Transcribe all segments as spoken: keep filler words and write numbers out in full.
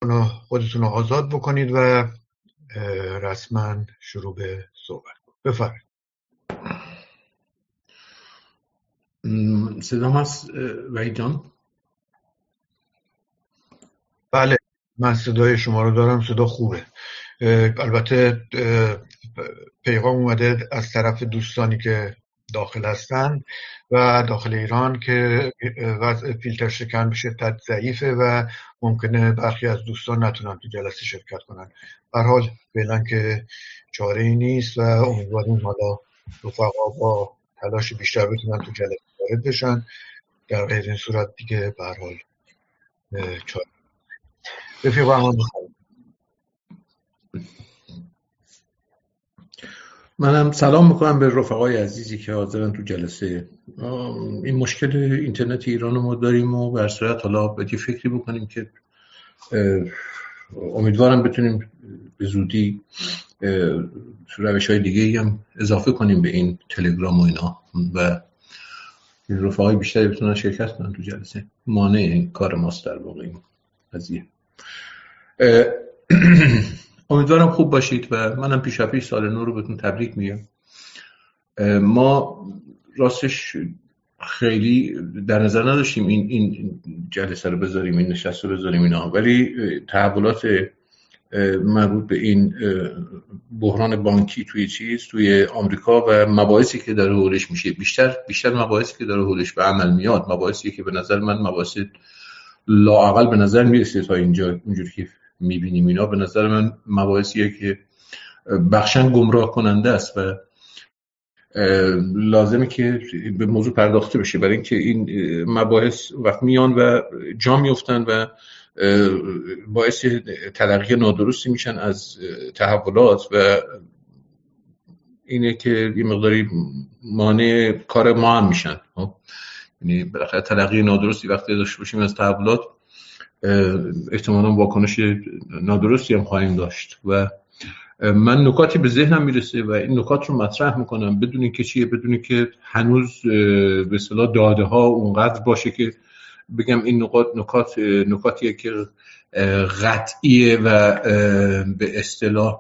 میکروفون خودتون رو آزاد بکنید و رسما شروع به صحبت بفرمایید. صدا هست وحید جان؟ بله من صدای شما رو دارم، صدا خوبه. البته پیغام اومده از طرف دوستانی که داخل هستن و داخل ایران که وضع فیلتر شکن به شدت ضعیفه و ممکنه برخی از دوستان نتونن تو جلسه شرکت کنن. به هر حال فعلا که چاره ای نیست و امیدواریم حالا رفقا با تلاش بیشتر بتونن تو جلسه وارد بشن. در غیر این صورت دیگه به هر حال چاره رفیقا. منم سلام میکنم به رفقای عزیزی که حاضرن تو جلسه. این مشکل اینترنت ایران رو ما داریم و بر صورت حالا باید یه فکری بکنیم که امیدوارم بتونیم به زودی روش های دیگه هم اضافه کنیم به این تلگرام و اینا و رفقای بیشتری بتونن شرکت کنن تو جلسه. مانع این کار ماست در واقع این قضیه. امیدوارم خوب باشید و منم پیشا پیش سال نو رو بهتون تبریک میگم. ما راستش خیلی در نظر نداشتیم این این جلسه رو بذاریم، این نشست رو بذاریم اینا، ولی تحولات مربوط به این بحران بانکی توی چیز توی آمریکا و مباحثی که داره حولش میشه، بیشتر بیشتر مباحثی که داره حولش به عمل میاد، مباحثی که به نظر من مباحث لااقل به نظر میرسه تا اینجا اونجوری که میبینیم اینا، به نظر من مباحثیه که بخشن گمراه کننده است و لازمه که به موضوع پرداخته بشه، برای اینکه این مباحث وقت میان و جا میفتن و باعث تلقی نادرستی میشن از تحولات و اینه که یه مقداری مانع کار ما هم میشن. یعنی بالاخره تلقی نادرستی وقتی داشته باشیم از تحولات احتمالاً واکنش نادرستی هم خواهیم داشت و من نکاتی به ذهنم میرسه و این نکات رو مطرح میکنم بدون اینکه چیه، بدون اینکه هنوز به اصطلاح داده ها اونقدر باشه که بگم این نکات نکات نکاتیه که قطعیه و به اصطلاح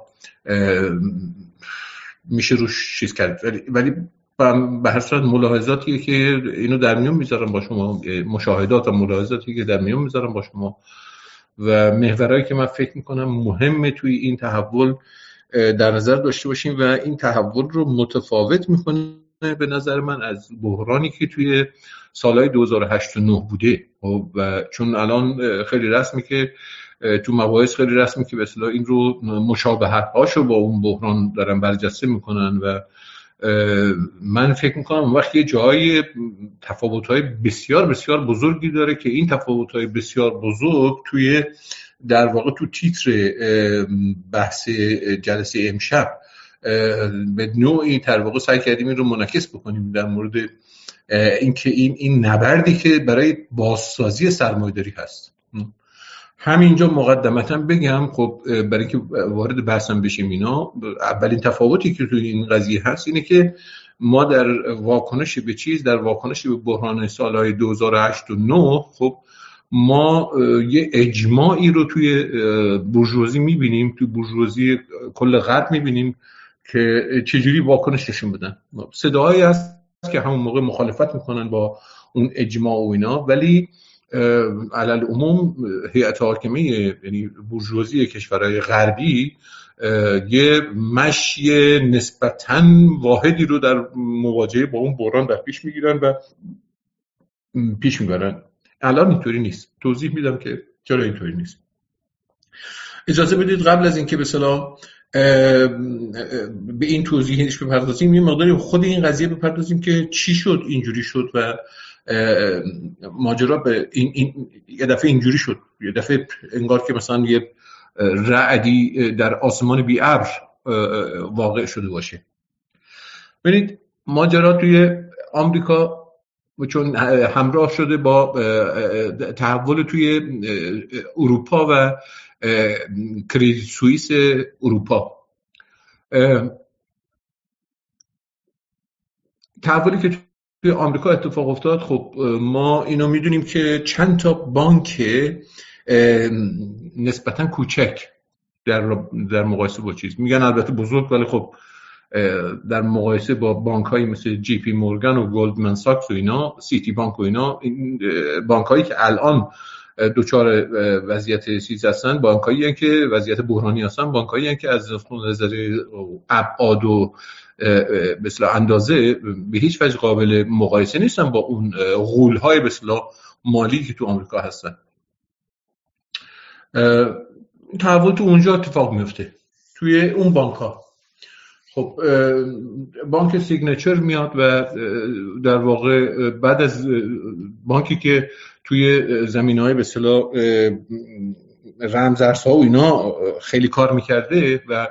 میشه روش چیز کرد، ولی ولی به هر صورت ملاحظاتیه که اینو در میون میذارم با شما، مشاهدات و ملاحظاتی که در میون میذارم با شما و محورایی که من فکر میکنم مهمه توی این تحول در نظر داشته باشیم و این تحول رو متفاوت میکنه به نظر من از بحرانی که توی سالهای دو هزار و هشت و نه بوده و چون الان خیلی رسمی که تو مباحث خیلی رسمی که به اصطلاح این رو مشابهت‌هاشو با اون بحران دارن برجسته میکنن و من فکر میکنم وقتی یه جایی تفاوت‌های بسیار بسیار بزرگی داره که این تفاوت‌های بسیار بزرگ توی در واقع تو تیتر بحث جلسه امشب به نوعی در واقع سعی کردیم این رو منعکس بکنیم در مورد اینکه این این نبردی که برای بازسازی سرمایه‌داری هست. همینجا مقدمتا بگم خب برای اینکه وارد بحثم بشیم اینا، اولین تفاوتی که توی این قضیه هست اینه که ما در واکنش به چیز در واکنش به بحران سالهای دو هزار و هشت و نه خب ما یه اجماعی رو توی بورژوازی میبینیم، توی بورژوازی کل غرب میبینیم که چجوری واکنش نشون بدن. صداهایی هست که همون موقع مخالفت میکنن با اون اجماع و اینا، ولی علل عموم هیئت حاکمه یعنی بورژوازی کشورهای غربی یه مشی نسبتاً واحدی رو در مواجهه با اون بحران در پیش میگیرن و پیش میبرن. الان اینطوری نیست. توضیح میدم که چرا اینطوری نیست. اجازه بدید قبل از اینکه به اصطلاح به این توضیحش بپردازیم یه مقداری خود این قضیه بپردازیم که چی شد اینجوری شد و ماجرا به این, این یه دفعه اینجوری شد، یه دفعه انگار که مثلا یه رعدی در آسمان بی ابر واقع شده باشه. ببینید ماجرا توی آمریکا چون همراه شده با تحول توی اروپا و کریدیت سوئیس اروپا، تحولی که توی آمریکا اتفاق افتاد، خب ما اینو میدونیم که چند تا بانک نسبتا کوچک در در مقایسه با چیز میگن، البته بزرگ، ولی خب در مقایسه با بانک‌هایی مثل جی پی مورگان و گلدمن ساکس و اینا، سیتی بانک و اینا، این بانک‌هایی که الان دوچار وضعیت چیز هستن، بانک‌هایی هستن که وضعیت بحرانی هستن، بانک‌هایی هستن که از نظر ابعاد و به اصطلاح اندازه به هیچ وجه قابل مقایسه نیستن با اون غول‌های به اصطلاح مالی که تو آمریکا هستن. تحول تو اونجا اتفاق میفته، توی اون بانک‌ها. خب بانک سیگنچر میاد و در واقع بعد از بانکی که توی زمینه‌های به اصطلاح رمزارزها و اینا خیلی کار میکرده و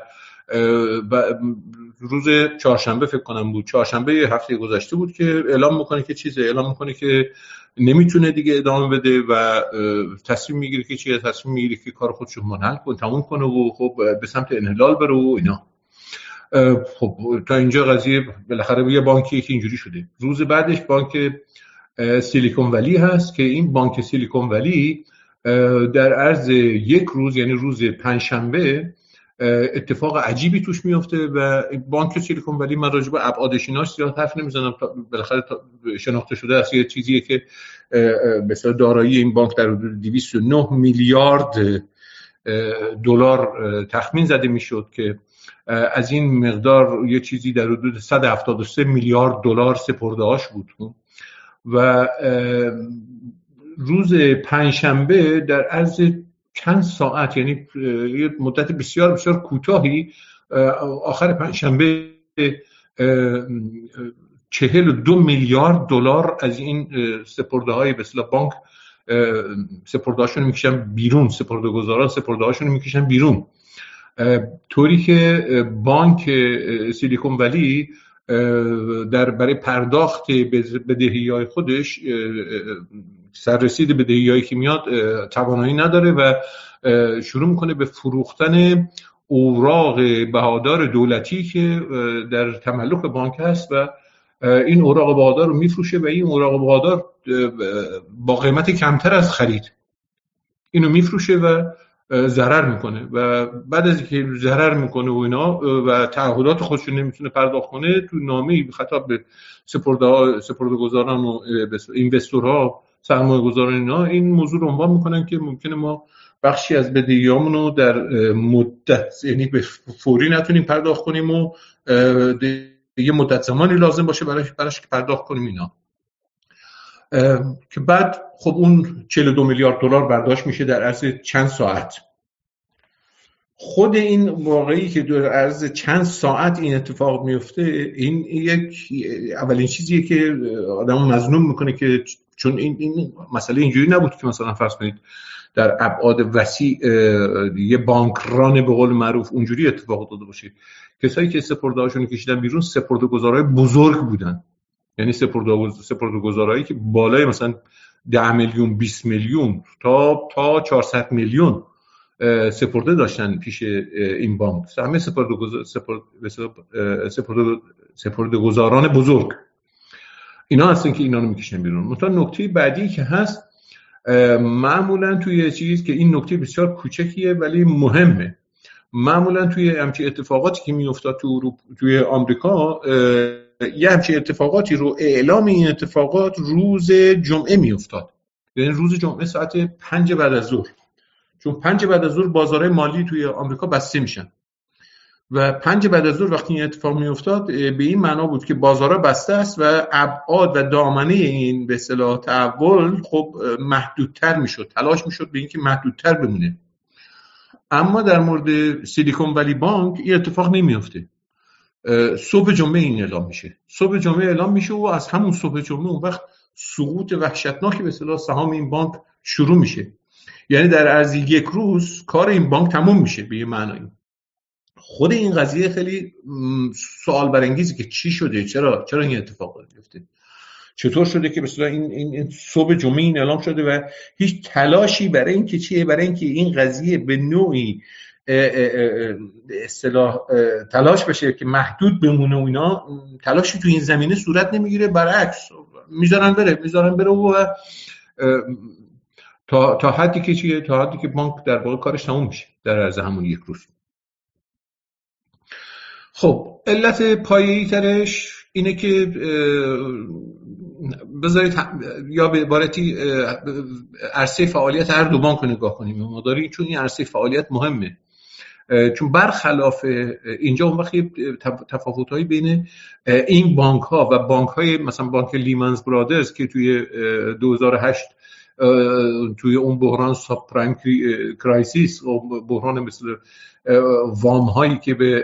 روز چهارشنبه فکر کنم بود، چهارشنبه هفته گذشته بود که اعلام میکنه که چیزه اعلام میکنه که نمیتونه دیگه ادامه بده و تصمیم میگیره که چیه، تصمیم میگیره که کار خودشو منحل کنه، تموم کنه و خب به سمت انحلال بره و اینا. خب تا اینجا قضیه بالاخره یه بانکی که اینجوری شده. روز بعدش بانک سیلیکون ولی هست که این بانک سیلیکون ولی در عرض یک روز، یعنی روز پنجشنبه، اتفاق عجیبی توش میفته و بانک سیلیکون ولی من راجع به ابعادش اینا زیاد حرف نمیزنم، بالاخره شناخته شده است، یه چیزیه که مثلا دارایی این بانک در حدود دویست و نه میلیارد دلار تخمین زده میشد که از این مقدار یه چیزی در حدود صد و هفتاد و سه میلیارد دلار سپرده‌اش بود و روز پنجشنبه در عرض چند ساعت، یعنی یه مدت بسیار بسیار کوتاهی، آخر پنجشنبه چهل و دو میلیارد دلار از این سپرده‌های به اصطلاح بانک سپرده‌هاشون میکشن بیرون، سپرده‌گزاران سپرده‌هاشون میکشن بیرون، طوری که بانک سیلیکون ولی در برای پرداخت بدهی‌های خودش، سررسید بدهی‌هایی که میاد، توانایی نداره و شروع میکنه به فروختن اوراق بهادار دولتی که در تملک بانک هست و این اوراق بهادار رو میفروشه و این اوراق بهادار با قیمت کمتر از خرید اینو میفروشه و ضرر میکنه و بعد از اینکه ضرر میکنه و اینا و تعهدات خودش نمیتونه پرداخت کنه، تو نامه‌ای خطاب به سپرده سپرده‌گزاران و اینوستورها، سرمایه‌گذاران اینا، این موضوع رو عنوان میکنن که ممکنه ما بخشی از بدهیامون رو در مدت، یعنی به فوری نتونیم پرداخت کنیم و یه مدت زمانی لازم باشه برای براش پرداخت کنیم اینا، که بعد خب اون چهل و دو میلیارد دلار برداشت میشه در عرض چند ساعت. خود این واقعی که در عرض چند ساعت این اتفاق میفته، این یک اولین چیزیه که آدمو مظنون میکنه که چون این این مسئله اینجوری نبود که مثلا فرض کنید در ابعاد وسیع یه بانکران به قول معروف اونجوری اتفاق داده باشه. کسایی که سپرده‌هاشون کشیدن بیرون سپرده‌گذارای بزرگ بودن، یعنی سپرده سپرده‌گذارایی که بالای مثلا ده میلیون، بیست میلیون تا تا چهارصد میلیون سپرده داشتن پیش این بانک. همه سپرده‌گذار سپرده سپرده‌گذاران بزرگ اینا هستن که اینا رو میکشن بیرون. مثلا نکته بعدی که هست، معمولا توی چیز که این نکته بسیار کوچکیه ولی مهمه، معمولا توی همچین اتفاقاتی که میافتاد تو اروپا، توی آمریکا، یه همچین اتفاقاتی رو اعلام این اتفاقات روز جمعه میافتاد، یعنی روز جمعه ساعت پنج بعد از ظهر، چون پنج بعد از ظهر بازارهای مالی توی آمریکا بسته میشن و پنج بعد از ظهر وقتی این اتفاق میافتاد به این معنا بود که بازارها بسته است و ابعاد و دامنه این به اصطلاح تحول خب محدودتر میشد، تلاش میشد به اینکه محدودتر بمونه. اما در مورد سیلیکون ولی بانک این اتفاق نمیافته. صبح جمعه این اعلام میشه، صبح جمعه اعلام میشه و از همون صبح جمعه اون وقت سقوط وحشتناکی به اصطلاح سهام این بانک شروع میشه، یعنی در عرض یک روز کار این بانک تموم میشه به یه معنایی. خود این قضیه خیلی سوال برانگیزه که چی شده، چرا چرا این اتفاق افتاده، چطور شده که به اصطلاح این این صبح جمعه این اعلام شده و هیچ تلاشی برای اینکه چیه، برای اینکه این قضیه به نوعی به اصطلاح تلاش بشه که محدود بمونه و اینا، تلاشی تو این زمینه صورت نمیگیره، برعکس میذارن بره میذارن بره و تا تا حدی که چیه، تا حدی که بانک در واقع کارش تموم میشه در عرض همون یک روز. خب علت پایه‌ای ترش اینه که بذارید یا به عبارتی عرصه فعالیت هر دو بانک رو نگاه کنیم مداری، چون این عرصه فعالیت مهمه، چون برخلاف اینجا اون وقتی تفاوت‌هایی بین این بانک‌ها و بانک‌های مثلا بانک لیمنز برادرز که توی دو هزار و هشت توی اون بحران ساب پرایم کرایسیس و بحران مثل وام‌هایی که به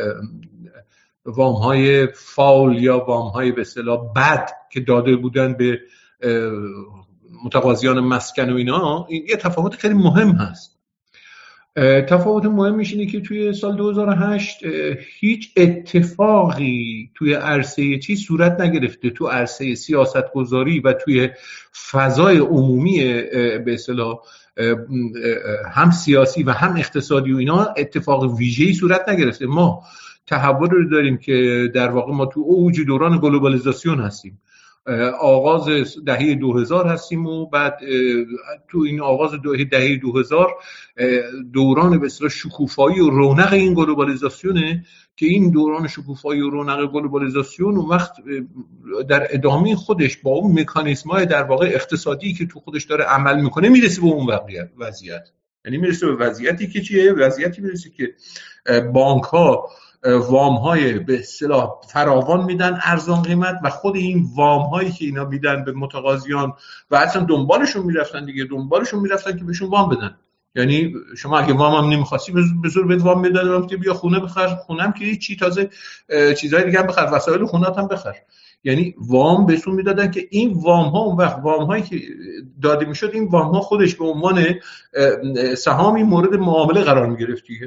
وام‌های فاول یا وام‌های به اصطلاح بد که داده بودن به متقاضیان مسکن و اینا، این یه تفاوت خیلی مهم هست. تفاوت مهمش اینه که توی سال دو هزار و هشت هیچ اتفاقی توی عرصه چی صورت نگرفته، تو عرصه سیاستگذاری و توی فضای عمومی به اصطلاح هم سیاسی و هم اقتصادی و اینا اتفاق ویژه‌ای صورت نگرفته. ما تحول رو داریم که در واقع ما تو اوج دوران گلوبالیزاسیون هستیم، آغاز دهه دو هزار هستیم و بعد تو این آغاز دهه دو هزار دوران به اصطلاح شکوفایی و رونق این گلوبالیزاسیونه که این دوران شکوفایی و رونق گلوبالیزاسیون اون وقت در ادامه خودش با اون مکانیزم‌های در واقع اقتصادی که تو خودش داره عمل میکنه میرسه به اون وضعیت، یعنی میرسه به وضعیتی که چیه؟ وضعیتی میرسه که بانک‌ها وام‌های به اصطلاح فراوان میدن ارزان قیمت و خود این وام‌هایی که اینا میدن به متقاضیان و اصلا دنبالشون میرفتن دیگه دنبالشون میرفتن که بهشون وام بدن. یعنی شما اگه وام هم نمیخواستی به زور بهت وام میدادن که بیا خونه بخر، خونم که چی، تازه چیزای دیگه هم بخر، وسایل خونه‌ات هم بخر. یعنی وام بهشون میدادن که این وام‌ها اون وقت وام‌هایی که داده میشد این وام‌ها خودش به عنوان سهامی مورد معامله قرار میگرفت دیگه.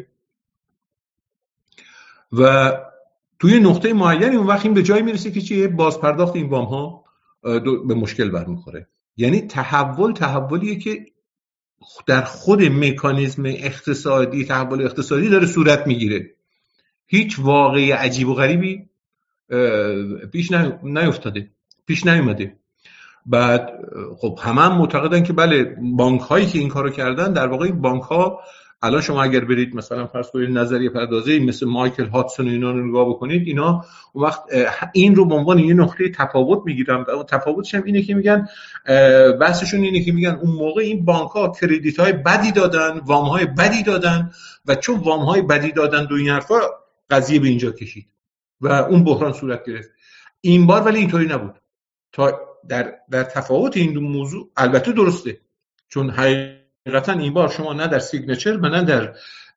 و توی نقطه معینی اون وقت این به جایی میرسه که چیه؟ بازپرداخت این وام ها به مشکل برمیخوره. یعنی تحول تحولیه که در خود مکانیزم اقتصادی، تحول اقتصادی داره صورت میگیره، هیچ واقعی عجیب و غریبی پیش نیفتاده، پیش نیومده. بعد خب همه هم معتقدن که بله بانک هایی که این کارو کردن در واقع این بانک ها الان شما اگر برید مثلا فرض کنید نظریه پردازی مثل مایکل هاتسون اینا رو نگاه بکنید، اینا اون وقت این رو به عنوان یه نقطه تفاوت میگیرن و تفاوتش هم اینه که میگن بحثشون اینه که میگن اون موقع این بانک‌ها کردیت‌های بدی دادن، وام‌های بدی دادن و چون وام‌های بدی دادن دو این حرفا قضیه به اینجا کشید و اون بحران صورت گرفت. این بار ولی اینطوری نبود. تا در در تفاوت این دو موضوع البته درسته، چون حقیقتا این بار شما نه در سیگنچر و نه در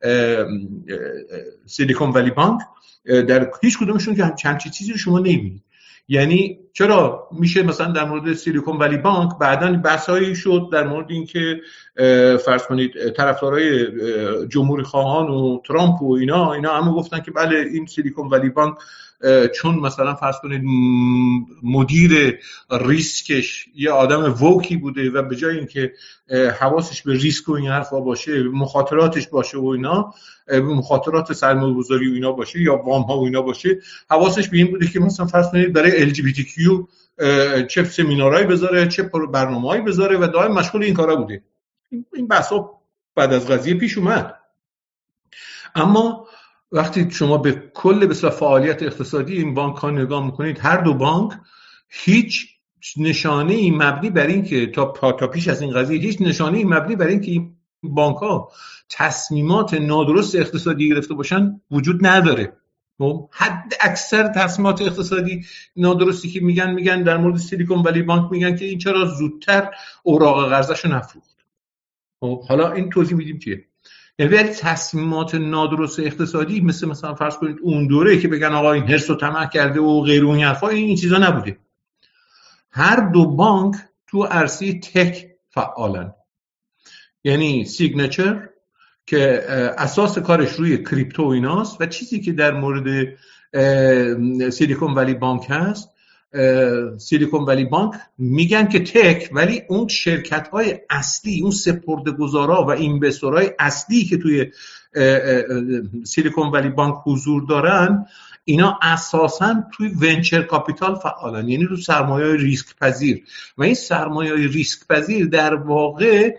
سیلیکون ولی بانک در هیچ کدومشون که همچین چیزی رو شما نمیبینید. یعنی چرا میشه مثلا در مورد سیلیکون ولی بانک بعداً بحثایی شد در مورد اینکه فرض کنید طرفدارای جمهوری خواهان و ترامپ و اینا اینا همه گفتن که بله این سیلیکون ولی بانک چون مثلا فرض کنید مدیر ریسکش یه آدم ووکی بوده و به جای اینکه حواسش به ریسک و این حرفا باشه، مخاطراتش باشه و اینا، مخاطرات سرمایه‌گذاری و اینا باشه یا وام ها و اینا باشه، حواسش به این بوده که مثلا فرض کنید برای ال جی بی تی کیو چه سمینارایی بذاره، چه برنامه‌ای بذاره و دائم مشغول این کارا بوده. این بحثا بعد از قضیه پیش اومد. اما وقتی شما به کل به صورت فعالیت اقتصادی این بانک ها نگاه میکنید، هر دو بانک هیچ نشانه ای مبنی بر این که تا تا پیش از این قضیه هیچ نشانه ای مبنی بر این که این بانک ها تصمیمات نادرست اقتصادی گرفته باشن وجود نداره. حد اکثر تصمیمات اقتصادی نادرستی که میگن میگن در مورد سیلیکون ولی بانک میگن که این چرا زودتر اوراق قرضش رو نفروخت. خب حالا این توضیح میدیم چیه؟ یعنی تصمیمات نادرست اقتصادی مثل مثلا فرض کنید اون دوره که بگن آقا این حرص و طمع کرده و غیر اون حرفا، این, این چیزا نبوده. هر دو بانک تو عرصه تک فعالن. یعنی سیگنچر که اساس کارش روی کریپتو ایناست و چیزی که در مورد سیلیکون ولی بانک هست، سیلیکون ولی بانک میگن که تک، ولی اون شرکت‌های اصلی، اون سپرده‌گذارا و اینوستورهای اصلی که توی سیلیکون ولی بانک حضور دارن، اینا اساساً توی ونچر کاپیتال فعالن، یعنی رو سرمایه‌های ریسک پذیر، و این سرمایه‌های ریسک پذیر در واقع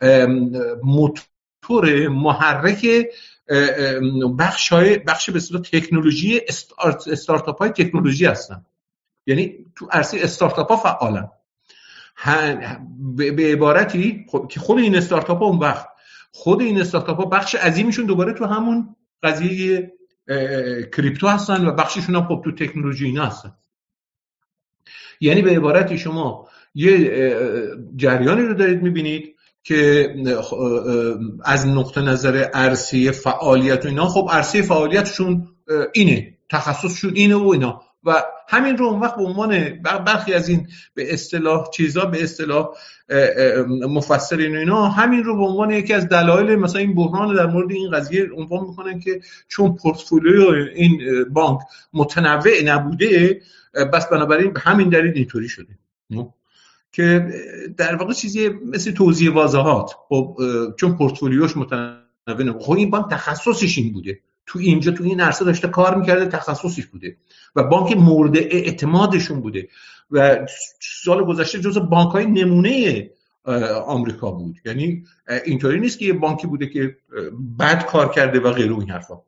موتور محرک بخش های بخش به اصطلاح تکنولوژی استارتاپ های تکنولوژی هستن، یعنی تو عرصه استارتاپ ها فعالن. به عبارتی که خود این استارتاپ ها اون وقت خود این استارتاپ ها بخش عظیمیشون دوباره تو همون قضیه کریپتو هستن و بخششون هم خب تو تکنولوژی اینا هستن. یعنی به عبارتی شما یه جریانی رو دارید میبینید که از نقطه نظر عرصه فعالیت و اینا، خب عرصه فعالیتشون اینه، تخصصشون اینه و اینا، و همین رو اون وقت به عنوان برخی از این به اصطلاح چیزا، به اصطلاح مفسرین و اینا، همین رو به عنوان یکی از دلایل مثلا این بحران در مورد این قضیه عنوان میکنن که چون پورتفولیو این بانک متنوع نبوده بس بنابراین به همین دلیل اینطوری شده، که در واقع چیزی مثل توزیع واضحات. خب چون پورتفولیوش متنوع نبوده، خب این بانک تخصصش این بوده، تو اینجا تو این عرصه داشته کار میکرده، تخصصش بوده و بانک مورد اعتمادشون بوده و سال گذشته جزو بانک‌های نمونه آمریکا بود. یعنی اینطوری نیست که یه بانکی بوده که بد کار کرده و غیره این حرفا.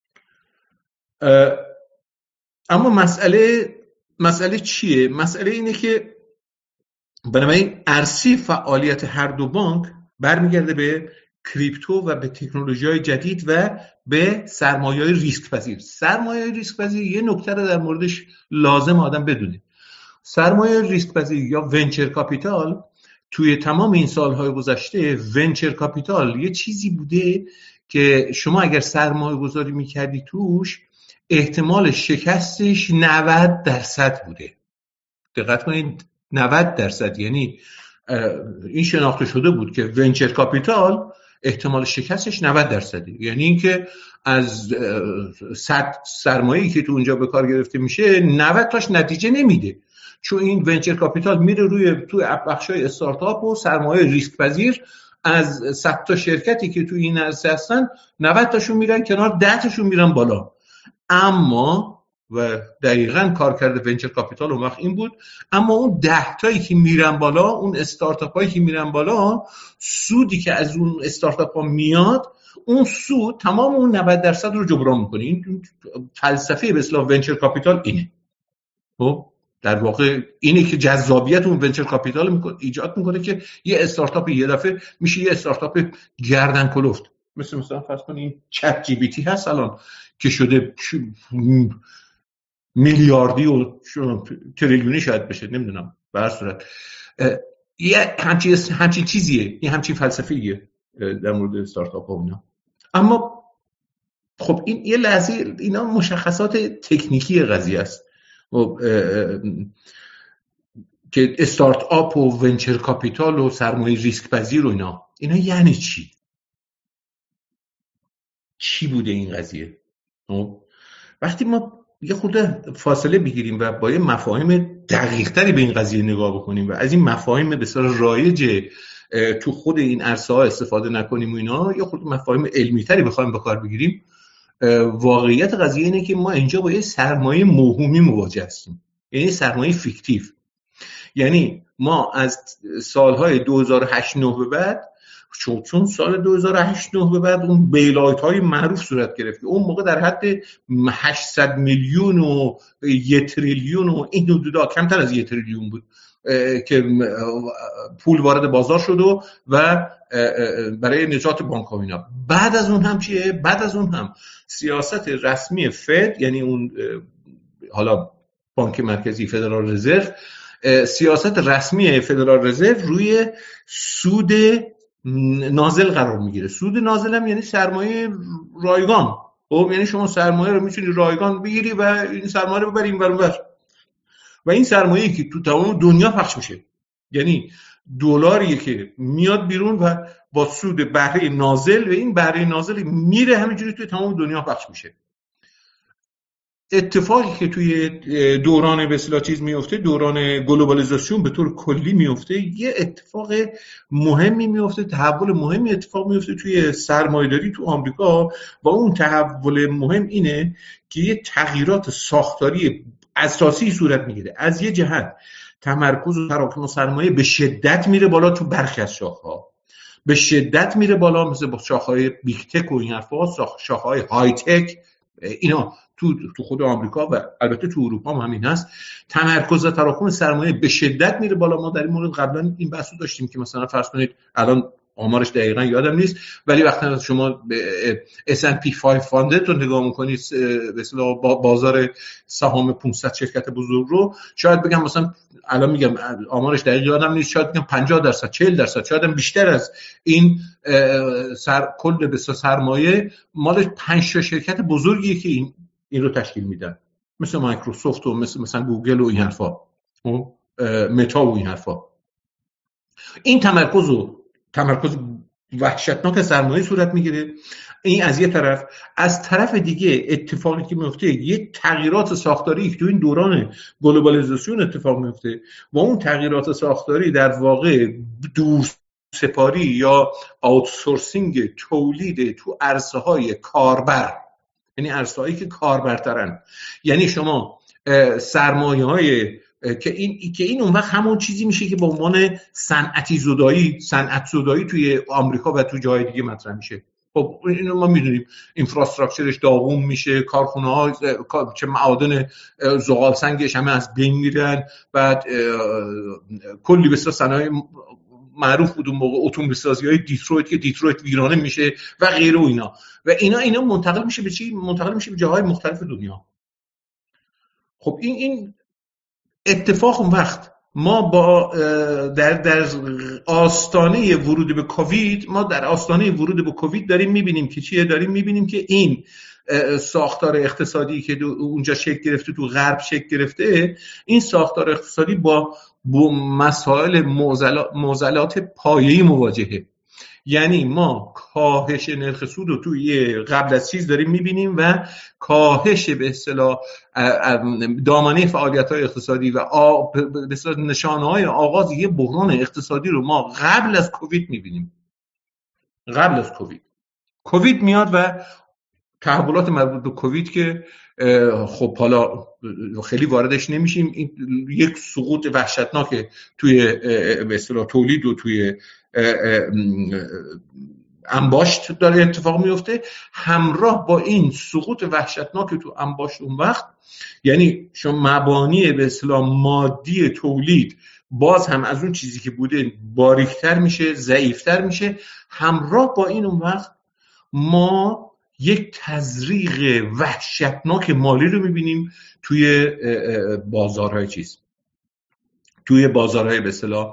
اما مسئله مسئله چیه؟ مسئله اینه که بنابراین عرصه فعالیت هر دو بانک برمیگرده به کریپتو و به تکنولوژی‌های جدید و به سرمایه‌های ریسک پذیر. سرمایه‌های ریسک پذیر یه نکته رو در موردش لازم آدم بدونه. سرمایه ریسک پذیر یا ونچر کاپیتال توی تمام این سال‌های گذشته، ونچر کاپیتال یه چیزی بوده که شما اگر سرمایه گذاری می‌کردی توش، احتمال شکستش نود درصد بوده. دقت کنید، نود درصد، یعنی این شناخته شده بود که ونچر کاپیتال احتمال شکستش نود درصده. یعنی اینکه از صد سرمایه‌ای که تو اونجا به کار گرفته میشه، نود تاش نتیجه نمیده، چون این ونچر کاپیتال میره روی تو بخشای استارتاپ و سرمایه ریسک پذیر، از صد تا شرکتی که تو این عرصه هستن نود تاشون میرن کنار، ده تاشون میرن بالا. اما و دقیقاً کار کرده ونچر کاپیتال اون وقت این بود، اما اون ده تایی که میرن بالا، اون استارتاپ هایی که میرن بالا، سودی که از اون استارتاپ ها میاد، اون سود تمام اون نود درصد رو جبران میکنه. این فلسفه به اصطلاح ونچر کاپیتال اینه. خب در واقع اینه که جذابیت اون ونچر کاپیتال ایجاد میکنه که یه استارتاپ یه دفعه میشه یه استارتاپ گردن کلفت. مثل مثلا فرض کنید چت جی پی تی هست الان که شده میلیاردی و تریلیونی شاید بشه، نمیدونم، به هر صورت یه همچین همچین چیزیه، یه همچین فلسفیه در مورد استارتاپ ها اینا. اما خب این یه لحظه، اینا مشخصات تکنیکی قضیه است که استارتاپ و ونچر کاپیتال و سرمایه ریسک پذیر و اینا اینا یعنی چی؟ چی بوده این قضیه؟ وقتی ما یه خورده فاصله بگیریم و با یه مفاهیم دقیق تری به این قضیه نگاه بکنیم و از این مفاهیم بسیار رایج تو خود این عرصه ها استفاده نکنیم و اینا، یه خورده مفاهیم علمی تری بخوایم به کار بگیریم، واقعیت قضیه اینه که ما اینجا با یه سرمایه موهومی مواجه هستیم، یعنی سرمایه فیکتیو. یعنی ما از سالهای دو هزار و هشت نه به بعد، چون چون سال دو هزار و هشت نه به بعد اون بیلایت های معروف صورت گرفت، اون موقع در حد هشتصد میلیون و یک تریلیون و این حدودا، کمتر از یک تریلیون بود که پول وارد بازار شد و, و برای نجات بانک ها اینا. بعد از اون هم چیه؟ بعد از اون هم سیاست رسمی فد، یعنی اون حالا بانک مرکزی فدرال رزرو، سیاست رسمی فدرال رزرو روی سود نازل قرار میگیره. سود نازل هم یعنی سرمایه رایگان. خب یعنی شما سرمایه رو میتونی رایگان بگیری و این سرمایه رو ببری این ور اونور، و این سرمایه‌ای که تو تمام دنیا پخش میشه، یعنی دلاریه که میاد بیرون و با سود بهره نازل، و این بهره نازل میره همینجوری تو تمام دنیا پخش میشه. اتفاقی که توی دوران به اصطلاح چیز میفته، دوران گلوبالیزاسیون به طور کلی میفته، یه اتفاق مهمی میفته، تحول مهمی اتفاق میفته توی سرمایه‌داری تو آمریکا. و اون تحول مهم اینه که یه تغییرات ساختاری اساسی صورت میگیره. از یه جهت تمرکز و تراکم سرمایه به شدت میره بالا تو برخی از شاخه‌ها، به شدت میره بالا، مثل با شاخه‌های بیگ تک و این حرفا، شاخه‌های های تک، اینا تو تو خود آمریکا و البته تو اروپا هم همین هست. تمرکز و تراکم سرمایه به شدت میره بالا. ما در این مورد قبلا این بحثو داشتیم که مثلا فرض کنید الان آمارش دقیقاً یادم نیست، ولی وقتی شما اس اند پی پانصد رو نگاه می‌کنید، به اصطلاح بازار سهام پانصد شرکت بزرگ رو، شاید بگم مثلا الان میگم آمارش دقیق یادم نیست، شاید بگم پنجاه درصد چهل درصد شاید هم بیشتر از این سر کل به سرمایه مال پنج تا شرکت بزرگیه که این این رو تشکیل میدن، مثل مایکروسافت و مثل مثلا گوگل و این حرفا و متا و این حرفا. این تمرکز و تمرکز وحشتناک سرمایه صورت میگیره. این از یه طرف. از طرف دیگه اتفاقی که میفته یه تغییرات ساختاری که تو این دوران گلوبالیزاسیون اتفاق میفته و اون تغییرات ساختاری در واقع دور سپاری یا آوتسورسینگ تولید تو عرصه‌های کاربر، یعنی عرصه‌هایی که کاربرترن. یعنی شما سرمایه‌های که این که این اون وقت همون چیزی میشه که به عنوان صنعتی زدایی، صنعت زدایی توی آمریکا و تو جای دیگه مطرح میشه. خب اینو ما میدونیم، اینفراستراکچرش داغون میشه، کارخونه‌ها چه معادن زغال سنگش همه از بین میرن، بعد کلی بسیار صنایع معروف بود اون موقع، اتومبیل‌سازی‌های دیترویت که دیترویت ویرانه میشه و غیره و اینا و اینا اینا منتقل میشه به چی؟ منتقل میشه به جاهای مختلف دنیا. خب این این اتفاق اون وقت ما با در در آستانه ورود به کووید، ما در آستانه ورود به کووید داریم میبینیم که چیه؟ داریم میبینیم که این ساختار اقتصادی که اونجا شکل گرفته، تو غرب شکل گرفته، این ساختار اقتصادی با با مسائل معضلات پایه‌ای مواجهه. یعنی ما کاهش نرخ سود رو توی قبل از چیز داریم میبینیم و کاهش به اصطلاح دامنه فعالیت‌های اقتصادی و به اصطلاح نشانه‌های آغاز یه بحران اقتصادی رو ما قبل از کووید میبینیم. قبل از کووید کووید میاد و تحولات مربوط به کووید که خب حالا خیلی واردش نمیشیم، این یک سقوط وحشتناک توی به اصطلاح تولید و توی انباشت داره اتفاق میفته. همراه با این سقوط وحشتناک تو انباشت اون وقت، یعنی شما مبانی به اصطلاح مادی تولید باز هم از اون چیزی که بوده باریکتر میشه، ضعیفتر میشه. همراه با این اون وقت ما یک تزریق وحشتناک مالی رو میبینیم توی بازارهای چیز، توی بازارهای به اصطلاح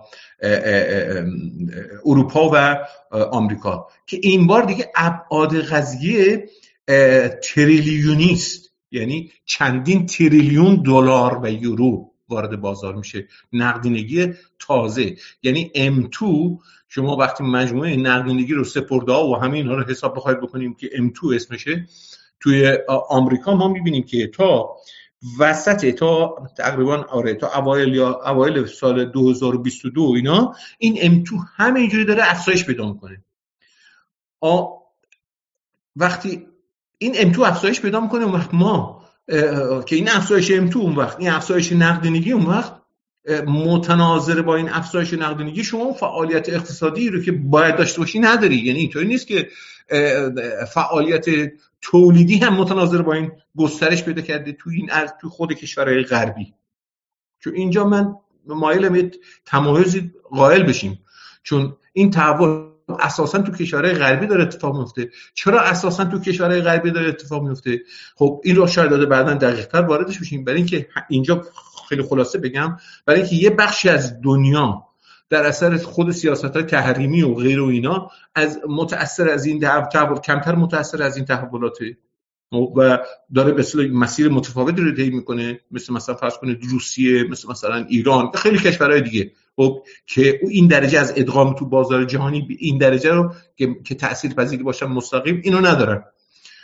اروپا و آمریکا که این بار دیگه ابعاد قضیه تریلیونی است، یعنی چندین تریلیون دلار و یورو وارد بازار میشه، نقدینگی تازه. یعنی ام دو، شما وقتی مجموعه نقدینگی رو سپرده‌ها و همه اینها رو حساب بخواید بکنیم که ام دو اسمشه، توی آمریکا ما میبینیم که تا وسط تا تقریبا آره تا اوایل یا اوایل سال دو هزار و بیست و دو اینا این ام دو همینجوری داره افزایش پیدا میکنه. آ وقتی این ام دو افزایش پیدا میکنه اون وقت ما که این افزایش ام دو اون وقت این افزایش نقدینگی اون وقت متناظر با این افزایش نقدینگی شما فعالیت اقتصادی رو که باید داشته باشی نداری. یعنی اینطوری نیست که فعالیت تولیدی هم متناظر با این گسترش پیدا کرده تو این ارز تو خود کشورهای غربی. چون اینجا من مایلم تمایزی قائل بشیم، چون این تحول اساسا تو کشورهای غربی داره اتفاق میفته. چرا اساسا تو کشورهای غربی داره اتفاق میفته؟ خب این رو شاید داده بعداً دقیق‌تر واردش بشیم، برای اینکه اینجا خیلی خلاصه بگم، برای اینکه یه بخشی از دنیا در اثر خود سیاست‌های تحریمی و غیر و اینا از متأثر از این تحول، کمتر متأثر از این تحولاته و داره به اصطلاح مسیر متفاوتی رو طی میکنه، مثل مثلا فرض کنید روسیه، مثل مثلا ایران، خیلی کشورهای دیگه خب که این درجه از ادغام تو بازار جهانی این درجه رو که که تأثیرپذیری باشن مستقیم اینو ندارن.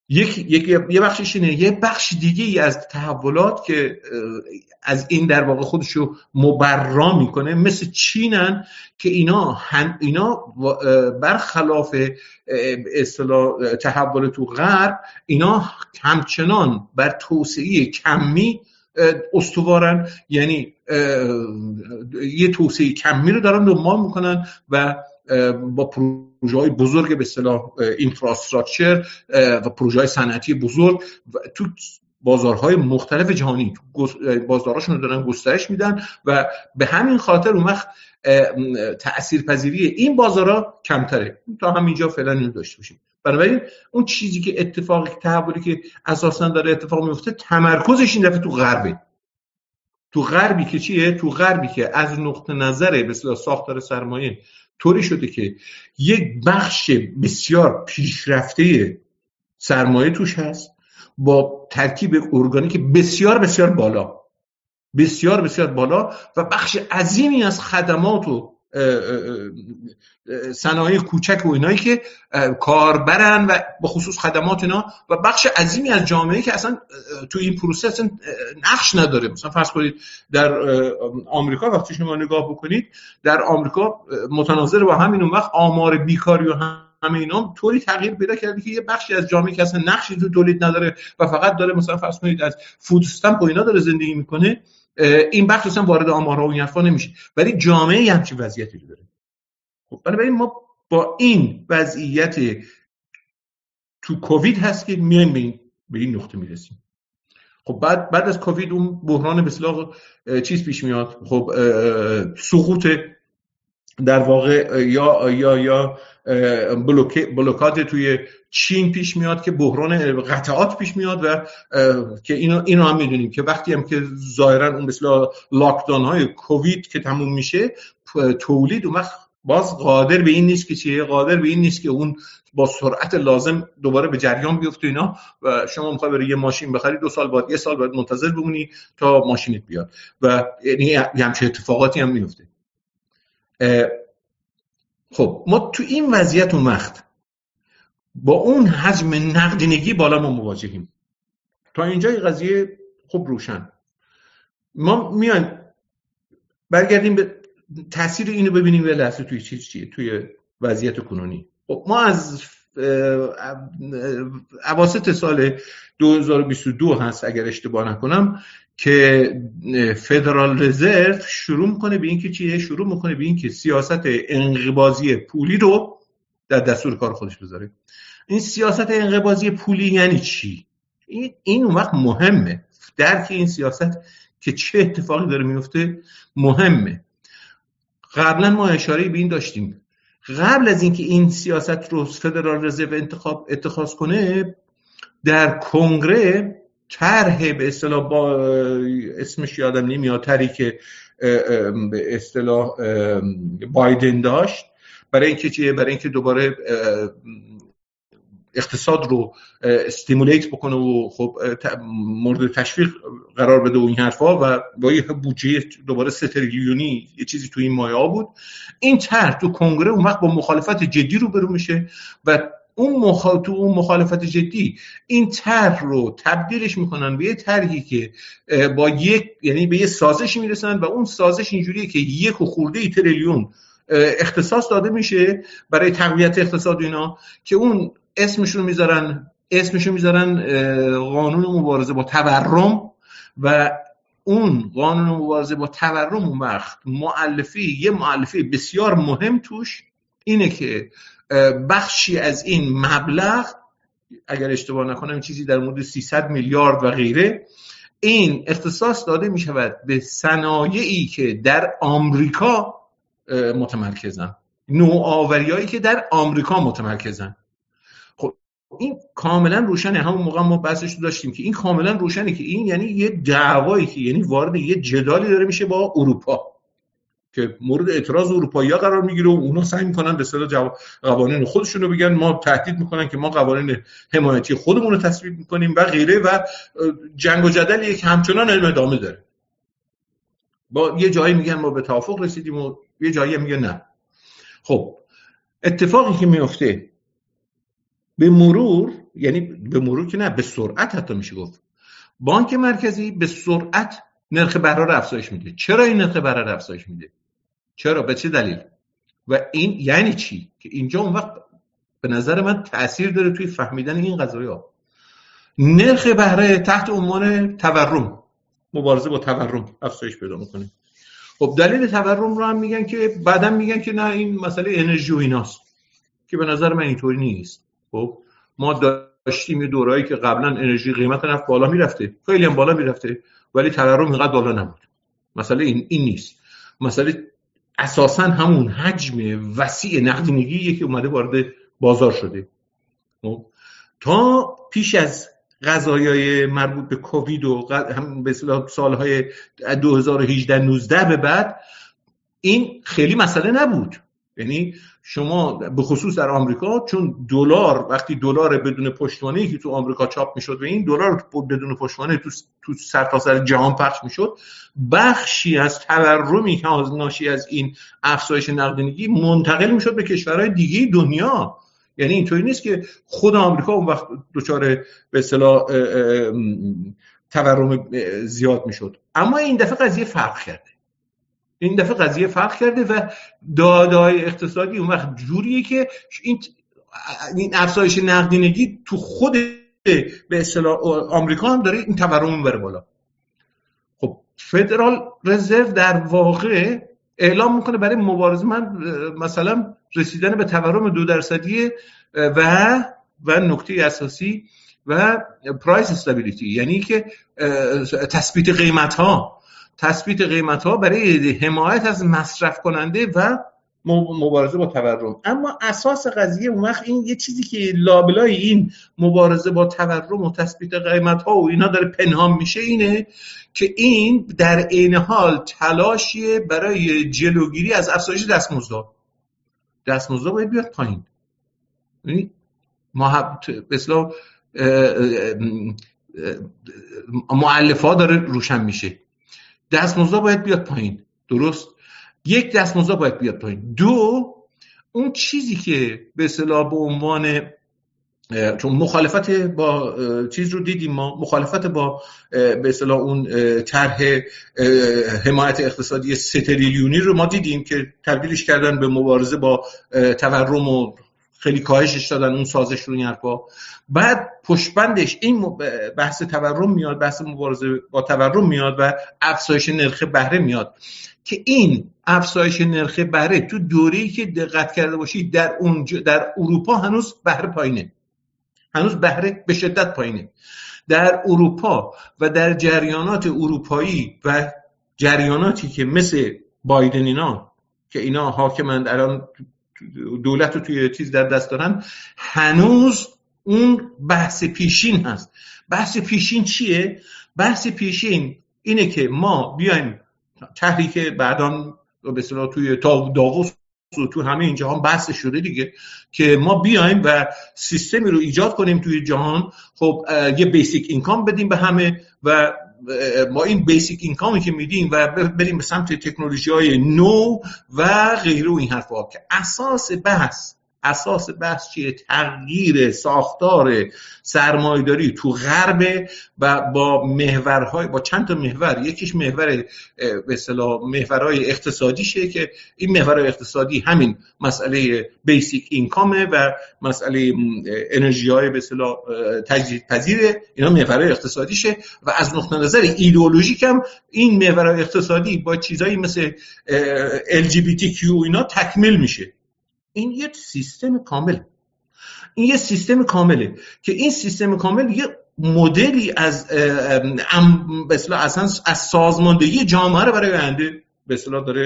یک یک یه بخشش اینه. یه بخش دیگه ای از تحولات که از این در واقع خودشو مبرا میکنه مثل چینن که اینا اینا برخلاف اصطلاح تحول تو غرب، اینا همچنان بر توسعه کمی استوارن، یعنی یه توسعه کمی رو دارن دنبال میکنن و با پروژه‌های بزرگ به اصطلاح اینفراستراکچر و پروژه‌های صنعتی بزرگ تو بازارهای مختلف جهانی بازاراشون رو دارن گسترش میدن و به همین خاطر اون وقت تأثیرپذیری این بازارها کمتره. تا همینجا فعلا اینو داشته باشیم. بنابراین اون چیزی که اتفاقی تحولی که اساسا داره اتفاق میفته تمرکزش این دفعه تو غربه. تو غربی که چیه؟ تو غربی که از نقطه نظر به اصطلاح ساختار سرمایه طوری شده که یک بخش بسیار پیشرفته سرمایه توش هست با ترکیب ارگانیک بسیار بسیار بالا، بسیار بسیار بالا و بخش عظیمی از خدمات و صنایع کوچک و اینایی که کاربرن و به خصوص خدمات اینا و بخش عظیمی از جامعه که اصلا تو این پروسه اصلا نقش نداره. مثلا فرض کنید در آمریکا وقتی شما نگاه بکنید، در آمریکا متناظر با همین اون وقت آمار بیکاری و همه اینا طوری تغییر پیدا کرده که یه بخشی از جامعه که اصلا نقشی تو تولید نداره و فقط داره مثلا فرض کنید از فود استمپ و اینا داره زندگی میکنه، این بخش اصلا وارد آمارها و این حرفا نمیشه، ولی جامعه همچین وضعیتی رو داره. خب بنابراین ما با این وضعیت تو کووید هست که میایم به این به این نقطه میرسیم. خب بعد بعد از کووید اون بحران به اصطلاح چیز پیش میاد. خب سقوط در واقع یا یا یا بلوکاد توی چین پیش میاد که بحران قطعات پیش میاد و که اینو اینو هم میدونیم که وقتی هم که ظاهرا اون مثلا لاکداون های کووید که تموم میشه، تولید اون وقت باز قادر به این نیست که چیه، قادر به این نیست که اون با سرعت لازم دوباره به جریان بیفته اینا و شما میخوای بری یه ماشین بخری دو سال بعد یه سال بعد منتظر بمونی تا ماشینت بیاد و یعنی همچین اتفاقاتی هم میفته. خب ما تو این وضعیت اون وقت با اون حجم نقدینگی بالا ما مواجهیم. تا اینجای قضیه خب روشن. ما میایم برگردیم به تاثیر اینو ببینیم یه لحظه توی چیز چیه توی وضعیت کنونی. خب ما از اواسط سال دو هزار و بیست و دو هست اگر اشتباه نکنم که فدرال رزرو شروع میکنه به این که چیه شروع میکنه به این که سیاست انقباضی پولی رو در دستور کار خودش بذاره. این سیاست انقباضی پولی یعنی چی؟ این این اون وقت مهمه درک این سیاست که چه اتفاقی داره میفته مهمه. قبلا ما اشاره به این داشتیم، قبل از اینکه این سیاست رو فدرال رزرو انتخاب اتخاذ کنه در کنگره طرح به اصطلاح با اسمش یادم نمیاد طرحی که به اصطلاح بایدن داشت برای اینکه چیه برای اینکه دوباره اقتصاد رو استیمولیت بکنه و خب مورد تشویق قرار بده و این حرفا و با یه بودجه دوباره سه تریلیونی یه چیزی تو این مایه بود. این طرح تو کنگره اون وقت با مخالفت جدی روبرو میشه و اون مخ... تو اون مخالفت جدی این طرح رو تبدیلش میکنن به یه طرحی که با یک یعنی به یه سازشی میرسن و اون سازش اینجوریه که یک و خورده تریلیون اختصاص داده میشه برای تقویت اقتصاد اینا که اون اسمشون رو میذارن اسمشون رو میذارن قانون مبارزه با تورم و اون قانون مبارزه با تورم اون وقت مؤلفه یه مؤلفه بسیار مهم توش اینه که بخشی از این مبلغ اگر اشتباه نکنم چیزی در مورد سیصد میلیارد و غیره این اختصاص داده می شود به صنایعی که در آمریکا متمرکزن، نوآوریایی که در آمریکا متمرکزن. خب این کاملا روشنه. همون موقع ما بحثش داشتیم که این کاملا روشنه که این یعنی یه دعوایی که یعنی وارد یه جدالی داره میشه با اروپا که مورد اعتراض اروپایی‌ها قرار میگیره و اونا سعی میکنن به اصطلاح قوانین خودشون رو بگن، ما تهدید میکنن که ما قوانین حمایتی خودمون رو تصویب میکنیم و غیره و جنگ و جدلی که همچنان ادامه داره. با یه جایی میگن ما به توافق رسیدیم و یه جایی میگن نه. خب اتفاقی که میفته به مرور یعنی به مرور که نه، به سرعت حتی میشه گفت بانک مرکزی به سرعت نرخ بهره رو افزایش میده. چرا این نرخ بهره رو افزایش میده؟ چرا؟ به چه دلیل؟ و این یعنی چی؟ که اینجا اون وقت به نظر من تأثیر داره توی فهمیدن این قضایا. نرخ بهره تحت عنوان تورم، مبارزه با تورم افزایش پیدا میکنه. خب دلیل تورم رو هم میگن که بعداً میگن که نه این مسئله انرژی و ایناست، که به نظر من اینطوری نیست. خب ما داشتیم یه دورهایی که قبلا انرژی قیمت نفت بالا میرفته، خیلی هم بالا میرفته، ولی تورم اینقدر بالا نبود. مسئله این این نیست. مسئله اساساً همون حجم وسیع نقدینگیه که اومده وارد بازار شده. خب تا پیش از قضایای مربوط به کووید و هم به اصطلاح سالهای دو هزار و هجده نوزده به بعد این خیلی مسئله نبود. یعنی شما به خصوص در آمریکا، چون دلار وقتی دلار بدون پشتوانه‌ای که تو آمریکا چاپ میشد و این دلار بدون پشتوانه تو تو سرتاسر جهان پخش میشد، بخشی از تورمی که ناشی از این افزایش نقدینگی منتقل میشد به کشورهای دیگه دنیا. یعنی اینطوری نیست که خود آمریکا اون وقت دچار به اصطلاح تورم زیاد میشد. اما این دفعه قضیه فرق کرده. این دفعه قضیه فرق کرده و داده‌های اقتصادی اون وقت جوریه که این این افزایش نقدینگی تو خود به اصطلاح آمریکا هم داره این تورم میبره بالا. خب فدرال رزرو در واقع اعلام میکنه برای مبارزه من مثلا رسیدن به تورم دو درصدی و و نکته اساسی و پرایس استابیلیتی، یعنی که تثبیت قیمت ها تثبیت قیمت ها برای حمایت از مصرف کننده و مبارزه با تورم. اما اساس قضیه اون وقت این یه چیزی که لابلای این مبارزه با تورم و تثبیت قیمت ها و اینا داره پنهان میشه اینه که این در عین حال تلاشیه برای جلوگیری از افزایش دستمزدها. دستمزدها باید بیاد پایین. یعنی ما به اصطلاح مؤلفه‌ها داره روشن میشه. دستمزدها باید بیاد پایین. درست؟ یک، دستمزدها باید بیاد پایین. دو، اون چیزی که به اصطلاح به عنوان چون مخالفت با چیز رو دیدیم، ما مخالفت با به اصطلاح اون طرح حمایت اقتصادی سه تریلیونی رو ما دیدیم که تبدیلش کردن به مبارزه با تورم و خیلی کاهشش دادن اون سازش رو این حرفا. بعد پشتبندش این بحث تورم میاد، بحث مبارزه با تورم میاد و افزایش نرخ بهره میاد که این افزایش نرخ بهره تو دوره‌ای که دقت کرده باشید در اون در اروپا هنوز بهره پایینه. هنوز بهره به شدت پایینه. در اروپا و در جریانات اروپایی و جریاناتی که مثل بایدن اینا که اینا حاکمند الان دولت رو توی چیز در دست دارن، هنوز اون بحث پیشین هست. بحث پیشین چیه؟ بحث پیشین اینه که ما بیایم تحریک بعدان به اصطلاح توی داووس و تو همه این جهان بحث شده دیگه، که ما بیایم و سیستمی رو ایجاد کنیم توی جهان. خب یه بیسیک اینکام بدیم به همه و ما این بیسیک اینکامی که میدیم و بریم به سمت تکنولوژی‌های نو و غیره و این حرفا که اساس بحث اساس بحث چیه؟ تغییر ساختار سرمایه‌داری تو غرب و با محورهای با چند تا محور. یکیش محور به اصطلاح محورهای اقتصادیشه که این محورهای اقتصادی همین مسئله بیسیک اینکامه و مسئله انرژی‌های به اصطلاح تجدیدپذیره. اینا محورهای اقتصادیشه و از نقطه نظر ایدئولوژیک هم این محورهای اقتصادی با چیزایی مثل ال جی بی تی کیو اینا تکمیل میشه. این یه سیستم کامله. این یه سیستم کامله که این سیستم کامل یه مدلی از به اصطلاح اصلا از سازماندهی جامعه رو برای آینده به اصطلاح داره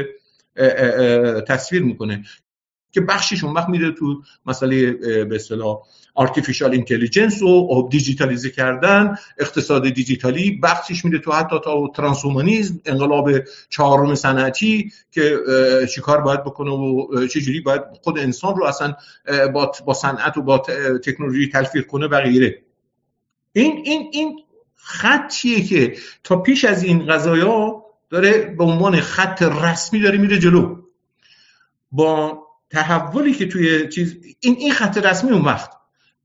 تصویر میکنه که بخشش اون وقت میره تو مسئله به اصطلاح آرتفیشال اینتلیجنس و دیجیتالیزه کردن، اقتصاد دیجیتالی، بخشش میره تو حتی تا ترانسهومانیسم، انقلاب چهارم صنعتی که چیکار باید بکنه و چجوری باید خود انسان رو اصلا با با صنعت و با تکنولوژی تلفیق کنه و غیره. این این این خطیه که تا پیش از این قضایا داره به عنوان خط رسمی داره میره جلو. با تحولی که توی چیز این این خط رسمی اون وقت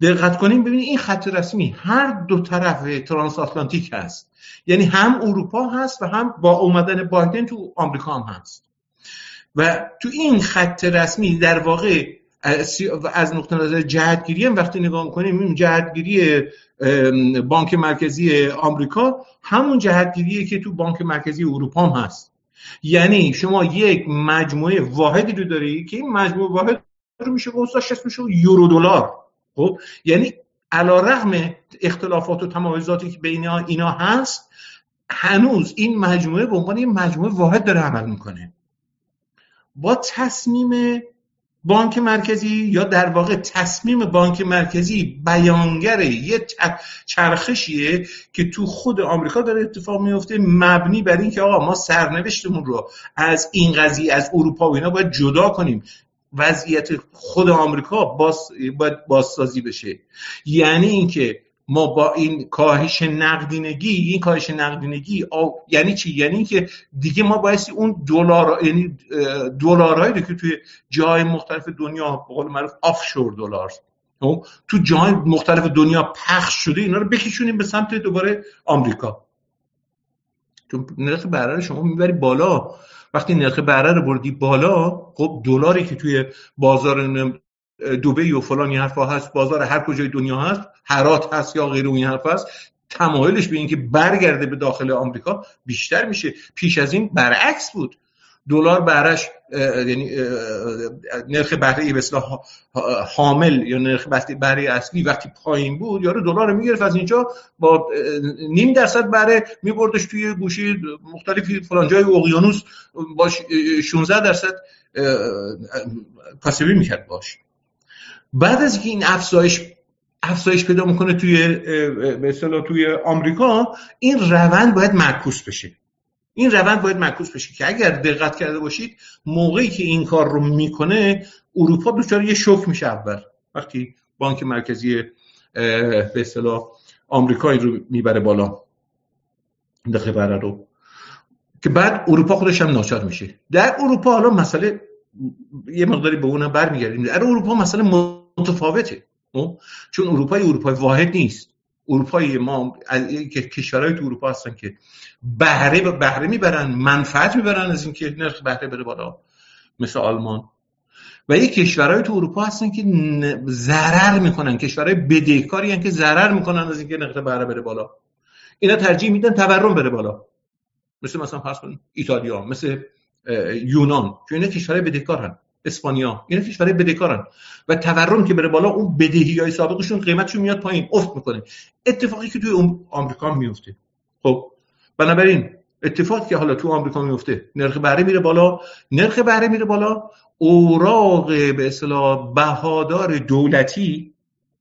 دقت کنیم ببینید این خط رسمی هر دو طرف ترانس آتلانتیک هست، یعنی هم اروپا هست و هم با اومدن بایدن تو آمریکا هم هست و تو این خط رسمی در واقع از نقطه نظر جهتگیری هم وقتی نگاه کنیم این جهتگیری بانک مرکزی آمریکا همون جهتگیریه که تو بانک مرکزی اروپا هم هست. یعنی شما یک مجموعه واحدی رو داری که این مجموعه واحد رو میشه گذاشت اسمش یورو دلار. خب یعنی علیرغم اختلافات و تمایزاتی که بین اینا هست هنوز این مجموعه به عنوان یک مجموعه واحد داره عمل میکنه. با تصمیم بانک مرکزی یا در واقع تصمیم بانک مرکزی بیانگر یه چرخشیه که تو خود آمریکا داره اتفاق میفته، مبنی بر این که آقا ما سرنوشتمون رو از این قضیه از اروپا و اینا باید جدا کنیم، وضعیت خود آمریکا باز باید بازسازی بشه. یعنی اینکه ما با این کاهش نقدینگی این کاهش نقدینگی آو... یعنی چی؟ یعنی که دیگه ما بایستی اون دلار، یعنی دلارایی که توی جای مختلف دنیا به قول معروف آفشور دلار تو جای مختلف دنیا پخش شده اینا رو بکشونیم به سمت دوباره آمریکا. چون نرخ بهره شما میبری بالا، وقتی نرخ بهره رو بردی بالا، خب دلاری که توی بازار دبی و فلان این حرفا هست، بازار هر کجای دنیا هست، هرات هست یا غیر اون این حرف هست، تمایلش به این که برگرده به داخل آمریکا بیشتر میشه. پیش از این برعکس بود، دلار بهرهش یعنی نرخ بهره به اصطلاح حامل یا نرخ بهره اصلی وقتی پایین بود یارو دلار رو میگرفت از اینجا با نیم درصد بهره میبردش توی گوشه مختلفی فلان جای اقیانوس با شانزده درصد پاسبی میکرد باش. بعد از اینکه این افزایش افزایش پیدا میکنه توی به اصطلاح توی آمریکا، این روند باید معکوس بشه. این روند باید معکوس بشه که اگر دقت کرده باشید موقعی که این کار رو میکنه اروپا دچار یه شوک میشه. اول وقتی بانک مرکزی به اصطلاح آمریکایی رو میبره بالا نرخ بهره رو، که بعد اروپا خودش هم ناچار میشه. در اروپا حالا مسئله یه مقداری به اونها برمیگردیم. در اروپا مسئله متفاوته، چون اروپای اروپای واحد نیست. اروپای ما که کشورهای تو اروپا هستن که بهره بهره میبرن، منفعت میبرن از این که نرخ بهره بره بالا، مثل آلمان. و یک کشورهای تو اروپا هستن که ضرر میکنن، کشورهای بدهکاری هستن که ضرر میکنن از این که نرخ بهره بره بالا. اینا ترجیح میدن تورم بره بالا، مثل مثلا فرض کن ایتالیا، مثل یونان، که اینا کشورهای بدهکارن، اسپانیا، اینا کشورهای بدهکارن و تورم که بره بالا اون بدهیای سابقشون قیمتشون میاد پایین، افت میکنه. اتفاقی که توی آمریکا میفته. خب بنابراین اتفاقی که حالا تو آمریکا میفته، نرخ بهره میره بالا، نرخ بهره میره بالا، اوراق به اصطلاح بهادار دولتی،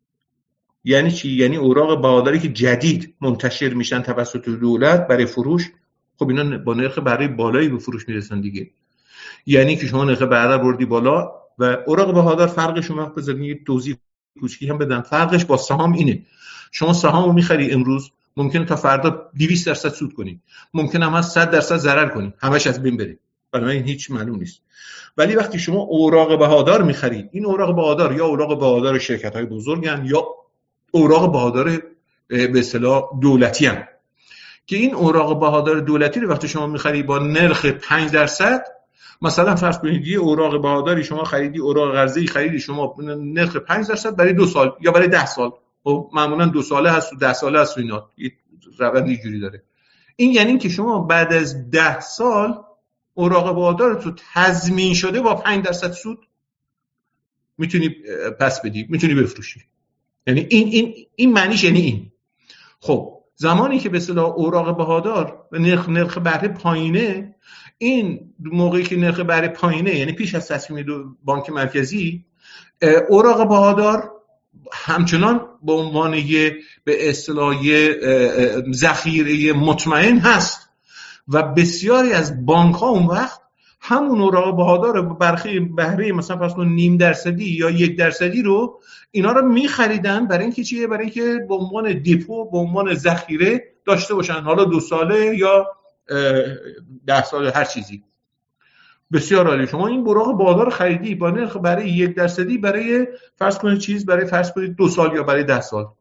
یعنی چی؟ یعنی اوراق بهاداری که جدید منتشر میشن توسط دولت برای فروش، خب اینا با نرخ بهره بالایی به فروش میرسن دیگه. یعنی که شما نرخ بهره بردی بالا و اوراق بهادار فرقش شما بذارید یه توضیح کوچیکی هم بدم. فرقش با سهام اینه، شما سهام رو میخری امروز، ممکنه تا فردا دویست درصد سود کنی، ممکنه هم صد درصد ضرر کنی، همش از بین بره، بنابراین هیچ معلوم نیست. ولی وقتی شما اوراق بهادار میخرید، این اوراق بهادار یا اوراق بهادار شرکت‌های بزرگن یا اوراق بهادار به اصطلاح دولتی ان، که این اوراق بهادار دولتی رو وقتی شما میخری با نرخ پنج درصد، مثلا فرض کنید یه اوراق بهاداری شما خریدی، اوراق قرضه‌ای خریدی شما نرخ پنج درصد برای دو سال یا برای ده سال، خب معمولا دو ساله هست و ده ساله هست و اینا، یه روند اینجوری داره. این یعنی که شما بعد از ده سال اوراق بهادار تو تضمین شده با پنج درصد سود میتونی پس بدی، میتونی بفروشی. یعنی این این این معنیش یعنی این. خب زمانی که به اصطلاح اوراق بهادار و نرخ نرخ بهره پایینه، این موقعی که نرخ بهره پایینه یعنی پیش از تصمیم بانک مرکزی، اوراق بهادار همچنان به عنوان یه به اصطلاح ذخیره مطمئن هست و بسیاری از بانک‌ها اون وقت همون اوراق بهادار برخی بهره مثلا فرض کن نیم درصدی یا یک درصدی رو اینا رو می‌خریدن برای اینکه چیه؟ برای اینکه به عنوان دیپو، به عنوان ذخیره داشته باشن، حالا دو ساله یا ده ساله هر چیزی. بسیار عالی. شما این اوراق بالا رو خریدی با نرخ برای یک درصدی برای فرض کنید چیز برای فرض کنید دو سال یا برای ده سال.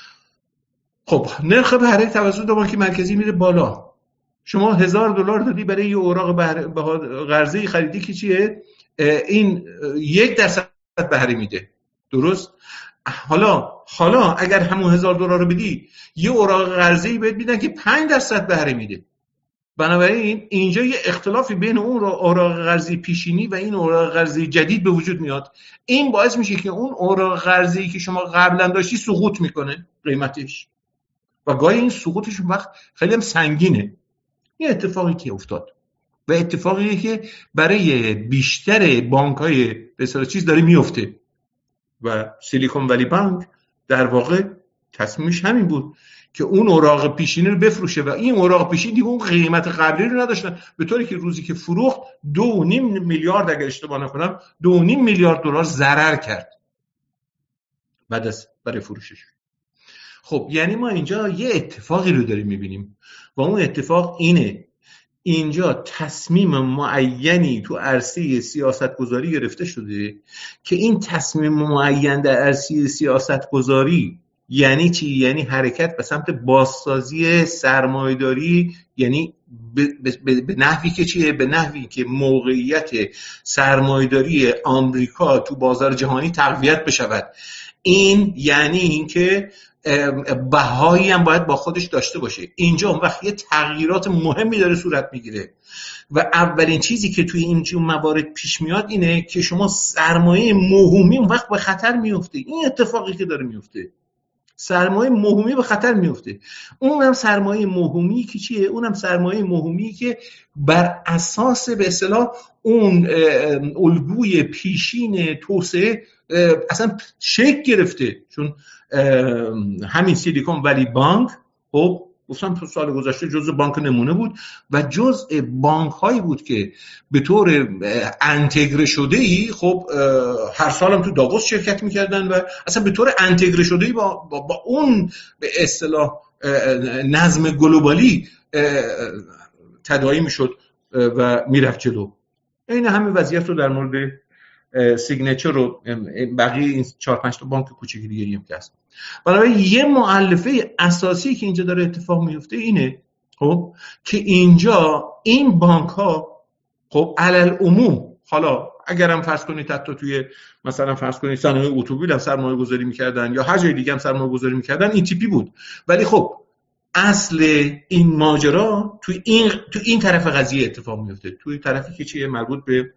خب نرخ بهره توسط بانک مرکزی میره بالا. شما هزار دلار دادی برای یه اوراق قرضه‌ای خریدی که چیه؟ این یک درصد بهره میده. درست؟ حالا حالا اگر همون هزار دلار رو بدی یه اوراق قرضه‌ای بهت میدن که پنج درصد بهره میده. بنابراین اینجا یه اختلافی بین اون اوراق قرضی پیشینی و این اوراق قرضی جدید به وجود میاد. این باعث میشه که اون اوراق قرضی که شما قبلا داشتی سقوط میکنه قیمتش و گاهی این سقوطش وقت خیلی هم سنگینه. این اتفاقی که افتاد و اتفاقی که برای بیشتر بانک‌های به اصطلاح چیز داره میفته و سیلیکون ولی بانک در واقع تصمیمش همین بود که اون اوراق پیشینی رو بفروشه و این اوراق پیشینی دیگه اون قیمت قبلی رو نداشتن، به طوری که روزی که فروخت دو و نیم میلیارد اگر اشتباه نکنم دو و نیم میلیارد دلار ضرر کرد بعد از برای فروشش. خب یعنی ما اینجا یه اتفاقی رو داریم میبینیم و اون اتفاق اینه، اینجا تصمیم معینی تو عرصه سیاست گذاری گرفته شده که این تصمیم معین در عرصه سیاست گذاری یعنی چی؟ یعنی حرکت به سمت بازسازی سرمایه‌داری، یعنی به, به, به نحوی که چیه؟ به نحوی که موقعیت سرمایه‌داری آمریکا تو بازار جهانی تقویت بشود. این یعنی اینکه بهایی هم باید با خودش داشته باشه. اینجا اون وقت یه تغییرات مهمی داره صورت میگیره و اولین چیزی که توی این موارد پیش میاد اینه که شما سرمایه موهومی اون وقت به خطر میفته. این اتفاقی که داره میفته، سرمایه موهومی به خطر میفته. اونم سرمایه موهومی که چیه؟ اونم سرمایه موهومی که بر اساس به اصطلاح اون الگوی پیشین توسعه اصلا شکل گرفته. چون همین سیلیکون ولی بانک خب گفتم تو سال گذشته جزء بانک نمونه بود و جزء بانک هایی بود که به طور انتگره شده ای خب هر سال هم تو داووس شرکت میکردن و اصلا به طور انتگره شده ای با, با, با اون به اصطلاح نظم گلوبالی تداعی میشد و میرفت جلو. این همین وضعیت رو در مورد سیگنچر رو بقیه این چهار پنج تا بانک کوچیک دیگه هم هست. بنابراین یه مؤلفه اساسی که اینجا داره اتفاق میفته اینه خب که اینجا این بانک ها خب علل عموم، حالا اگرم فرض کنید حتی توی مثلا فرض کنید صنایع اتومبیل هم سرمایه گذاری میکردن یا هر جای دیگه هم سرمایه گذاری میکردن این تیپی بود، ولی خب اصل این ماجرا توی این تو این طرف قضیه اتفاق میفته، توی طرفی که چیه مربوط به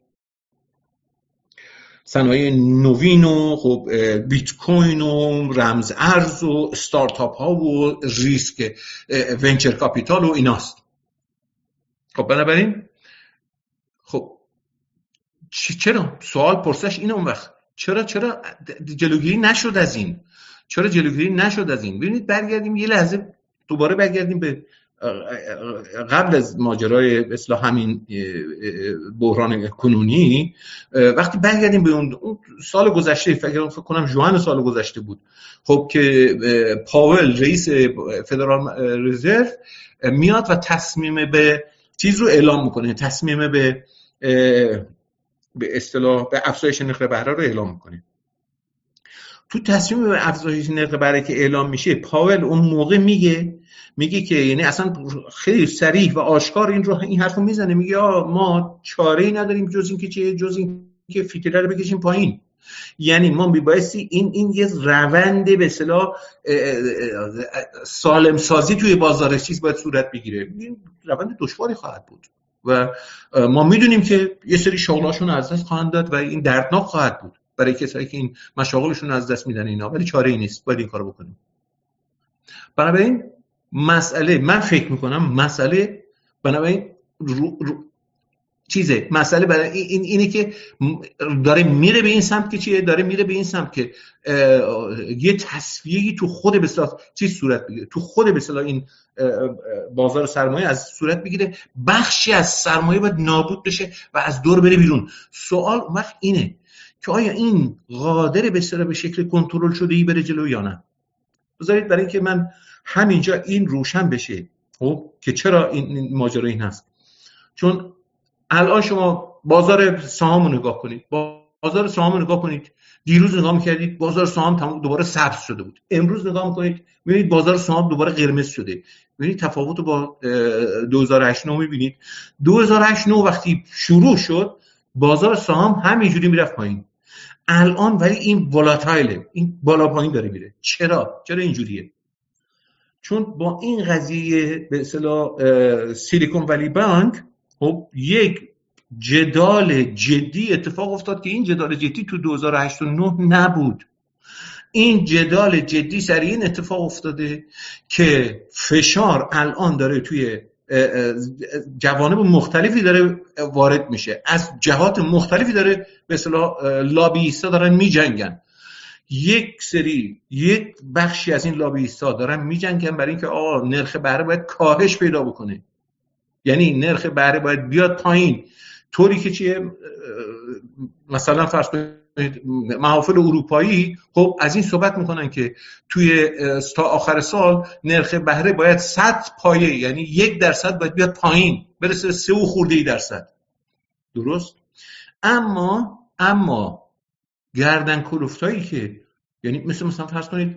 صنایع نوین و خب بیت کوین و رمز ارز و استارتاپ ها و ریسک ونچر کاپیتال و ایناست. خب بنابراین خب چرا سوال پرسش اینه اون وقت چرا چرا جلوگیری نشد از این؟ چرا جلوگیری نشد از این؟ ببینید برگردیم یه لحظه دوباره برگردیم به قبل از ماجرای اصلاح همین بحران کنونی. وقتی برگردیم به اون سال گذشته، فکر کنم ژوئن سال گذشته بود خب که پاول رئیس فدرال رزرو میاد و تصمیم به چیز رو اعلام میکنه، تصمیم به به اصطلاح به افزایش نرخ بهره رو اعلام میکنه. تو تصمیم به افزایش نرخ بهره که اعلام میشه پاول اون موقع میگه میگه که یعنی اصلا خیلی صریح و آشکار این رو این حرفو میزنه، میگه ما چاره‌ای نداریم جز این که چه جز این که فیتیله رو بکشیم پایین. یعنی ما میبایستی این این یه روند به اصطلاح سالم سازی توی بازار چیز باید صورت بگیره. این روند دشواری خواهد بود و ما میدونیم که یه سری شغلاشون از دست خواهند داد و این دردناک خواهد بود برای کسایی که این مشاغلشون از دست میدن اینا، ولی چاره‌ای نیست، باید این کارو بکنیم. بنابراین مسئله من فکر میکنم مسئله بنابراین رو، رو چیزه مسئله برای این اینه که داره میره به این سمت که چیه داره میره به این سمت که یه تصفیه‌ای تو خود به اصطلاح چیز صورت بگیره، تو خود به اصطلاح این بازار سرمایه از صورت بگیره، بخشی از سرمایه باید نابود بشه و از دور بره بیرون. سوال وقت اینه که آیا این قادر به اصطلاح به شکل کنترل شده‌ای بره جلو یا نه؟ بذارید برای اینکه من همینجا این روشن بشه خب که چرا این ماجرا این هست. چون الان شما بازار سهام رو نگاه کنید، بازار سهام رو نگاه کنید. دیروز نگاه می‌کردید بازار سهام دوباره سبز شده بود، امروز نگاه می‌کنید می‌بینید بازار سهام دوباره قرمز شده. ببینید تفاوت با دو هزار و هشت نه می‌بینید. دو هزار و هشت نه وقتی شروع شد بازار سهام همینجوری میرفت پایین. الان ولی این ولاتایله، این بالا پایین داره میره. چرا؟ چرا اینجوریه؟ چون با این قضیه به اصطلاح سیلیکون ولی بانک خب یک جدال جدی اتفاق افتاد که این جدال جدی تو دو هزار و هشت و نه نبود. این جدال جدی سر این اتفاق افتاده که فشار الان داره توی جوانب مختلفی داره وارد میشه، از جهات مختلفی داره به اصطلاح لابیستا دارن میجنگن. یک سری یک بخشی از این لابیستا دارن میجنگن برای اینکه آقا نرخ بهره باید کاهش پیدا بکنه، یعنی نرخ بهره باید بیاد پایین، طوری که چیه مثلا فرض کنید محافل اروپایی خب از این صحبت میکنن که توی تا آخر سال نرخ بهره باید صد پایه، یعنی یک درصد باید بیاد پایین برسه سه و خورده درصد. درست؟ اما اما گردن کلفتایی که یعنی مثل مثلا فرض کنید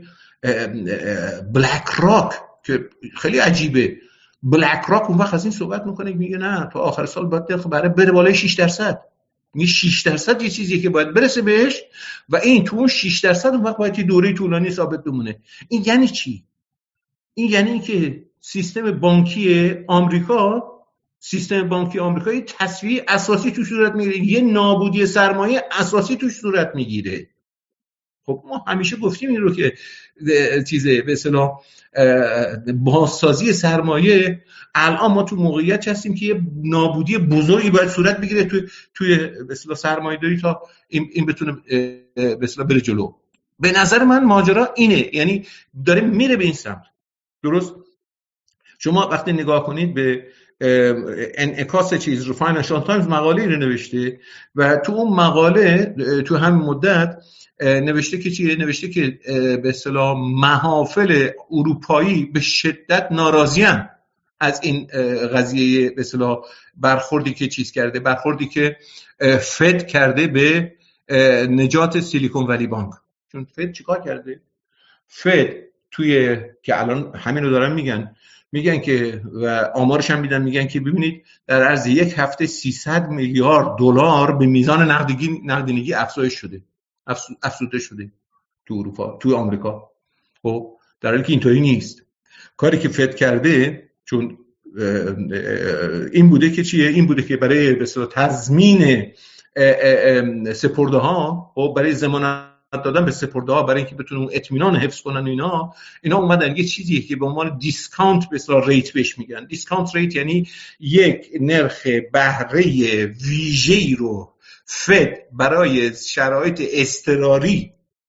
بلک راک که خیلی عجیبه، بلک راک اون وقت از این صحبت میکنه میگه نه تا آخر سال باید نرخ بهره بره بالای شش درصد. این شش درصد یه چیزیه که باید برسه بهش و این تو اون شش درصد اون وقت باید یه دوره طولانی ثابت بمونه. این یعنی چی؟ این یعنی این که سیستم بانکی آمریکا سیستم بانکی آمریکایی تصفیه اساسی توش صورت میگیره، یه نابودی سرمایه اساسی توش صورت میگیره. خب ما همیشه گفتیم این رو که چیزه به اصطلاح بازسازی سرمایه الان ما تو موقعیت هستیم که یه نابودی بزرگی باید صورت بگیره توی توی به اصطلاح سرمایه‌داری تا این, این بتونه به اصطلاح بره جلو. به نظر من ماجرا اینه، یعنی داره میره به این سمت. درست؟ شما وقتی نگاه کنید به انعکاس چیز رو فاینانشال تایمز مقاله رو نوشته و تو اون مقاله تو همین مدت نوشته که چیه؟ نوشته که به اصطلاح محافل اروپایی به شدت ناراضی‌اند از این قضیه به اصطلاح برخوردی که چیز کرده، برخوردی که فد کرده به نجات سیلیکون ولی بانک. چون فد چیکار کرده؟ فد توی که الان همین رو دارن میگن میگن که و آمارش هم میدن میگن که ببینید در عرض یک هفته سیصد میلیارد دلار به میزان نقدینگی نقدینگی افزایش شده، افزوده شده تو اروپا، تو آمریکا. خب در حالی که اینطوری نیست. کاری که فد کرده چون این بوده که چیه؟ این بوده که برای به اصطلاح تضمین سپرده ها و برای ضمانت دادن به سپرده ها برای اینکه بتونن اطمینان حفظ کنن اینا اینا اومدن یه چیزیه که به عنوان دیسکانت به اصطلاح ریت بهش میگن. دیسکانت ریت یعنی یک نرخ بهره ویژه‌ای رو فد برای شرایط اضطراری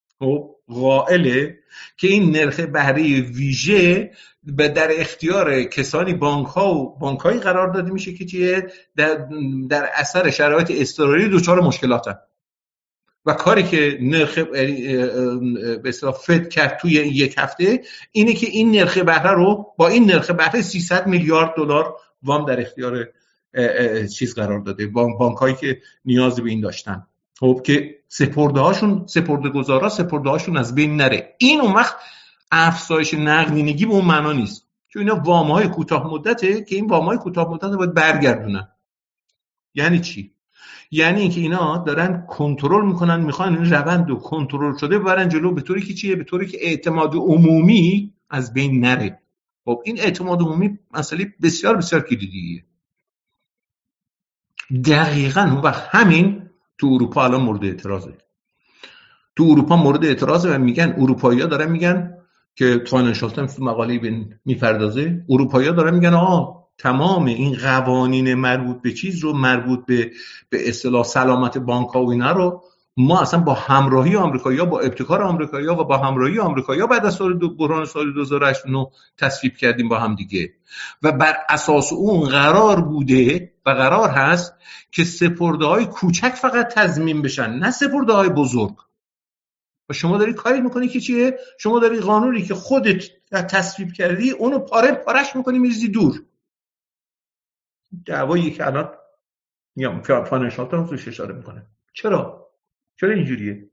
قائله که این نرخ بهره ویژه به در اختیار کسانی بانک ها و بانک هایی قرار داده میشه که چیه در, در اثر شرایط اضطراری دچار مشکلاتن. و کاری که نرخ به اصطلاح فد کرد توی یک هفته اینه که این نرخ بهره رو با این نرخ بهره سیصد میلیارد دلار وام در اختیار چیز قرار داده، بانک هایی که نیاز به این داشتن. خب که سپرده هاشون سپرده گذارا سپرده هاشون از بین نره. این اون وقت افزایش نقدینگی به اون معنا نیست، چون اینا وام های کوتاه مدته که این وام های کوتاه مدت رو باید برگردونن. یعنی چی؟ یعنی اینکه اینا دارن کنترل میکنن، میخوان این روند رو کنترل شده ببرن جلو به طوری که چیه؟ به طوری که اعتماد عمومی از بین نره. خب این اعتماد عمومی مسئله بسیار بسیار کلیدیه. دقیقاً اون وقت همین تو اروپا الان مورد اعتراضه. تو اروپا مورد اعتراضه و میگن اروپایی‌ها دارن میگن که فاینانشال تایمز تو مقاله میپردازه، اروپایی‌ها دارن میگن آقا تمام این قوانین مربوط به چیز رو مربوط به به اصطلاح سلامت بانک‌ها و اینا رو ما اصلا با همراهی آمریکایی‌ها، با ابتکار آمریکایی‌ها و با همراهی آمریکایی‌ها بعد از سال دو بحران سال دو هزار و هشت نه تصویب کردیم با هم دیگه و بر اساس اون قرار بوده و قرار هست که سپرده‌های کوچک فقط تضمین بشن، نه سپرده‌های بزرگ. و شما داری کاری میکنی که چیه؟ شما داری قانونی که خودت تصویب کردی اونو پاره پارش میکنی میریزی دور. دعوایی که الان یا فاینانشال تایمز روش اشاره میکنه. چرا چرا اینجوریه؟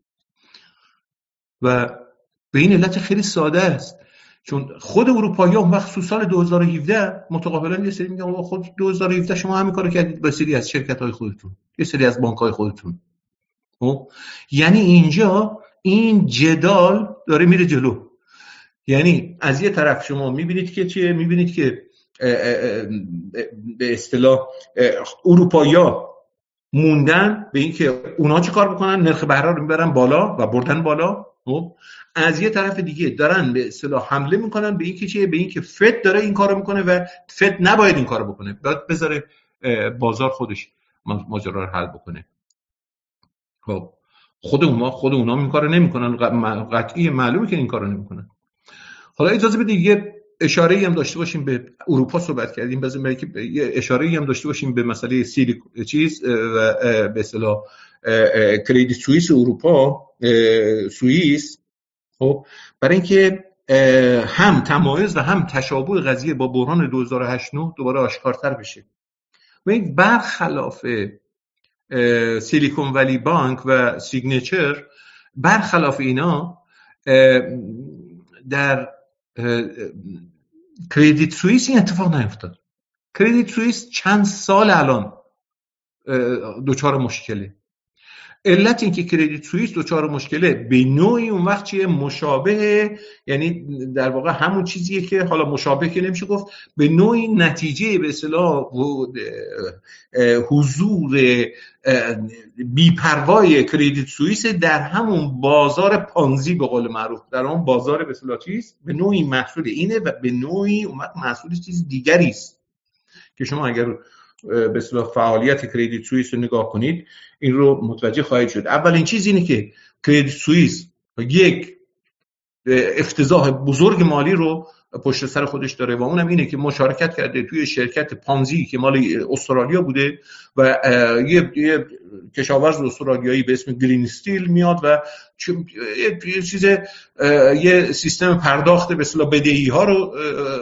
و به این علت خیلی ساده است، چون خود اروپایی‌ها اون وقت سال دو هزار و هفده متقابلا یه سری میگن خود دو هزار و هفده شما همین کارو کردید با سری از شرکت‌های خودتون، یه سری از بانک‌های خودتون. خب یعنی اینجا این جدال داره میره جلو. یعنی از یه طرف شما میبینید که چیه؟ میبینید که به اصطلاح اروپایی‌ها موندن به این که اونا چه کار بکنن، نرخ بهره رو میبرن بالا و بردن بالا. خب از یه طرف دیگه دارن به اصطلاح حمله میکنن به این که چیه؟ به این که فد داره این کارو میکنه و فد نباید این کارو بکنه، باید بذاره بازار خودش ماجرا رو حل بکنه. خب خود اونا خود اونا این کارو نمیکنن، قطعی معلومه که این کارو نمیکنن. حالا اجازه بدید یه اشاره‌ای هم داشته باشیم به اروپا، صحبت کردیم، بذاریم که یه اشاره‌ای هم داشته باشیم به مسئله سیلیک چیز و به اصطلاح کریدیت سوئیس اروپا، سوئیس. خب برای اینکه هم تمایز و هم تشابه قضیه با بحران دو هزار و هشت نه دوباره آشکارتر بشه. ببینید برخلاف سیلیکون ولی بانک و سیگنچر، برخلاف اینا در کریدیت سوئیس این اتفاق نیفتاد. کریدیت سوئیس چند سال الان دوچار مشکله. علت این که کریدیت سوئیس دوچار مشکله به نوعی اون وقت چیه؟ مشابه، یعنی در واقع همون چیزیه که حالا مشابه که نمیشه گفت، به نوعی نتیجه به اصطلاح حضور بی‌پروای کریدیت سوئیس در همون بازار پانزی به قول معروف، در اون بازار به اصطلاح چیز به نوعی محصول اینه و به نوعی اون وقت محصول چیز دیگری است که شما اگر به اصطلاح فعالیت کریدیت سوئیس رو نگاه کنید این رو متوجه خواهید شد. اولین چیز اینه که کریدیت سوئیس یک افتضاح بزرگ مالی رو پشت سر خودش داره و اونم اینه که مشارکت کرده توی شرکت پانزی که مال استرالیا بوده و یه, یه کشاورز استرالیایی به اسم گرین استیل میاد و یه چیز یه سیستم پرداخت به اصطلاح بدهی ها رو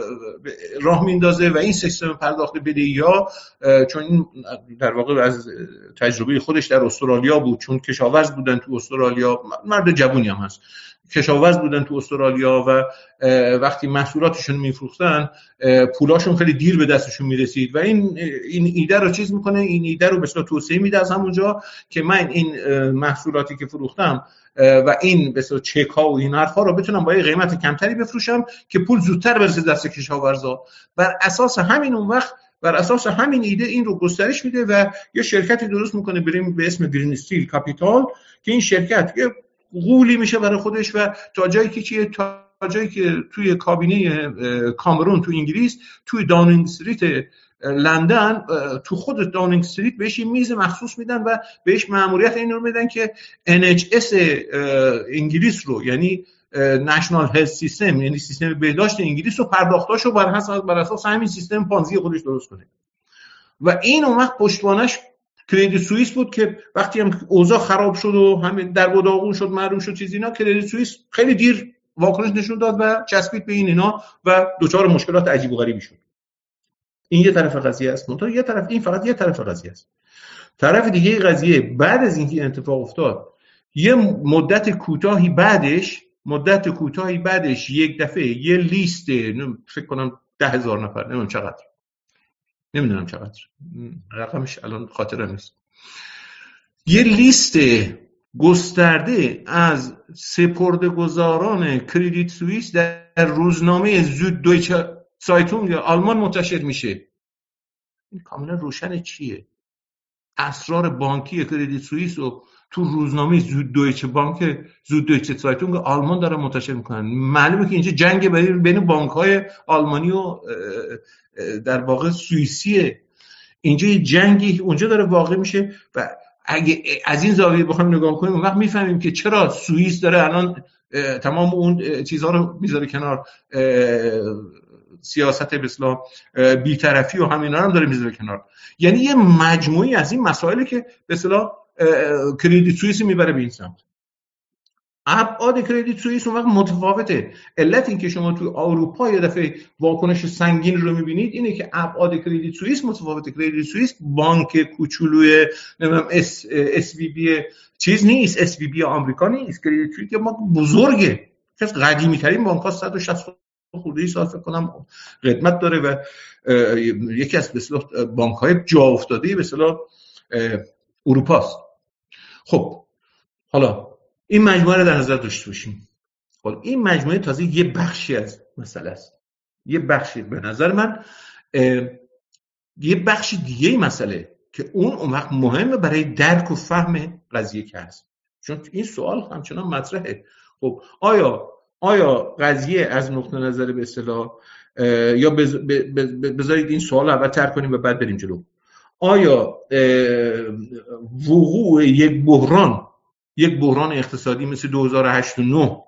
راه میندازه و این سیستم پرداخت بدهی ها، چون این در واقع از تجربه خودش در استرالیا بود، چون کشاورز بودن تو استرالیا، مرد جوونی هم هست، کشاورز بودن تو استرالیا و وقتی محصولاتشون میفروختن پولاشون خیلی دیر به دستشون میرسید و این این ایده رو چیز میکنه، این ایده رو به اصطلاح توسعه میده از همونجا که من این محصولاتی که فروختم و این به اصطلاح چک ها و این حرفا رو بتونم با یه قیمت کمتری بفروشم که پول زودتر برسه دست کشاورزا. بر اساس همین اون وقت بر اساس همین ایده این رو گسترش میده و یه شرکتی درست میکنه بریم به اسم گرین استیل کاپیتال که این شرکت یه غولی میشه برای خودش و تا جایی که چیه، تا جایی که توی کابینه کامرون تو انگلیس، توی داونینگ استریت لندن، تو خود داونینگ استریت بهش میز مخصوص میدن و بهش مأموریت این رو میدن که ان اچ اس انگلیس رو، یعنی نشنال هلت سیستم، یعنی سیستم بهداشت انگلیس رو پرداختاشو بر اساس بر اساس همین سیستم پانزی خودش درست کنه. و این اون وقت پشتوانش کریدیت سوئیس بود که وقتی هم اوضاع خراب شد و همین در و داغون شد، معلوم شد چیز اینا، کریدیت سوئیس خیلی دیر واکنش نشون داد و چسبید به این اینا و دچار مشکلات عجیب و غریبی شد. این یه طرف قضیه است. منتها یه طرف، این فقط یه طرف قضیه است. طرف دیگه قضیه بعد از اینکه اتفاق افتاد، یه مدت کوتاهی بعدش مدت کوتاهی بعدش یک دفعه یه لیست، فکر کنم ده هزار نفر، نمیدونم چقدر نمیدونم چقدر رقمش الان خاطرم نیست، یه لیست گسترده از سپرده‌گذاران کریدیت سوئیس در روزنامه زوددویچه سایتونگ آلمان منتشر میشه. این کاملا روشن چیه؟ اسرار بانکی کریدیت سوئیس رو تو روزنامه زوددویچه بانک زوددویچه سایتونگ آلمان داره منتشر میکنن. معلومه که اینجا جنگ بین بانک‌های آلمانی و در واقع سوئیسیه. اینجا یه جنگی اونجا داره واقع میشه و اگه از این زاویه بخوایم نگاه کنیم اون وقت میفهمیم که چرا سوئیس داره الان تمام اون چیزها رو میذاره کنار، سیاست به اصطلاح بی‌طرفی و همینا هم داره میذاره کنار. یعنی یه مجموعی از این مسائلی که به اصطلاح کریدیت سوئیس میبره به این سمت. ابعاد کردیت سوئیس اون وقت متفاوته. علت این که شما توی اروپا یه دفعه واکنش سنگین رو میبینید اینه که ابعاد کردیت سوئیس متفاوته. کردیت سوئیس بانک کوچولوی نمیدونم اس اس وی بی چیز نیست، اس وی بی آمریکا نیست. کردیت سوئیس که ما بزرگه، که از قدیمی ترین بانک ها، صد و شصت خورده سال فکر کنم قدمت داره و یکی از به اصطلاح بانک های جا افتاده به اصطلاح اروپا است. خب حالا این مجموعه رو در نظر داشته باشیم. خب این مجموعه تازه یه بخشی از مسئله است، یه بخشی به نظر من یه بخشی دیگه ای مسئله که اون اون وقت مهمه برای درک و فهم قضیه که هست. چون این سوال همچنان مطرحه. خب آیا آیا قضیه از نقطه نظر به اصطلاح یا بز... بذارید این سوال اول طرح کنیم و بعد بریم جلو. آیا وقوع یک بحران یک بحران اقتصادی مثل دو هزار و هشت و نه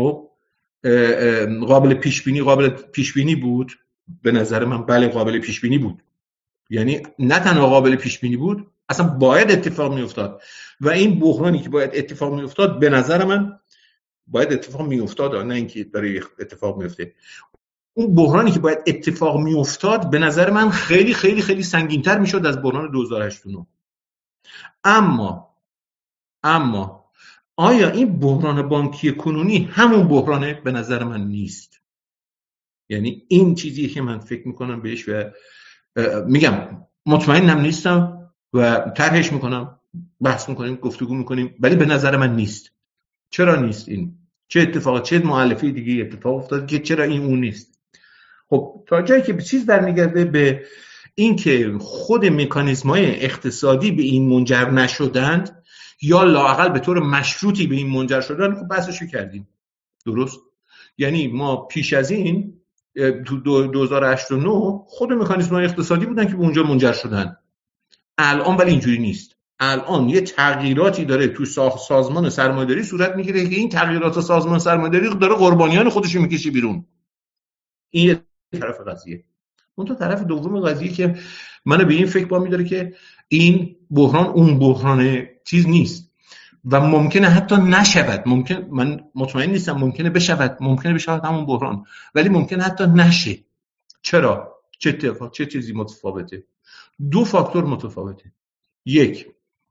قابل پیش بینی قابل پیش بینی بود؟ به نظر من بله، قابل پیش بینی بود. یعنی نه تنها قابل پیش بینی بود، اصلا باید اتفاق می افتاد. و این بحرانی که باید اتفاق می افتاد به نظر من باید اتفاق می افتاد، نه اینکه داره اتفاق می افته. اون بحرانی که باید اتفاق می افتاد به نظر من خیلی خیلی خیلی سنگین‌تر میشد از بحران دو هزار و هشت و نه. اما اما آیا این بحران بانکی کنونی همون بحرانه؟ به نظر من نیست. یعنی این چیزیه که من فکر میکنم بهش و میگم مطمئنم نیستم و طرحش میکنم، بحث میکنیم، گفتگو میکنیم، ولی به نظر من نیست. چرا نیست؟ این چه اتفاقات، چه مؤلفه دیگه اتفاق افتاد که چرا این اون نیست؟ خب تا جایی که به چیز برمیگرده به این که خود مکانیزم‌های اقتصادی به این منجر نشدند یا لااقل به طور مشروطی به این منجر شدن، خب بحثشو کردیم. درست؟ یعنی ما پیش از این تو دو هزار و هشت و نه خود مکانیزم‌های اقتصادی بودن که به اونجا منجر شدن. الان ولی اینجوری نیست. الان یه تغییراتی داره تو سازمان سرمایه‌داری صورت میگیره که این تغییرات سازمان سرمایه‌داری داره قربانیان خودش رو میکشه بیرون. این یه طرف قضیه. اون تو طرف دوم قضیه که منو به این فکر با می‌داره که این بحران اون بحران چیز نیست و ممکنه حتی نشود. ممکن من مطمئن نیستم، ممکنه بشود، ممکنه بشود همون بحران، ولی ممکنه حتی نشه. چرا؟ چه اتفاق چه چیزی متفاوته؟ دو فاکتور متفاوته. یک،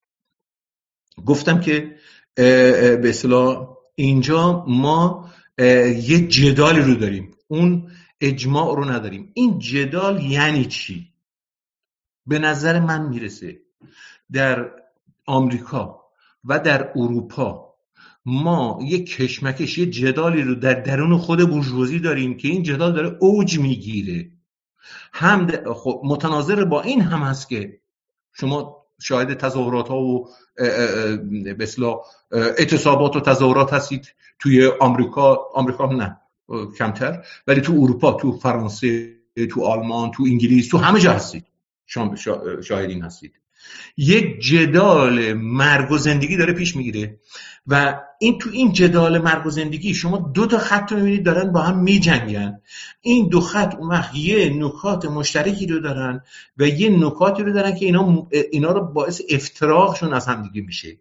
گفتم که به اصطلاح اینجا ما یه جدالی رو داریم، اون اجماع رو نداریم. این جدال یعنی چی؟ به نظر من میرسه در آمریکا و در اروپا ما یک کشمکش، یه جدالی رو در درون خود بورژوازی داریم که این جدال داره اوج میگیره. هم خب متناظر با این هم هست که شما شاهد تظاهرات ها و به اصطلاح اعتصابات و تظاهرات هستید توی آمریکا. آمریکا نه کمتر، ولی تو اروپا، تو فرانسه، تو آلمان، تو انگلیس، تو همه جا هستید، شما شاهدین هستید. یک جدال مرگ و زندگی داره پیش میگیره و این تو این جدال مرگ و زندگی شما دو تا خط رو میبینید دارن با هم میجنگن. این دو خط اون وقت یه نکات مشترکی رو دارن و یه نکاتی رو دارن که اینا اینا رو باعث افتراقشون از هم دیگه میشه.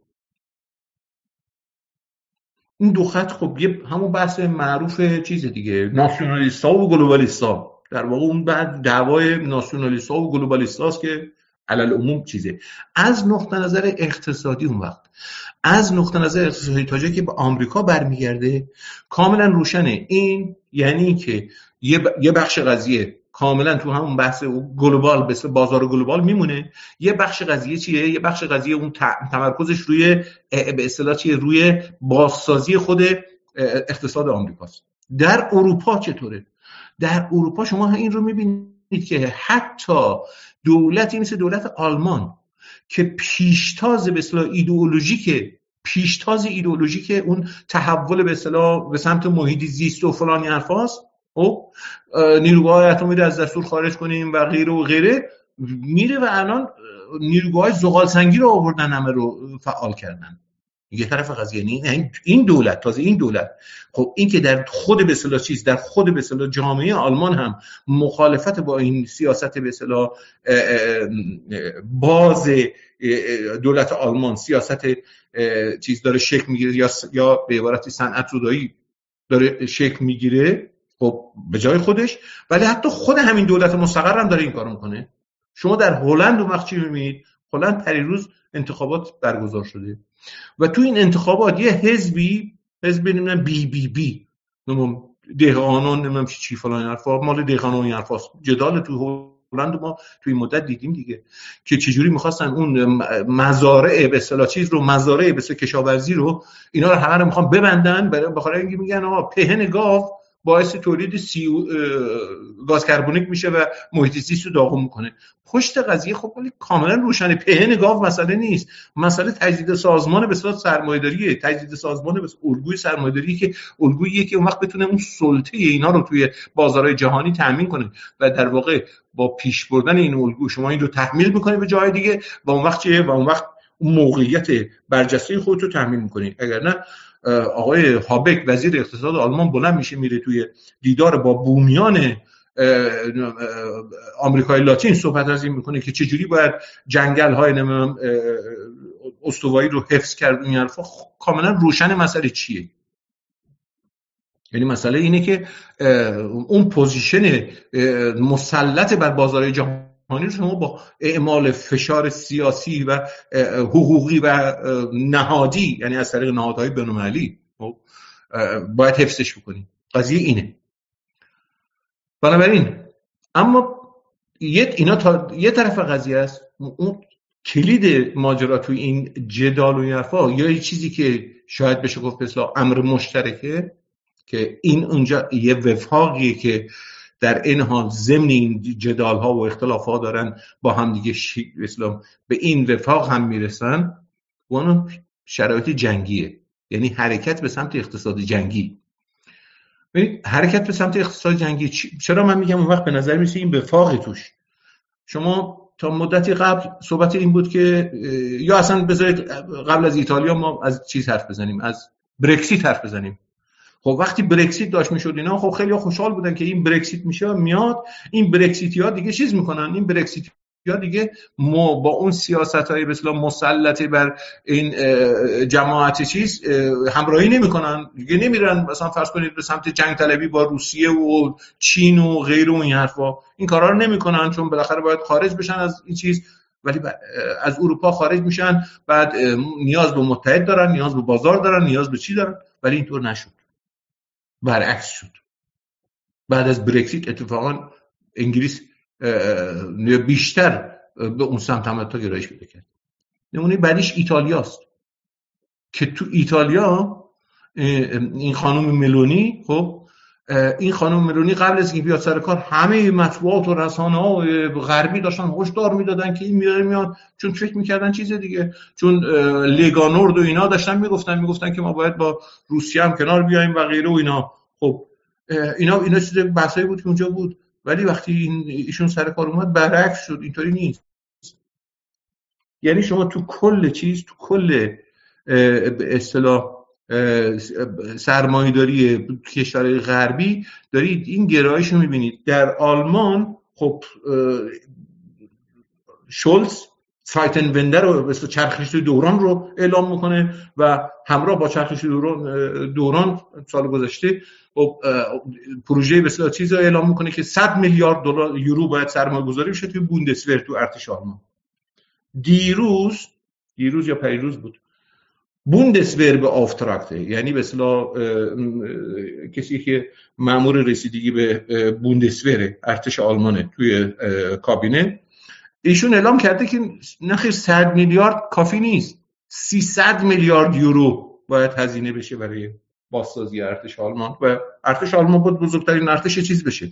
این دو خط خب یه همون بحث معروف چیز دیگه، ناسیونالیستا و گلوبالیستا. در واقع اون بعد دعوای ناسیونالیستا و گلوبالیستاست که علل عموم چیزه. از نقطه نظر اقتصادی اون وقت از نقطه نظر اقتصادی تا جایی که به آمریکا برمیگرده کاملا روشنه. این یعنی که یه یه بخش قضیه کاملا تو همون بحث گلوبال، مثل بازار گلوبال میمونه. یه بخش قضیه چیه؟ یه بخش قضیه اون تمرکزش روی به اصطلاح چیه؟ روی بازسازی خود اقتصاد آمریکاست. در اروپا چطوره؟ در اروپا شما این رو میبینید که حتی دولتی مثل دولت آلمان که پیشتاز به اصطلاح ایدئولوژیک پیشتاز ایدئولوژیک اون تحول به اصطلاح به سمت محیط زیست و فلان حرفاست، خب نیروگاه اتمی رو از دستور خارج کنیم و غیره و غیره، میره و الان نیروگاه زغال سنگی رو آوردن همه رو فعال کردن. یه طرف قضیه نه این دولت، تازه این دولت خب این که در خود به اصطلاح چیز در خود به اصطلاح جامعه آلمان هم مخالفت با این سیاست به اصطلاح باز دولت آلمان سیاست چیز داره شکل میگیره یا یا به عبارتی صنعت رودایی داره شکل میگیره خب به جای خودش، ولی حتی خود همین دولت مستقر هم داره این کارو میکنه. شما در هلند اون وقت چی میبینید؟ هلند پریروز انتخابات برگزار شده و تو این انتخابات یه حزبی حزب نمیدونم بی بی بی نمیدونم دهقانان نمیدونم چی فلان حرفا مال دهقانان این حرفاست. جدال تو هلند ما توی مدت دیدیم دیگه که چجوری می‌خواستن اون مزارع به اصطلاح چیز رو مزارع به اصطلاح کشاورزی رو اینا رو همه رو می‌خوان ببندن، برای بخاطر اینکه میگن آقا پهن گاو باعث تولید سی گاز کربونیک میشه و محیط زیست رو داغون میکنه. پشت قضیه خب ولی کاملا روشنه، پهن گاو مسئله نیست، مسئله تجدید سازمان به اصطلاح سرمایه‌داریه، تجدید سازمان به الگوی سرمایه‌داری که الگوییه که اون وقت بتونه اون سلطه اینا رو توی بازارهای جهانی تامین کنه و در واقع با پیش بردن این الگو شما این رو تحمیل میکنید به جای دیگه و اون وقت چیه و اون وقت اون موقعیت برجسته خودت رو تامین میکنید. اگر نه آقای هابک وزیر اقتصاد آلمان بلند میشه میره توی دیدار با بومیان آمریکای لاتین صحبت از این میکنه که چجوری باید جنگل های نمیدونم استوایی رو حفظ کرد. این حرفا کاملا روشن مسئله چیه. یعنی مسئله اینه که اون پوزیشن مسلط بر بازار جهانی رو شما با اعمال فشار سیاسی و حقوقی و نهادی، یعنی از طریق نهادهای بین‌المللی باید حفظش بکنید. قضیه اینه. بنابراین اما یه اینا تا یه طرف قضیه است، اون کلید ماجرا توی این جدال و این حرفا یا یه چیزی که شاید بشه گفت مثلا امر مشترکه که این اونجا یه وفاقیه که در این حال ضمن این جدال ها و اختلاف ها دارن با هم دیگه اسلام به این وفاق هم میرسن و اون شرایط جنگیه، یعنی حرکت به سمت اقتصاد جنگی. ببینید حرکت به سمت اقتصاد جنگی چرا من میگم اون وقت به نظر میسه این وفاق توش. شما تا مدتی قبل صحبت این بود که یا اصلا بذارید قبل از ایتالیا ما از چیز حرف بزنیم، از برکسیت حرف بزنیم. خب وقتی برکسیت داشت میشد اینا خب خیلی خوشحال بودن که این برکسیت میشه میاد، این برکسیتیا دیگه چیز میکنن، این برکسیتیا دیگه ما با اون سیاست‌های به اصطلاح مسلطه بر این جماعت چیز همراهی نمیکنن دیگه، نمیرن مثلا فرض کنید به سمت جنگ طلبی با روسیه و چین و غیره و این حرفا، این کارا رو نمیکنن چون بالاخره باید خارج بشن از این چیز، ولی از اروپا خارج میشن بعد نیاز به متحد دارن، نیاز به بازار دارن، نیاز به چی دارن، ولی اینطور نشد، برعکس شد. بعد از برکسیت اتفاقا انگلیس بیشتر به اون سمت هم تا گرایش پیدا کرد. نمونه بعدیش ایتالیاست که تو ایتالیا این خانم ملونی، خب این خانم ملونی قبل از اینکه بیاد سر کار همه مطبوعات و رسانه‌ها غربی داشتن هشدار میدادن که این میاد میاد، چون فکر میکردن چیز دیگه، چون لیگا نورد و اینا داشتن میگفتن میگفتن که ما باید با روسیه هم کنار بیایم و غیره و اینا. خب اینا اینا چیز بحثایی بود که اونجا بود، ولی وقتی این ایشون سر کار اومد برعکس شد، اینطوری نیست. یعنی شما تو کل چیز تو کل به اصطلاح سرمایه‌داری کشورهای غربی دارید این گرایش رو می‌بینید. در آلمان خب شولز سایتن وندر رو مثل چرخش دوران رو اعلام میکنه و همراه با چرخش دوران دوران سال گذشته پروژه به اصطلاح چیز رو اعلام میکنه که صد میلیارد دلار یورو باید سرمایه گذاری بشه توی بوندسور، تو ارتش آلمان. دیروز دیروز یا پریروز بود بوندسور به آفتراکته، یعنی به اصطلاح کسی که مأمور رسیدگی به بوندسور ارتش آلمانه توی کابینه، ایشون اعلام کرده که نخیر صد میلیارد کافی نیست، سیصد میلیارد یورو باید هزینه بشه برای بازسازی ارتش آلمان و ارتش آلمان بود بزرگترین ارتش چیز بشه.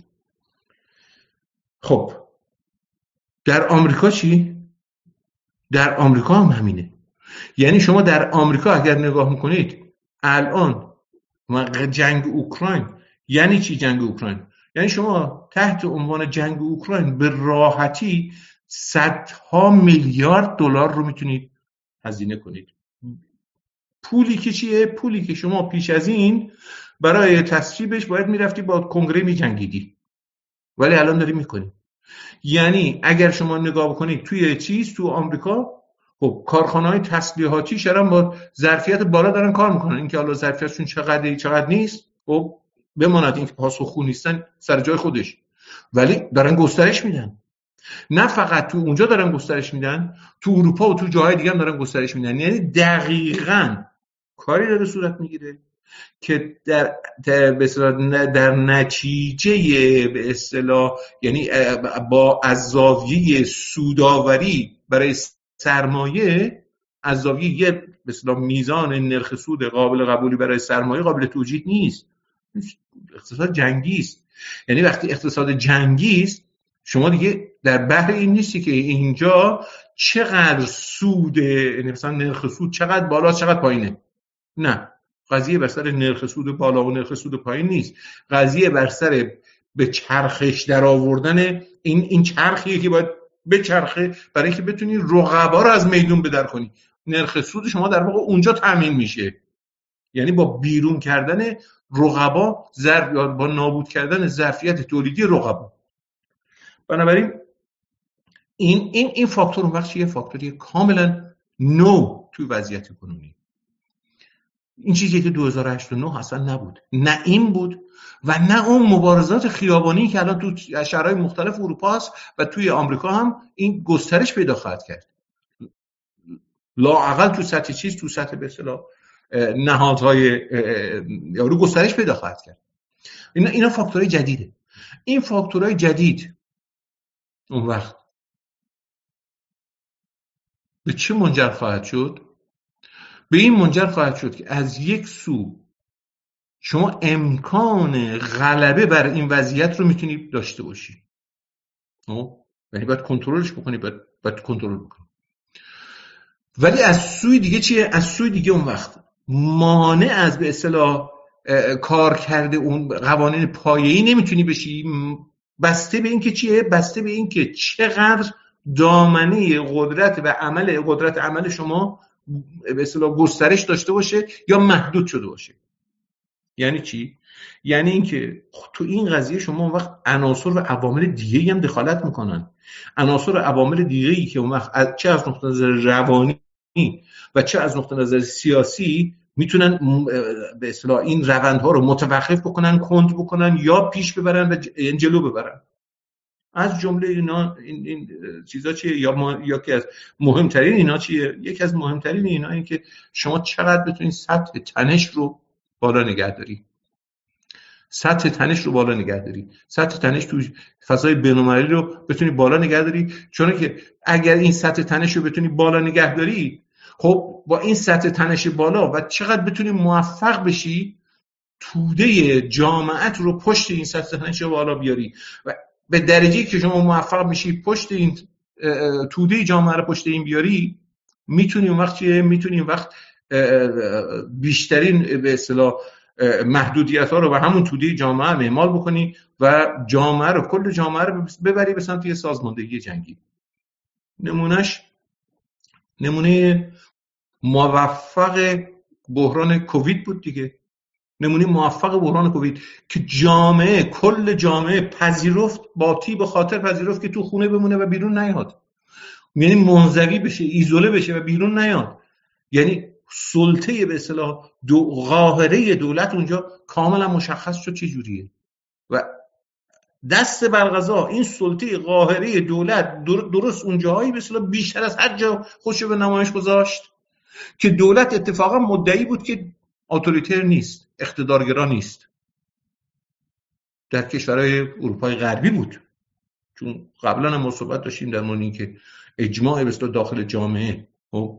خب در آمریکا چی؟ در آمریکا هم همینه. یعنی شما در آمریکا اگر نگاه میکنید الان جنگ اوکراین، یعنی چی جنگ اوکراین؟ یعنی شما تحت عنوان جنگ اوکراین به راحتی صدها میلیارد دلار رو میتونید هزینه کنید. پولی که چیه؟ پولی که شما پیش از این برای تصویبش باید میرفتی با کنگره میجنگیدی، ولی الان داری میکنی. یعنی اگر شما نگاه بکنید توی چیز تو آمریکا، خب کارخانه‌های تسلیحاتی شرم با ظرفیت بالا دارن کار میکنن. اینکه حالا ظرفیتشون چقدر چقدر نیست، خب بماند، این پاسخگو نیستن سر جای خودش، ولی دارن گسترش میدن. نه فقط تو اونجا دارن گسترش میدن، تو اروپا و تو جاهای دیگه هم دارن گسترش میدن. یعنی دقیقاً کاری داره صورت میگیره که در در به اصطلاح در نتیجه به اصطلاح یعنی با از زاویه سوداوری برای سرمایه، از زاویه یه به اصطلاح میزان نرخ سود قابل قبولی برای سرمایه قابل توجیه نیست. اقتصاد جنگی است. یعنی وقتی اقتصاد جنگی است، شما دیگه در بحر این نیستی که اینجا چقدر سود، مثلا نرخ سود چقدر بالا چقدر پایینه. نه، قضیه بر سر نرخ سود بالا و نرخ سود پایین نیست. قضیه بر سر به چرخش در آوردن این این چرخیه که باید به چرخه برای اینکه بتونی رقبا رو از میدون بدر کنی. نرخ سود شما در واقع اونجا تامین میشه، یعنی با بیرون کردن رقبا، ظرف با نابود کردن ظرفیت تولیدی رقبا. بنابراین این این این فاکتور اون وقت یه فاکتوری کاملا نو توی وضعیت کنونی. این چیزی که دو هزار و هشت و نه اصلا نبود، نه این بود و نه اون مبارزات خیابانی که الان تو شهرهای مختلف اروپا هست و توی آمریکا هم این گسترش پیدا خواهد کرد. لااقل تو سطح چیز، تو سطح به اصطلاح نهادهای یارو گسترش پیدا خواهد کرد. اینا اینا فاکتورهای جدیده. این فاکتورهای جدید اون وقت به چه منجر خواهد شد؟ به این منجر خواهد شد که از یک سو شما امکان غلبه بر این وضعیت رو میتونی داشته باشی، یعنی باید کنترلش بکنی، باید باید کنترل بکنی. ولی از سوی دیگه چیه؟ از سوی دیگه اون وقت مانع از به اصطلاح کار کرده اون قوانین پایه‌ای نمیتونی بشی، بسته به این که چیه؟ بسته به این که چقدر دامنه قدرت و عمل قدرت عمل شما به اصطلاح گسترش داشته باشه یا محدود شده باشه. یعنی چی؟ یعنی اینکه تو این قضیه شما اون وقت عناصر و عوامل دیگه‌ای هم دخالت میکنن. عناصر و عوامل دیگه‌ای که اون وقت چه از نقطه نظر روانی و چه از نقطه نظر سیاسی میتونن به اصطلاح این روندها رو متوقف بکنن، کند بکنن یا پیش ببرن و جلو ببرن. از جمله اینا این, این چیزا چیه؟ یا ما یا که از مهمترین اینا چیه؟ یکی از مهمترین اینا این که شما چقدر بتونید سطح تنش رو بالا نگه داری. سطح تنش رو بالا نگه داری. سطح تنش تو فضای بین‌المللی رو بتونی بالا نگه داری، چون که اگر این سطح تنش رو بتونی بالا نگه داری، خب با این سطح تنش بالا و چقدر بتونی موفق بشی توده جامعت رو پشت این سطح تنش رو بالا بیاری و به درجه‌ای که شما موفق میشی پشت این توده جامعه رو پشت این بیاری، میتونی اون وقت چیه؟ میتونی اون وقت بیشترین به اصطلاح محدودیت‌ها رو و همون توده جامعه هم اعمال بکنی و جامعه رو، کل جامعه رو ببری به سمت یه سازماندهی جنگی. نمونهش نمونه موفق بحران کووید بود دیگه. نمونه موفق بحران کووید که جامعه، کل جامعه پذیرفت، با تیب خاطر پذیرفت که تو خونه بمونه و بیرون نیاد، یعنی منزوی بشه، ایزوله بشه و بیرون نیاد. یعنی سلطه به اصطلاح دو قاهره دولت اونجا کاملا مشخص شد چه جوریه و دست برقضا این سلطه قاهره دولت درست اونجاهایی به اصطلاح بیشتر از هر جا خودشو به نمایش گذاشت که دولت اتفاقا مدعی بود که اتوریتر نیست، اقتدارگرا نیست. در کشورهای اروپای غربی بود، چون قبلا هم ما صحبت داشتیم در مورد اینکه اجماع به اصطلاح داخل جامعه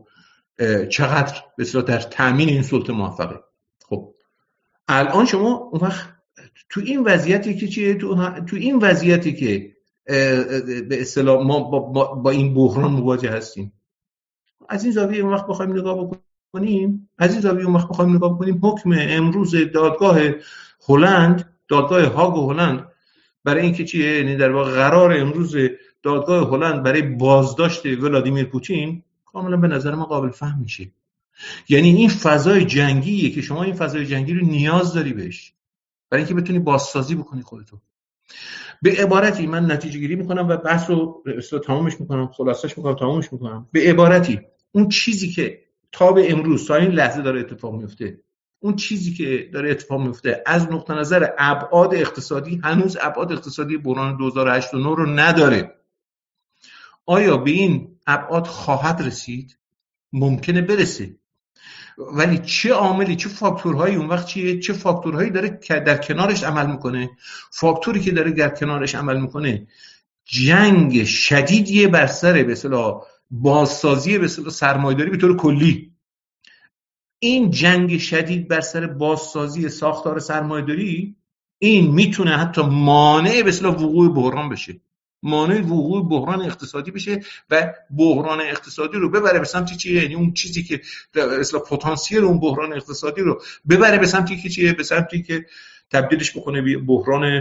چقدر به اصطلاح در تامین این سلطه موفقه. خب الان شما اون وقت تو این وضعیتی که چیه، تو, تو این وضعیتی که به اصطلاح ما با, با, با این بحران مواجه هستیم، از این زاویه اون وقت بخوایم نگاه بکنیم از این زاویه اون وقت بخوایم نگاه بکنیم حکم امروز دادگاه هلند، دادگاه هاگ هلند، برای اینکه چیه، یعنی در واقع قرار امروز دادگاه هلند برای بازداشت ولادیمیر پوتین، کاملا به نظر من قابل فهم میشه. یعنی این فضای جنگیه که شما این فضای جنگی رو نیاز داری بهش برای اینکه بتونی بازسازی بکنی خودتو. به عبارتی من نتیجه گیری میکنم و بحث رو اصلا تمامش میکنم، خلاصش میکنم، تمامش میکنم. به عبارتی اون چیزی که تا به امروز تا این لحظه داره اتفاق میفته، اون چیزی که داره اتفاق میفته از نقطه نظر ابعاد اقتصادی هنوز ابعاد اقتصادی بحران دو هزار و هشت و نه رو نداره. آیا به این ابعاد خواهد رسید؟ ممکنه برسه، ولی چه عاملی، چه فاکتورهایی اون وقت چیه، چه فاکتورهایی داره که در کنارش عمل میکنه؟ فاکتوری که داره در کنارش عمل میکنه جنگ شدیدیه بر سر به اصطلاح بازسازی به اصطلاح سرمایه‌داری به طور کلی. این جنگ شدید بر سر بازسازی ساختار سرمایه‌داری این میتونه حتی مانع به اصطلاح وقوع بحران بشه، مانع وقوع بحران اقتصادی بشه و بحران اقتصادی رو ببره به سمتی چیه، یعنی اون چیزی که اصلا پتانسیل اون بحران اقتصادی رو ببره به سمتی که چیه، به سمتی که تبدیلش بکنه به بحران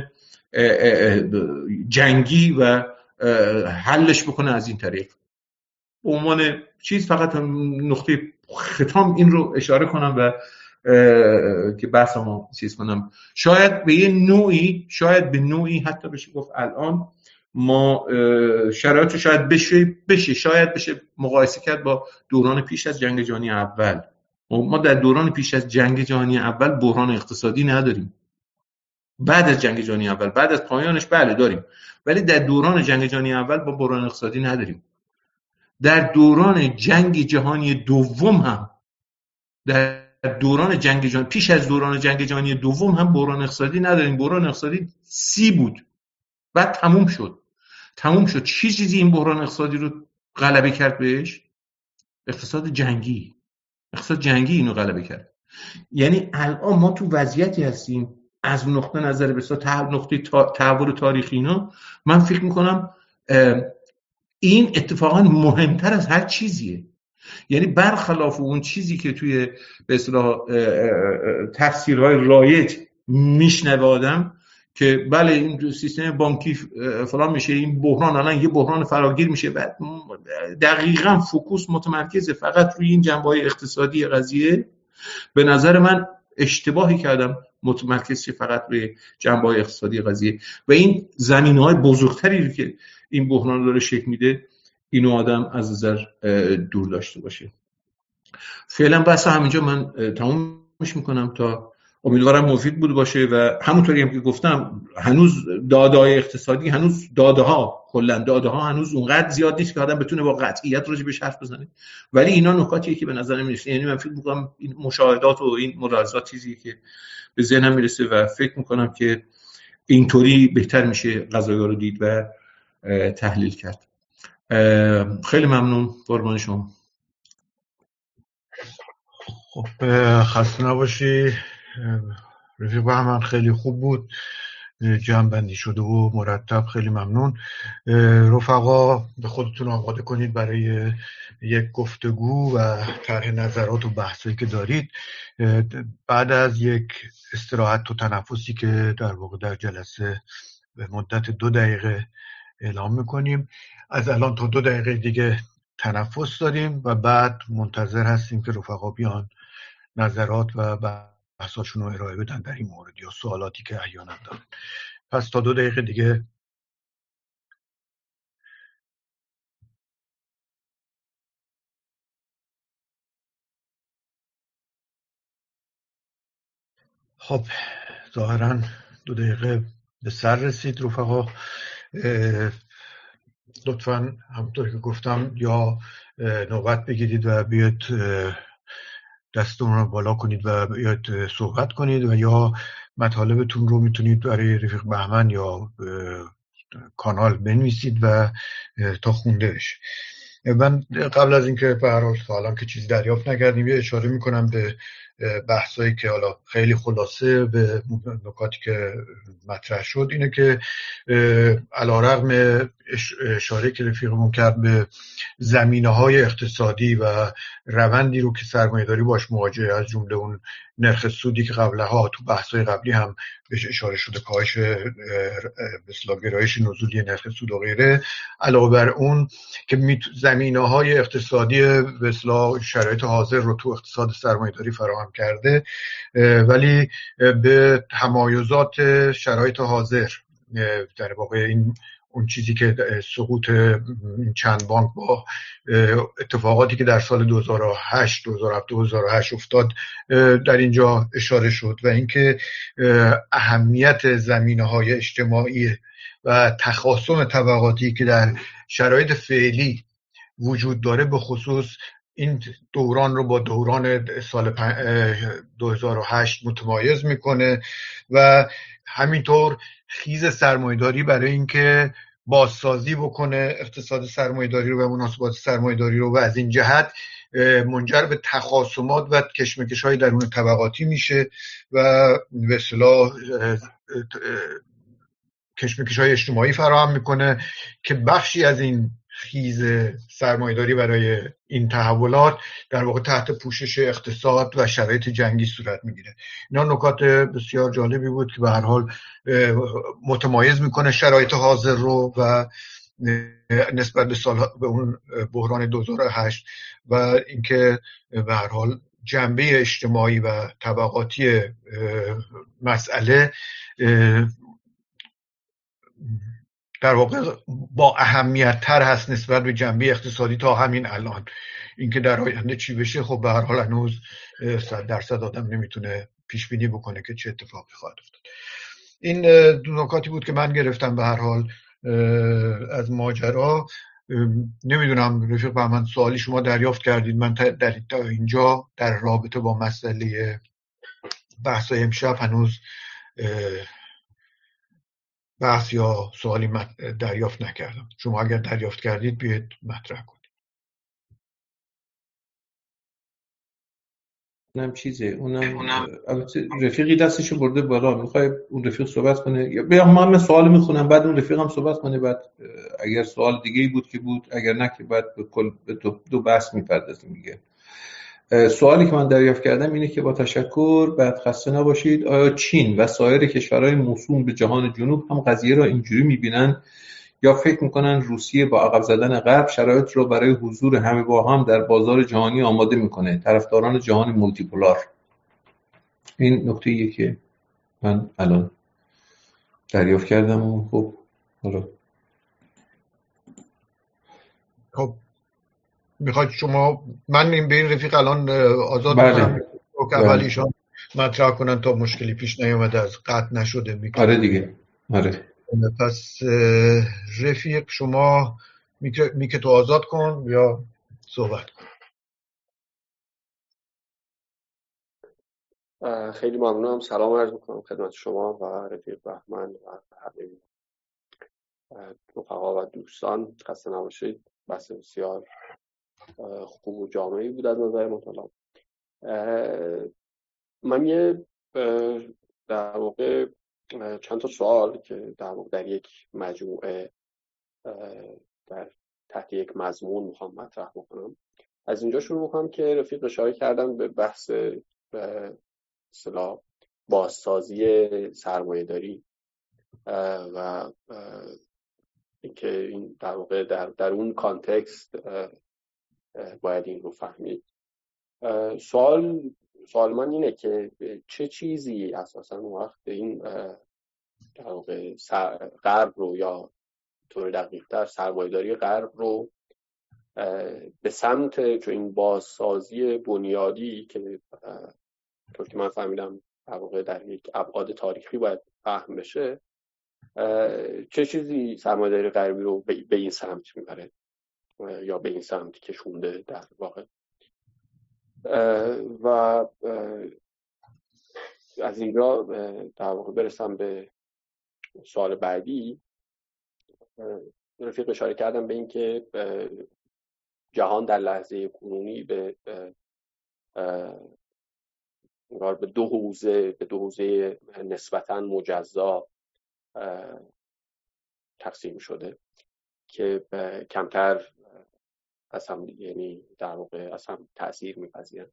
جنگی و حلش بکنه از این طریق. به عنوان چیز فقط نقطه ختام این رو اشاره کنم و که بحثمو چیز کنم. شاید به یه نوعی شاید به نوعی حتی بشه گفت الان ما شرایط شاید بشه بشه شاید بشه مقایسه کرد با دوران پیش از جنگ جهانی اول. ما در دوران پیش از جنگ جهانی اول بحران اقتصادی نداریم. بعد از جنگ جهانی اول، بعد از پایانش بله داریم، ولی در دوران جنگ جهانی اول با بحران اقتصادی نداریم. در دوران جنگ جهانی دوم هم در دوران جنگ جهانی پیش از دوران جنگ جهانی دوم هم بحران اقتصادی نداریم. بحران اقتصادی سی بود، بعد تموم شد. تموم شد. چی چیزی این بحران اقتصادی رو غلبه کرد بهش؟ اقتصاد جنگی. اقتصاد جنگی اینو غلبه کرد. یعنی الان ما تو وضعیتی هستیم از نقطه نظر بسیار نقطه تحول تاریخی اینا، من فکر میکنم این اتفاقا مهمتر از هر چیزیه. یعنی برخلاف اون چیزی که توی به اصطلاح تفسیرهای رایج میشنوه آدم که بله این سیستم بانکی فلان میشه، این بحران الان یه بحران فراگیر میشه، بعد دقیقاً فوکوس متمرکز فقط روی این جنبه‌های اقتصادی قضیه. به نظر من اشتباهی کردم متمرکز شه فقط روی جنبه‌های اقتصادی قضیه و این زمینه‌های بزرگتری که این بحران داره شکل میده اینو آدم از نظر دور داشته باشه. فعلا بس همینجا من تمومش میکنم، تا امیدوارم مفید بود باشه و همونطوری هم که گفتم هنوز داده‌های اقتصادی، هنوز داده‌ها کلا داده‌ها هنوز اونقدر زیاد نیست که آدم بتونه با قطعیت راجع بهش حرف بزنه، ولی اینا نکاتیه که به نظر میاد، یعنی من فکر میکنم این مشاهدات و این ملاحظات چیزی که به ذهنم میرسه و فکر میکنم که اینطوری بهتر میشه قضایا رو دید و تحلیل کرد. خیلی ممنون. قربان شما. خب خسته نباشی رفیق بهمن، خیلی خوب بود، جمع بندی شده و مرتب. خیلی ممنون. رفقا به خودتون آماده کنید برای یک گفتگو و طرح نظرات و بحثایی که دارید بعد از یک استراحت و تنفسی که در واقع در جلسه به مدت دو دقیقه اعلام میکنیم. از الان تا دو دقیقه دیگه تنفس داریم و بعد منتظر هستیم که رفقا بیان نظرات و بحثاشون رو ارائه بدن در این مورد یا سوالاتی که احیانا دارن. پس تا دو دقیقه دیگه خب ظاهرا دو دقیقه به سر رسید. رفقا لطفاً همونطور که گفتم یا نوبت بگیرید و بیاید دستتون رو بالا کنید و بیاید صحبت کنید و یا مطالبتون رو میتونید برای رفیق بهمن یا کانال بنویسید و تا خونده بشه. من قبل از اینکه به هر حال حالا که چیزی دریافت نکردیم یه اشاره میکنم به بحثایی که حالا خیلی خلاصه به نکاتی که مطرح شد. اینه که علیرغم اشاره که رفیقمون کرد به زمینه‌های اقتصادی و روندی رو که سرمایه‌داری باش مواجهه، از جمله اون نرخ سودی که قبلها تو بحث‌های قبلی هم بهش اشاره شده، کاهش به اصطلاح گرایش نزولی نرخ سود و غیره، علاوه بر اون که زمینه‌های اقتصادی به اصطلاح شرایط حاضر رو تو اقتصاد سرمایه‌داری فراهم کرده، ولی به تمایزات شرایط حاضر در واقع این اون چیزی که سقوط چند بانک با اتفاقاتی که در سال دو هزار و هشت دو هزار و هفت دو هزار و هشت افتاد در اینجا اشاره شد و اینکه اهمیت زمینه‌های اجتماعی و تخاصم طبقاتی که در شرایط فعلی وجود داره به خصوص این دوران رو با دوران سال دو هزار و هشت متمایز میکنه و همینطور خیز سرمایه‌داری برای اینکه بازسازی بکنه اقتصاد سرمایه‌داری رو و مناسبات سرمایه‌داری رو و از این جهت منجر به تخاصمات و کشمکش‌های درون طبقاتی میشه و به اصطلاح کشمکش‌های اجتماعی فراهم میکنه که بخشی از این خیز سرمایه‌داری برای این تحولات در واقع تحت پوشش اقتصاد و شرایط جنگی صورت میگیره. اینا نکات بسیار جالبی بود که به هر حال متمایز میکنه شرایط حاضر رو و نسبت به سال به اون بحران دو هزار و هشت و اینکه به هر حال جنبه اجتماعی و طبقاتی مسئله در واقع با اهمیت تر هست نسبت به جنبه اقتصادی تا همین الان. اینکه در آینده چی بشه خب به هر حال هنوز صد درصد آدم نمیتونه پیش بینی بکنه که چه اتفاقی خواهد افتاد. این دو نکاتی بود که من گرفتم به هر حال از ماجرا. نمیدونم رفیق بهمن سوالی شما دریافت کردید؟ من در اینجا در رابطه با مسئله بحث امشب هنوز بحث یا سوالی دریافت نکردم. شما اگر دریافت کردید بیاید مطرح کنید. اونم چیزه اونم البته رفیقی دستشو برده بالا، میخوای اون رفیق صحبت کنه یا بیا من سوال میخونم بعد اون رفیقم صحبت کنه، بعد اگر سوال دیگه‌ای بود که بود، اگر نه که بعد به کل به دو, دو بحث میپردازیم دیگه. سوالی که من دریافت کردم اینه که با تشکر، بعد خسته نباشید، آیا چین و سایر کشورهای موسوم به جهان جنوب هم قضیه را اینجوری میبینن یا فکر میکنن روسیه با عقب زدن غرب شرایط رو برای حضور همه با هم در بازار جهانی آماده میکنه؟ طرفداران جهان مولتی پولار. این نکته‌ایه که من الان دریافت کردم و خب حالا خب میخواید شما من این به این رفیق الان آزاد بله که اول ایشان مطرح کنن تا مشکلی پیش نیامده از قطع نشده میکنه. آره دیگه آره. پس رفیق شما میکه تو آزاد کن یا صحبت کن. خیلی ممنونم. سلام عرض میکنم خدمت شما و رفیق بهمن و همه رفقا و دوستان. خسته نباشید. بحث بسیار خوب و جامعی بود از نظر مطالعه. من یه در واقع چند تا سوال که در واقع در یک مجموعه در تحت یک مضمون میخوام مطرح بکنم. از اینجا شروع بکنم که رفیق اشاره کردن به بحث به اصطلاح بازسازی سرمایه‌داری و اینکه این در واقع در در اون کانتکست باید این رو فهمید. سوال سوال من اینه که چه چیزی اساساً وقت این در واقع غرب رو یا طور دقیق‌تر سرمایه‌داری غرب رو به سمت چون این بازسازی بنیادی که طور که من فهمیدم در واقع در یک ابعاد تاریخی باید فهم بشه، چه چیزی سرمایه‌داری غربی رو به این سمت میبره یا به این سمت کشونده در واقع. و از اینجا در واقع برسم به سوال بعدی. رفیق اشاره کردم به این که جهان در لحظه کنونی به به دو حوزه به دو حوزه نسبتاً مجزا تقسیم شده. که کمتر از هم، یعنی در واقع از هم تأثیر می‌پذیرن.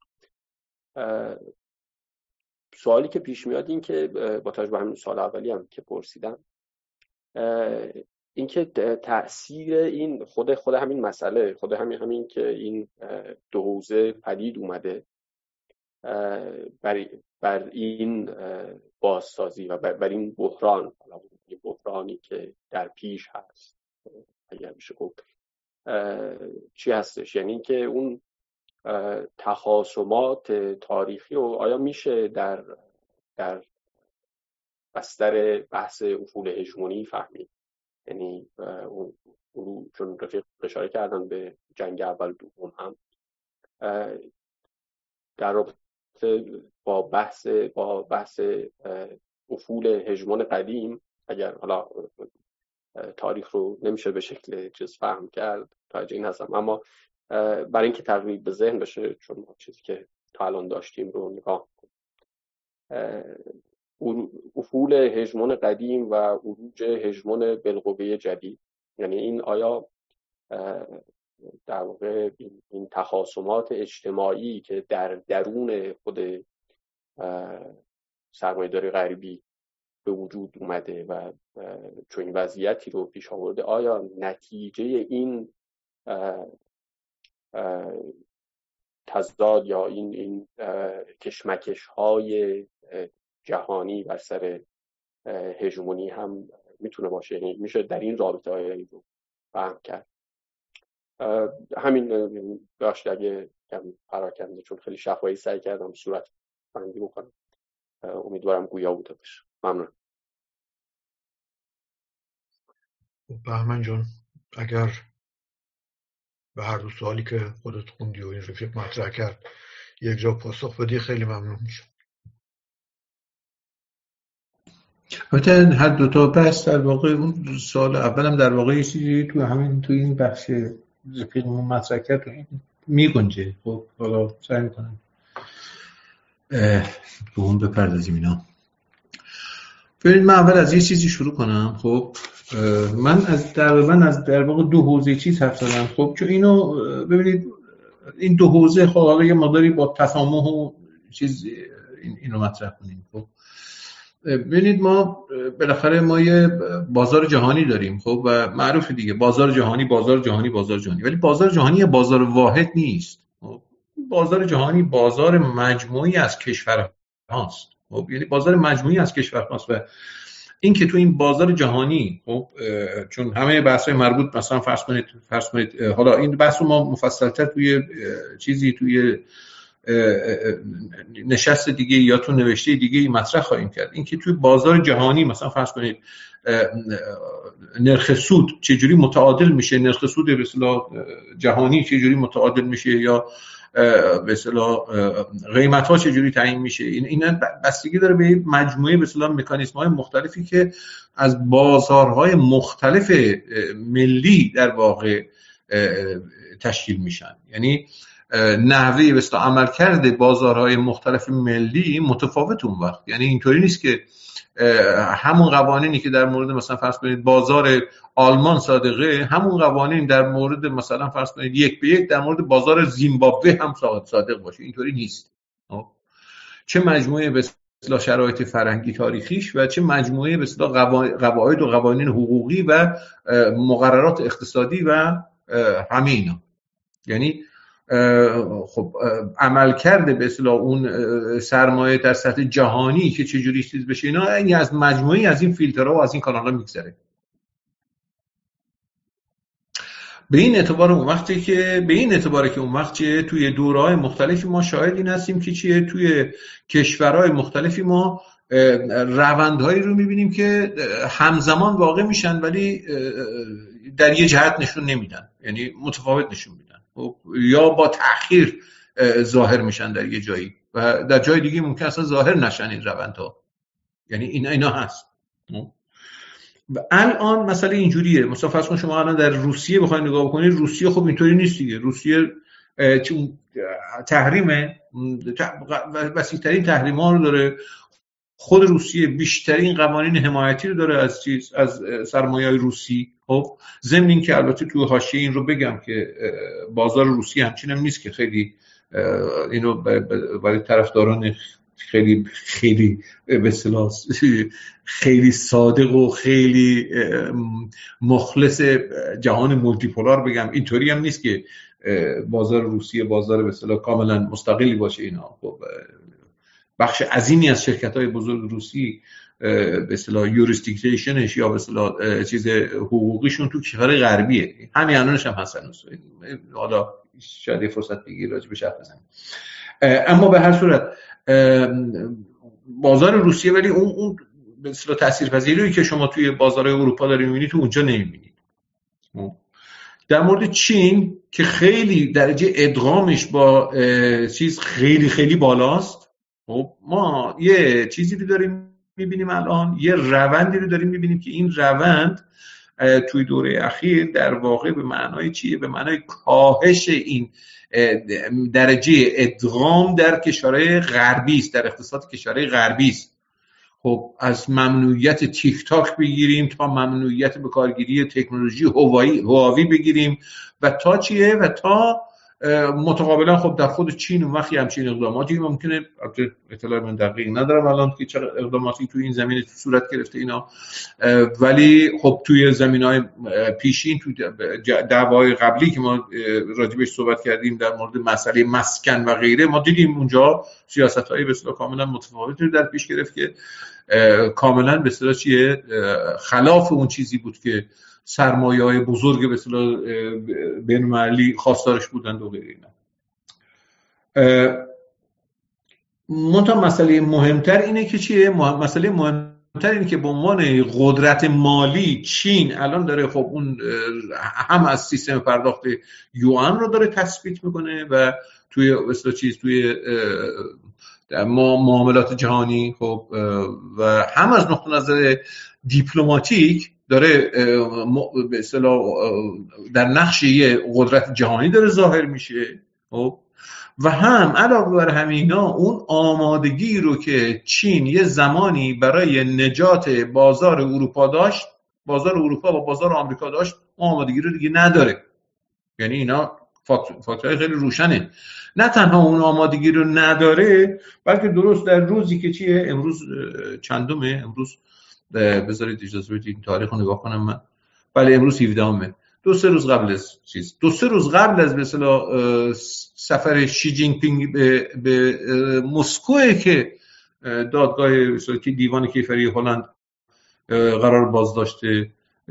سوالی که پیش میاد این که با توجه به همین سوال اولی هم که پرسیدم، این که تأثیر این خود خود همین مسئله، خود همین همین که این دو حوزه پدید اومده بر بر این بازسازی و بر, بر این بحران، این بحرانی که در پیش هست، اگر میشه گفت چی هستش؟ یعنی که اون تخاصمات تاریخی رو آیا میشه در در بستر بحث افول هژمونی فهمید؟ یعنی اون چون رفیق اشاره کردن به جنگ اول دوم هم در رابطه با بحث با بحث افول هژمون قدیم، اگر حالا تاریخ رو نمیشه به شکل چیز فهم کرد توجه این هستم، اما برای اینکه تقریب به ذهن بشه، چون چیزی که تا الان داشتیم رو نگاه کنیم، افول هژمون قدیم و عروج هژمون بالقوه جدید، یعنی این آیا در واقع این تخاصمات اجتماعی که در درون خود سرمایه‌داری غربی به وجود اومده و چون این وضعیتی رو پیش آورده، آیا نتیجه این تضاد یا این این کشمکش های جهانی بر سر هژمونی هم میتونه باشه؟ یعنی میشه در این رابطه های رو فهم کرد. همین داشت اگه کم پراکنده، چون خیلی شفاهی سعی کردم صورت بندی بکنم، امیدوارم گویا بوده باشه. ممنون. بهمن جان، اگر به هر دو سوالی که خودت خوندی و این رفیق مطرح کرد یک جا پاسخ بدی خیلی ممنون میشم. البته هر دو تا بحث در واقع، اون سوال اولم در واقع یه چیزی تو همین تو این بخش رفیقمون مطرح کرد میگنجه. خب حالا سعی میکنم به اون بپردازیم اینا. ببینید من اول از یه چیزی شروع کنم. خب من از تقریبا از در واقع دو حوزه چیز حرف زدم. خب چون اینو ببینید این دو حوزه خب حالا یه مقداری با تسامح و چیز اینو مطرح کنیم. خب ببینید ما بالاخره ما یه بازار جهانی داریم، خب و معروف دیگه بازار جهانی بازار جهانی بازار جهانی، ولی بازار جهانی یه بازار واحد نیست. خب بازار جهانی بازار مجموعی از کشورهاست. خب یعنی بازار مجموعی از کشورهاست و این که تو این بازار جهانی، خب چون همه بحث‌های مربوط مثلا فرض کنید فرض کنید حالا این بحث رو ما مفصل‌تر توی چیزی توی نشست دیگه یا تو نوشته دیگه مطرح خواهیم کرد. این که توی بازار جهانی مثلا فرض کنید نرخ سود چجوری متعادل میشه، نرخ سود به اصطلاح جهانی چجوری متعادل میشه، یا به اصطلاح قیمت ها چجوری تعیین میشه، این اینا بستگی داره به مجموعه به اصطلاح مکانیزم های مختلفی که از بازارهای مختلف ملی در واقع تشکیل میشن. یعنی نحوه به اصطلاح عملکرد بازارهای مختلف ملی متفاوت اون وقت. یعنی اینطوری نیست که همون قوانینی که در مورد مثلا فرض کنید بازار آلمان صادقه، همون قوانین در مورد مثلا فرض کنید یک به یک در مورد بازار زیمبابوه هم صادق باشه. اینطوری نیست. چه مجموعه به اصطلاح شرایط فرهنگی تاریخیش و چه مجموعه به اصطلاح قواعد و قوانین حقوقی و مقررات اقتصادی و همه اینا. یعنی خب عمل کرده به اصطلاح اون سرمایه در سطح جهانی که چجوری چیز بشه، اینا یعنی از مجموعی از این فیلترها و از این کانال‌ها میگذره. به این اعتبار اون وقتی که به این اعتباره که اون وقت چه توی دوره‌های مختلفی ما شاهد این هستیم که چیه توی کشورهای مختلفی ما روندهایی رو میبینیم که همزمان واقع میشن ولی در یه جهت نشون نمیدن، یعنی متفاوت نشون میدن یا با تأخیر ظاهر میشن در یه جایی و در جای دیگه ممکن اصلا ظاهر نشن این روندها. یعنی اینا اینا هست. الان مسئله اینجوریه، مثلا فرض کن شما الان در روسیه بخواید نگاه بکنید، روسیه خب اینطوری نیست دیگه. روسیه چون تحریم وسیع‌ترین تحریم‌ها رو داره، خود روسیه بیشترین قوانین حمایتی رو داره از چیز از سرمایه‌های روسی. خب ضمن این که البته تو حاشیه این رو بگم که بازار روسی همچین هم نیست که خیلی اینو برای طرفداران خیلی خیلی به اصطلاح خیلی صادق و خیلی مخلص جهان مولتی پولار بگم، اینطوری هم نیست که بازار روسیه بازار به اصطلاح کاملا مستقلی باشه. اینا خب بخش عظیمی از شرکت‌های بزرگ روسی به اصطلاح یوریسدیکشنش یا به اصطلاح چیز حقوقیشون تو کشور غربیه، همین الانش هم هستن. حالا شاید فرصت بگیر راجع به حرف بزنیم. اما به هر صورت بازار روسیه ولی اون اون به اصطلاح تاثیرپذیری که شما توی بازارهای اروپا دارید می‌بینید تو اونجا نمی‌بینید. در مورد چین که خیلی درجه ادغامش با چیز خیلی خیلی بالاست، خب ما یه چیزی رو داریم می‌بینیم الان، یه روندی رو داریم می‌بینیم که این روند توی دوره اخیر در واقع به معنای چیه؟ به معنای کاهش این درجه ادغام در کشورهای غربی است، در اقتصاد کشورهای غربی است. خب از ممنوعیت تیک تاک بگیریم تا ممنوعیت به کارگیری تکنولوژی هواوی هواوی بگیریم و تا چیه و تا متقابلا خب در خود چین اون وقتی همچین اقداماتی ممکنه، اطلاع من دقیق ندارم الان که چه اقداماتی تو این زمینه صورت گرفته اینا، ولی خب توی زمینه‌های پیشین تو دعوای قبلی که ما راجبش صحبت کردیم در مورد مسئله مسکن و غیره، ما دیدیم اونجا سیاست‌های به اصطلاح کاملا متفاوتی رو در پیش گرفت که کاملا به اصطلاح چیه خلاف اون چیزی بود که سرمایه‌های بزرگ به اصطلاح بین‌المللی خواستارش بودند و غیره. اینا منتها مسئله مهمتر اینه که چیه؟ مسئله مهمتر اینه که به عنوان قدرت مالی چین الان داره خب اون هم از سیستم پرداخت یوان رو داره تثبیت میکنه و توی اصطلاح چیز توی معاملات جهانی خب و هم از نقطه نظر دیپلماتیک داره به اصطلاح در نقش یه قدرت جهانی داره ظاهر میشه خب و هم علاوه بر همینا اون آمادگی رو که چین یه زمانی برای نجات بازار اروپا داشت، بازار اروپا و بازار آمریکا داشت، اون آمادگی رو دیگه نداره. یعنی اینا فاکتورهای خیلی روشنه. نه تنها اون آمادگی رو نداره بلکه درست در روزی که چیه امروز چندمه امروز بذارید اجازه بدید تاریخ رو نگاه کنم من. بله امروز هفدهمه. دو سه روز قبل از چیز دو سه روز قبل از مثلا سفر شی جین پینگ به, به مسکو که دادگاه مثلا که دیوان کیفری هلند قرار بازداشت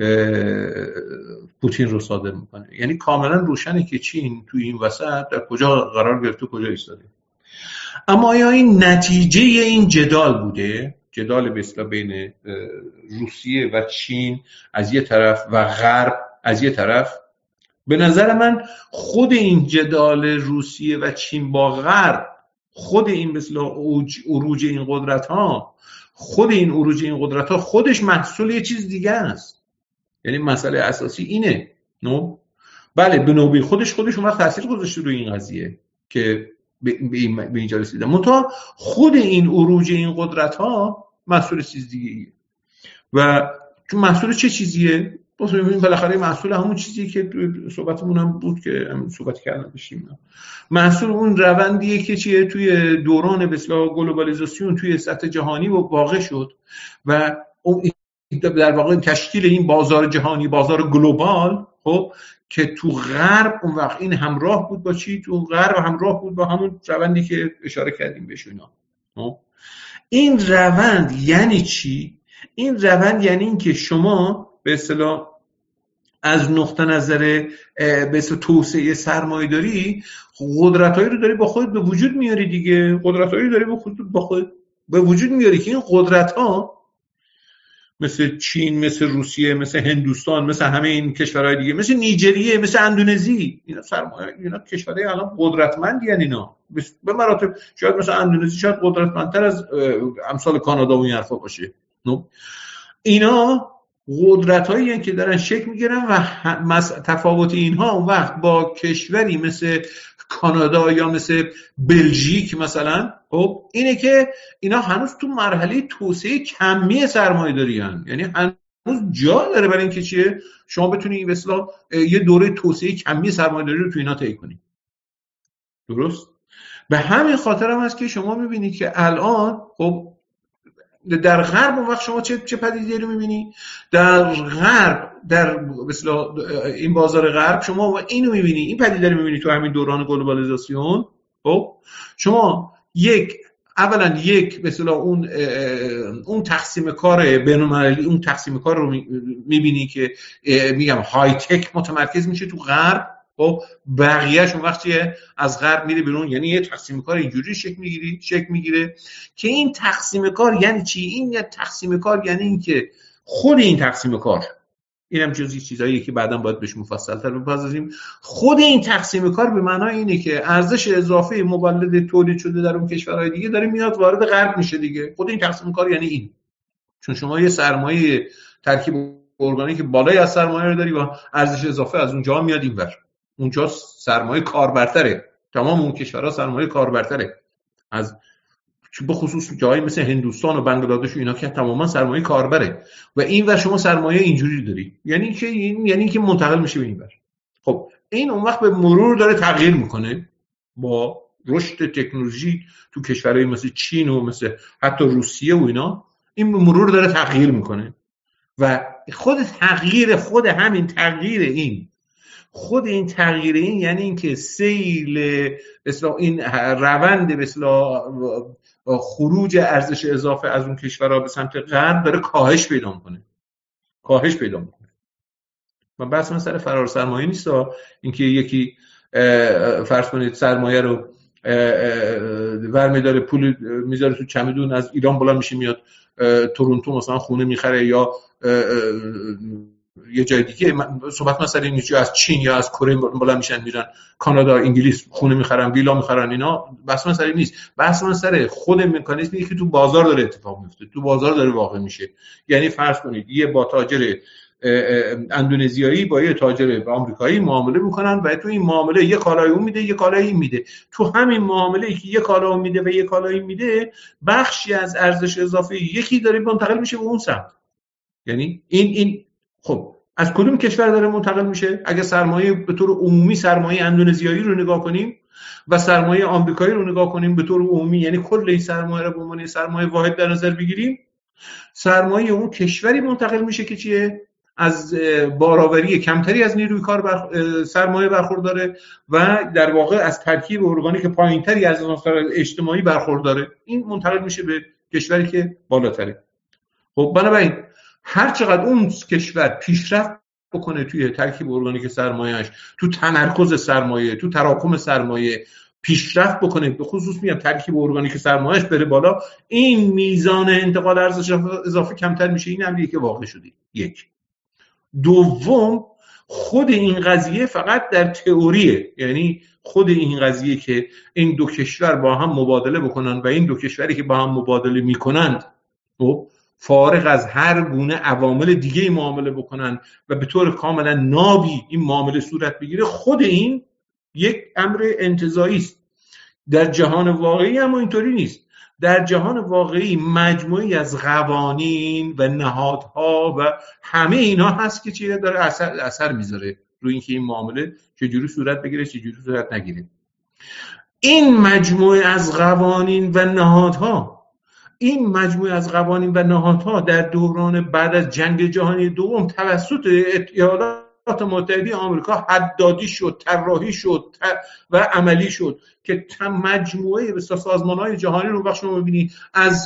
پوتین رو صادر میکنه. یعنی کاملا روشنه که چین توی این وسط در کجا قرار گرفته کجا ایستاده. اما آیا این نتیجه این جدال بوده؟ جدال به اصطلاح بین روسیه و چین از یه طرف و غرب از یه طرف؟ به نظر من خود این جدال روسیه و چین با غرب، خود این به اصطلاح عروج این قدرت ها خود این عروج این قدرت ها خودش محصول یه چیز دیگه است. یعنی مسئله اساسی اینه نو بله به نوبه خودش خودش اون وقت تاثیر گذاشته روی این قضیه که به اینجا رسیدن، منتها خود این عروج این قدرت ها محصول چیز دیگه و چون محصول چه چیزیه؟ بس ببینیم بالاخره محصول همون چیزیه که صحبتمون هم بود که هم صحبت کردن داشتیم. محصول اون روندیه که چیه توی دوران به اصطلاح گلوبالیزاسیون توی سطح جهانی واقع شد و در واقع تشکیل این بازار جهانی، بازار گلوبال، خب که تو غرب اون وقت این همراه بود با چی؟ تو غرب همراه بود با همون روندی که اشاره کردیم بهش اینا. این روند یعنی چی؟ این روند یعنی این که شما به اصطلاح از نقطه نظر به اصطلاح توسعه سرمایه‌داری قدرتایی رو داری با خودت به وجود میاری دیگه. قدرتایی رو داری با خودت با خودت به وجود میاری که این قدرت‌ها مثل چین، مثل روسیه، مثل هندوستان، مثل همه این کشورهای دیگه، مثل نیجریه، مثل اندونزی، اینا سرمایه اینا کشورهای الان قدرتمندی ان. اینا به مراتب شاید مثل اندونزی شاید قدرتمندتر از امثال کانادا و این حرفا باشه. نو اینا قدرتایی که دارن شکل میگیرن و تفاوت اینها اون وقت با کشوری مثل کانادا یا مثل بلژیک مثلا، خب اینه که اینا هنوز تو مرحله توسعه کمی سرمایه‌داری هستن. یعنی هنوز جا داره برای اینکه چیه شما بتونی به اصطلاح یه دوره توسعه کمی سرمایه‌داری رو تو اینا طی کنی. درست؟ به همین خاطر هم هست که شما می‌بینید که الان خب در غرب اون وقت شما چه چه پدیده‌ای رو می‌بینی؟ در غرب، در مثلا این بازار غرب شما اینو می‌بینی، این پدیده رو می‌بینی تو همین دوران گلوبالیزاسیون. خب شما یک اولا یک مثلا اون اون تقسیم کار بین‌المللی، اون تقسیم کار رو می‌بینی که میگم های تک متمرکز میشه تو غرب. خب بقیه‌اش اون وقت چیه؟ از غرب میره بیرون. یعنی یه تقسیم کار اینجوری شکل میگیری شکل میگیره که این تقسیم کار یعنی چی؟ این یه تقسیم کار یعنی این که خود این تقسیم کار، اینم جزئی چیزاییه که بعداً باید بهش مفصل‌تر بپردازیم. خود این تقسیم کار به معنای اینه که ارزش اضافه مولد تولید شده در اون کشورهای دیگه داره میاد وارد غرب میشه دیگه. خود این تقسیم کار یعنی این. چون شما یه سرمایه ترکیب ارگانیک بالای از سرمایه رو داری و ارزش اضافه از اونجا میاد اینور. اونجا سرمایه کاربرتره، تمام اون کشورها سرمایه کاربرتره، از به خصوص جایی مثل هندوستان و بنگلادش و اینا که تماما سرمایه کاربره و اینور شما سرمایه اینجوری داری. یعنی که این یعنی که منتقل میشه به اینور. خب این اون وقت به مرور داره تغییر میکنه با رشد تکنولوژی تو کشورهای مثل چین و مثل حتی روسیه و اینا. این به مرور داره تغییر میکنه و خود تغییر خود همین تغییر این خود این تغییر این یعنی اینکه سیل مثلا این روند مثلا خروج ارزش اضافه از اون کشورها به سمت غرب داره کاهش پیدا میکنه کاهش پیدا میکنه و بس مثلا فرار سرمایه نیست. اینکه یکی فرض کنید سرمایه رو ورمی داره پول میذاره تو چمدون، از ایران بالا میشه میاد تورنتو مثلا خونه میخره یا یه جای دیگه. صحبت مثلا اینجا از چین یا از کره بالا میشن میرن کانادا، انگلیس خونه میخرن، ویلا میخرن. اینا بس مثلا نیست. بس مثلا خود مکانیزمی که تو بازار داره اتفاق میفته، تو بازار داره واقع میشه. یعنی فرض کنید یه با تاجر اندونزیایی با یه تاجر آمریکایی معامله میکنن و تو این معامله یه کالای اون میده یه کالای این میده. تو همین معامله که یه کالا اون میده و یه کالای این میده، بخشی از ارزش اضافه یکی داره منتقل میشه به اون سمت. یعنی این این خب از کدوم کشور داره منتقل میشه؟ اگه سرمایه به طور عمومی سرمایه اندونزیایی رو نگاه کنیم و سرمایه آمریکایی رو نگاه کنیم به طور عمومی، یعنی کل این سرمایه رو به عنوان سرمایه واحد در نظر بگیریم، سرمایه اون کشوری منتقل میشه که چیه؟ از بارآوری کمتری از نیروی کار بر... سرمایه برخورداره و در واقع از ترکیب ارگانیک پایینتری از عناصر اجتماعی برخورداره. این منتقل میشه به کشوری که بالاتره. خب بنابراین هر چقدر اون کشور پیشرفت بکنه توی ترکیب ارگانیک سرمایه‌اش، تو تمرکز سرمایه، تو تراکم سرمایه پیشرفت بکنه، به خصوص میگم ترکیب ارگانیک سرمایه‌اش بره بالا، این میزان انتقال ارزش اضافه کمتر میشه. این امریه که واقع شده. یک. دوم، خود این قضیه فقط در تئوریه. یعنی خود این قضیه که این دو کشور با هم مبادله بکنن و این دو کشوری که با هم مبادله میکنند و فارغ از هر گونه عوامل دیگه معامله بکنن و به طور کاملا نابی این معامله صورت بگیره، خود این یک امر انتزاعی است. در جهان واقعی هم اینطوری نیست. در جهان واقعی مجموعی از قوانین و نهادها و همه اینا هست که چیه داره اثر, اثر میذاره روی اینکه این معامله چجوری صورت بگیره چجوری صورت نگیره. این مجموعه از قوانین و نهادها این مجموعه از قوانین و نهادها در دوران بعد از جنگ جهانی دوم توسط ایالات متحده آمریکا حدادی شد، طراحی شد و عملی شد که مجموعه سازمان‌های جهانی رو وقتی شما می‌بینی از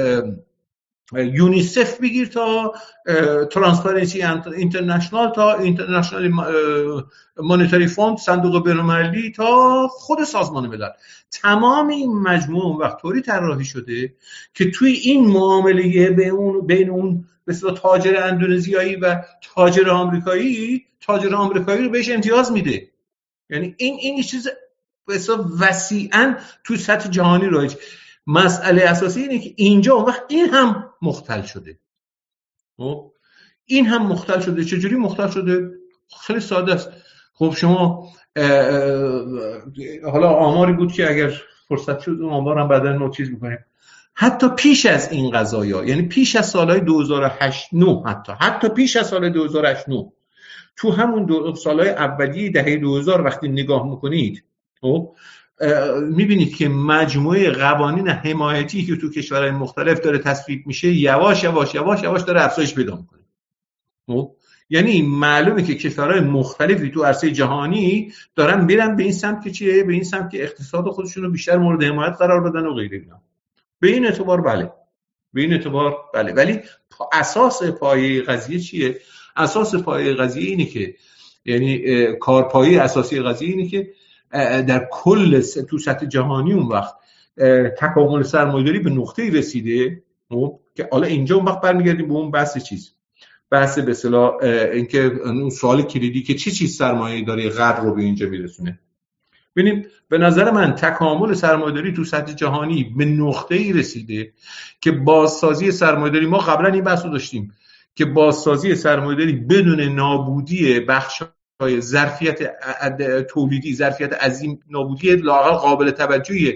یونیسف بگیر تا ترانسپرنسی اینترنشنال تا اینترنشنال مانیتاری فوند، صندوق بین‌المللی تا خود سازمان ملل، تمام این مجموعه اون وقت طوری طراحی شده که توی این معامله بین اون بین اون مثلا تاجر اندونزیایی و تاجر آمریکایی، تاجر آمریکایی رو بهش امتیاز میده. یعنی این این چیز مثلا وسیعاً توی سطح جهانی رایج. مسئله اساسی اینه که اینجا اون وقت این هم مختل شده. این هم مختل شده. چجوری مختل شده؟ خیلی ساده است. خب شما حالا آماری بود که اگر فرصت شد اون آمار هم بعداً ما چیز می‌کنیم، حتی پیش از این قضایا، یعنی پیش از سالهای دو هزار و هشت نه، حتی حتی پیش از سال دو هزار و هشت نه، تو همون دو سالهای اولیه دهه دو هزار وقتی نگاه میکنید خب میبینید که مجموعه قوانین حمایتی که تو کشورهای مختلف داره تصویب میشه یواش یواش یواش یواش داره افزایش پیدا میکنه. خب یعنی معلومه که کشورهای مختلفی تو عرصه جهانی دارن میرن به این سمت که چیه، به این سمت که اقتصاد خودشون رو بیشتر مورد حمایت قرار بدن و غیره اینا. به این اعتبار بله، به این اعتبار بله، ولی اساس پایه قضیه چیه؟ اساس پایه قضیه اینه که یعنی کارپایه اساسی قضیه اینه که در کل تو سطح جهانی اون وقت تکامل سرمایه‌داری به نقطه‌ای رسیده که حالا اینجا اون وقت برمیگردیم به اون بحث چیز، بحث به اصطلاح اینکه اون سوال کلیدی که چی چیز سرمایه‌داری غرب رو به اینجا میرسونه. ببینیم به نظر من تکامل سرمایه‌داری تو سطح جهانی به نقطه‌ای رسیده که بازسازی سرمایه‌داری، ما قبلا این بحث رو داشتیم که بازسازی سرمایه‌داری بدون نابودی بخش‌های ظرفیت تولیدی، ظرفیت عظیم، نابودی لااقل قابل توجهی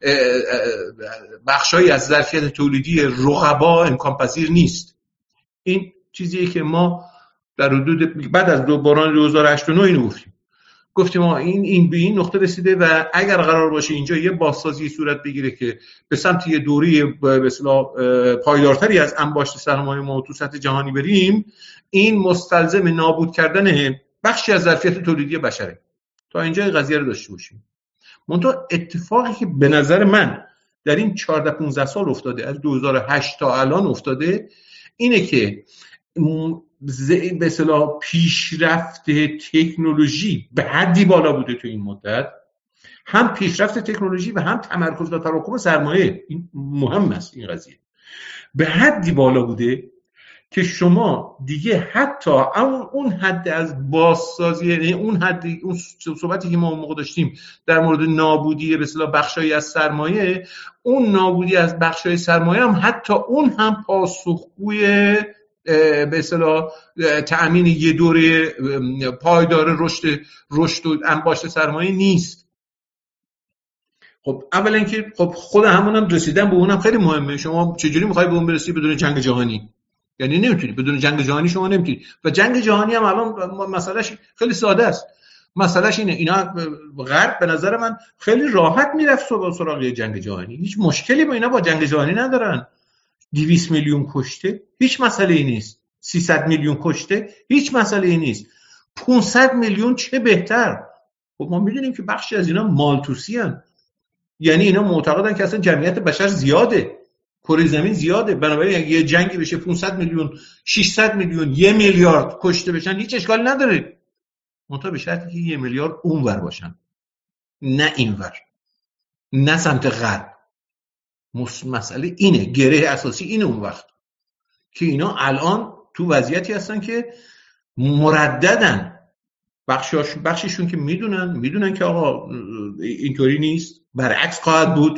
بخش‌هایی از ظرفیت تولیدی رقبا امکان پذیر نیست. این چیزیه که ما در حدود بعد از دو بحران دو هزار و هشت و نه اینو گفتیم. گفتیم ما این این به این نقطه رسیده و اگر قرار باشه اینجا یه بازسازی صورت بگیره که به سمت یه دوره به اصطلاح پایدارتری از انباشت سرمایه ما تو سطح جهانی بریم، این مستلزم نابود کردن بخشی از ظرفیت تولیدی بشره. تا اینجا قضیه رو داشته باشیم. منتها اتفاقی که به نظر من در این چهارده پانزده سال افتاده، از دو هزار و هشت تا الان افتاده، اینه که به اصطلاح پیشرفت تکنولوژی به حدی بالا بوده تو این مدت، هم پیشرفت تکنولوژی و هم تمرکز و تراکم سرمایه، این مهم است، این قضیه به حدی بالا بوده که شما دیگه حتی اون حد از بازسازی، یعنی اون حد، اون صحبتی که ما اون موقع داشتیم در مورد نابودی به اصطلاح بخشایی از سرمایه، اون نابودی از بخشای سرمایه هم حتی اون هم پاسخگوی به اصطلاح تأمین یه دوره پایدار رشد رشد و انباشت سرمایه نیست. خب اولا که خب خود همون هم رسیدن به اونم خیلی مهمه. شما چجوری میخوای به اون برسی بدون جنگ جهانی؟ یعنی نمیتونی بدون جنگ جهانی، شما نمیتونی. و جنگ جهانی هم الان مسئلهش خیلی ساده است. مسئلهش اینه اینا غرب به نظر من خیلی راحت میرفت سراغ جنگ جهانی، هیچ مشکلی با اینا با جنگ جهانی ندارن. دویست میلیون کشته هیچ مسئله‌ای نیست، سیصد میلیون کشته هیچ مسئله‌ای نیست، پانصد میلیون چه بهتر. خب ما میدونیم که بخشی از اینا مالتوسی هستن، یعنی اینا معتقدن که اصلا جمعیت بشر زیاده، کره زمین زیاده، بنابراین یه جنگی بشه پانصد میلیون، ششصد میلیون، یک میلیارد کشته بشن هیچ اشکالی نداره، منتها به شرطی که یک میلیارد اونور باشن، نه اینور، نه سمت غرب. مسئله اینه، گره اساسی اینه اون وقت که اینا الان تو وضعیتی هستن که مرددن، بخشش بخششون که میدونن میدونن که آقا اینطوری نیست، برعکس خواهد بود.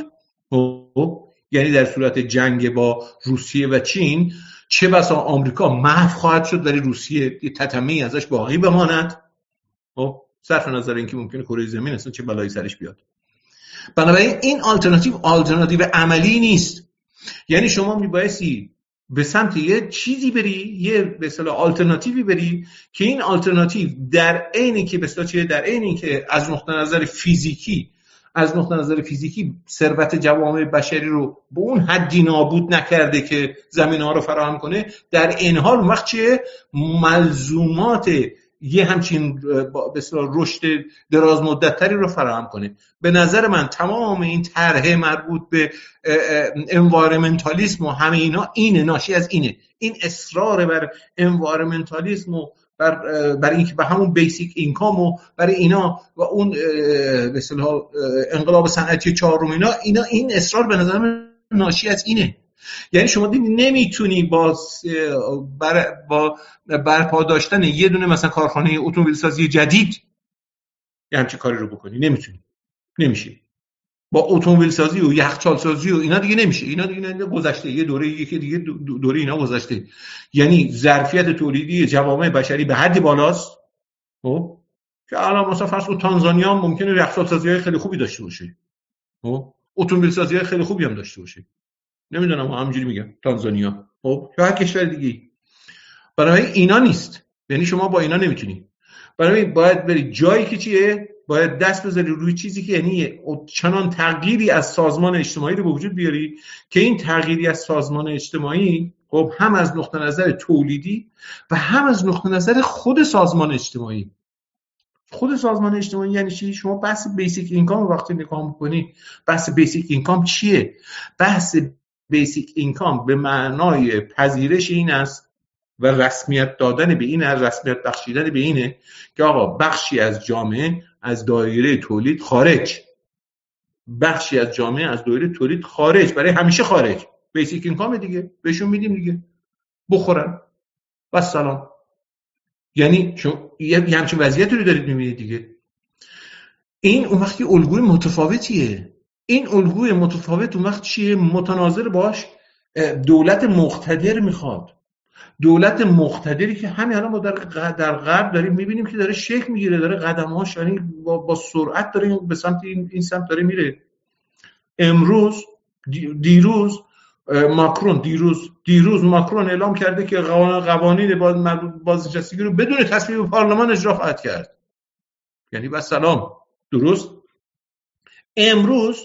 یعنی در صورت جنگ با روسیه و چین چه بسا آمریکا محو خواهد شد ولی روسیه یه تتمه‌ای ازش باقی بماند، خب صرف نظر اینکه ممکنه کره زمین اصلا چه بلایی سرش بیاد. بنابراین این آلترناتیو آلترناتیو عملی نیست. یعنی شما میبایستی به سمت یه چیزی بری، یه به اصطلاح آلترناتیوی بری که این آلترناتیو در عینی که به اصطلاح چیه، در عینی که از نقطه نظر فیزیکی از نقطه نظر فیزیکی ثروت جوامع بشری رو به اون حدی نابود نکرده که زمینه‌ها رو فراهم کنه، در این حال اون وقت چیه ملزومات یه همچین به اصطلاح رشد دراز مدت‌تری رو فراهم کنه. به نظر من تمام این طرح مربوط به انوایرمنتالیسم و همه اینا اینه، ناشی از اینه، این اصرار بر انوایرمنتالیسم و بر برای اینکه به همون بیسیک اینکام و برای اینا و اون به اصطلاح انقلاب صنعتی چهارم اینا اینا این اصرار به نظر من ناشی از اینه. یعنی شما نمیتونی با بر با برپا داشتن یه دونه مثلا کارخانه اتومبیل سازی جدید یه همچین کاری رو بکنی، نمیتونی، نمیشه. با اتومبیل سازی و یخچال سازی و اینا دیگه نمیشه، اینا دیگه گذشته، یه دوره یکی دیگه دوره اینا گذشته. یعنی ظرفیت تولیدی جوامع بشری به حدی بالاست خب که الان مثلا فرض کن تانزانیا هم ممکنه رفتار سازی‌های خیلی خوبی داشته باشه، خب اتومبیل سازی‌های خیلی خوبی هم داشته باشه، نمیدونم همینجوری میگم تانزانیا، خب یا هر کشور دیگه. برای اینا نیست، یعنی شما با اینا نمیتونی. برای باید بری جایی که چیه، باید دست بذاری روی چیزی که یعنی چنان تغییری از سازمان اجتماعی رو به وجود بیاری که این تغییری از سازمان اجتماعی خب هم از نقطه نظر تولیدی و هم از نقطه نظر خود سازمان اجتماعی. خود سازمان اجتماعی یعنی چی؟ شما بحث بیسیک اینکام وقتی نگاه می‌کنی، بحث بیسیک اینکام چیه؟ بحث بیسیک اینکام به معنای پذیرش این است و رسمیت دادن به این، رسمیت بخشیدن به اینه که آقا بخشی از جامعه از دایره تولید خارج، بخشی از جامعه از دایره تولید خارج، برای همیشه خارج. بیسیک اینکام دیگه بهشون میدیم دیگه، بخورن و سلام. یعنی شما یه همچین وضعیتی رو دارید میبینید دیگه. این اون وقتی الگوی متفاوتیه. این الگوی متفاوت اون وقت چیه؟ متناظر باش دولت مقتدر میخواد. دولت مقتدری که همین الان ما در در غرب داریم میبینیم که داره شکل میگیره، داره قدم‌هاش یعنی با, با سرعت داره به سمت این, این سمت داره میره. امروز دیروز ماکرون دیروز دیروز ماکرون اعلام کرده که قوانین بازنشستگی رو بدون تصویب پارلمان اجرا خواهد کرد. یعنی با سلام. درست. امروز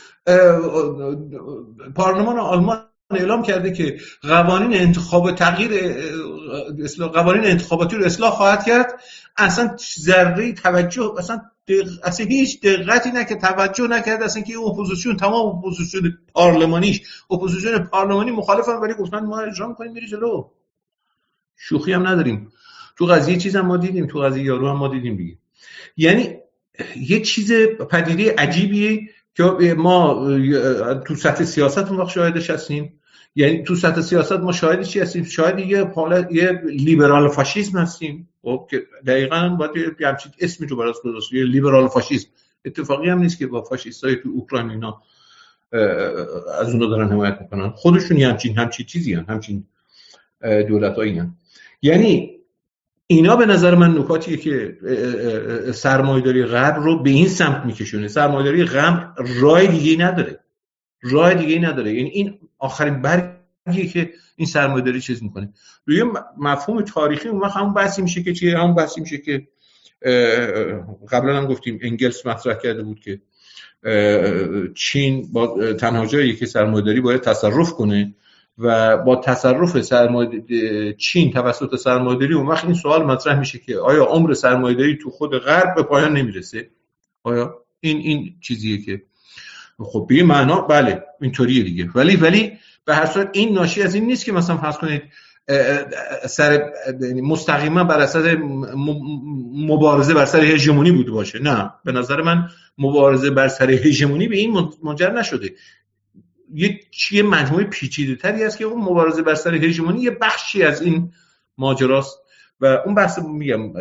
پارلمان آلمان اعلام کرده که قوانین انتخاب تغییر قوانین انتخاباتی رو اصلاح خواهد کرد. اصلا ذره توجه اصلا دق... اصلا هیچ دقتی نکرد، توجه نکرد اصلا که اپوزیسیون، تمام اپوزیسیون پارلمانیش اپوزیسیون پارلمانی مخالفن ولی گفتن ما اجرا می‌کنیم میری جلو. شوخی هم نداریم. تو قضیه چیزام ما دیدیم، تو قضیه یارو هم ما دیدیم دیگه. یعنی یه چیز پدیده عجیبیه که ما تو سطح سیاست اون وقت شاهدش هستیم. یعنی تو سطح سیاست ما شاهد چی هستیم؟ شاهد یه حالت یه لیبرال فاشیسم هستیم. خب که دقیقاً باید یه همچین اسمی رو براش گذاشت، یه لیبرال فاشیسم. اتفاقی هم نیست که با فاشیستای تو اوکراین اینا از اونها دارن حمایت میکنن، خودشون یه همچین همچین چیزی هستن، همچین دولتایی هستن. یعنی اینا به نظر من نکاتیه که سرمایه‌داری غرب رو به این سمت میکشونه. سرمایه‌داری غرب راه دیگه‌ای نداره. راه دیگه‌ای نداره. یعنی این آخرین برگیه که این سرمایه‌داری چیز میکنه. روی مفهوم تاریخی اون وقت همون بحثی میشه که چیه؟ همون بحثی میشه که قبلا هم گفتیم انگلس مطرح کرده بود که چین با تنها جایی که سرمایه‌داری باید تصرف کنه و با تصرف سرمایه چین توسط سرمایه‌داری اون وقت این سوال مطرح میشه که آیا عمر سرمایه‌داری تو خود غرب به پایان نمیرسه؟ آیا این این چیزیه که خب به این معنا بله اینطوریه دیگه. ولی ولی به هر صورت این ناشی از این نیست که مثلا فرض کنید سر مستقیما بر اثر مبارزه بر سر هژمونی بوده باشه. نه، به نظر من مبارزه بر سر هژمونی به این منجر نشده. یه چیه مجموعه پیچیده‌تری است که اون مبارزه بر سر هژمونی یه بخشی از این ماجراست و اون بحث میگم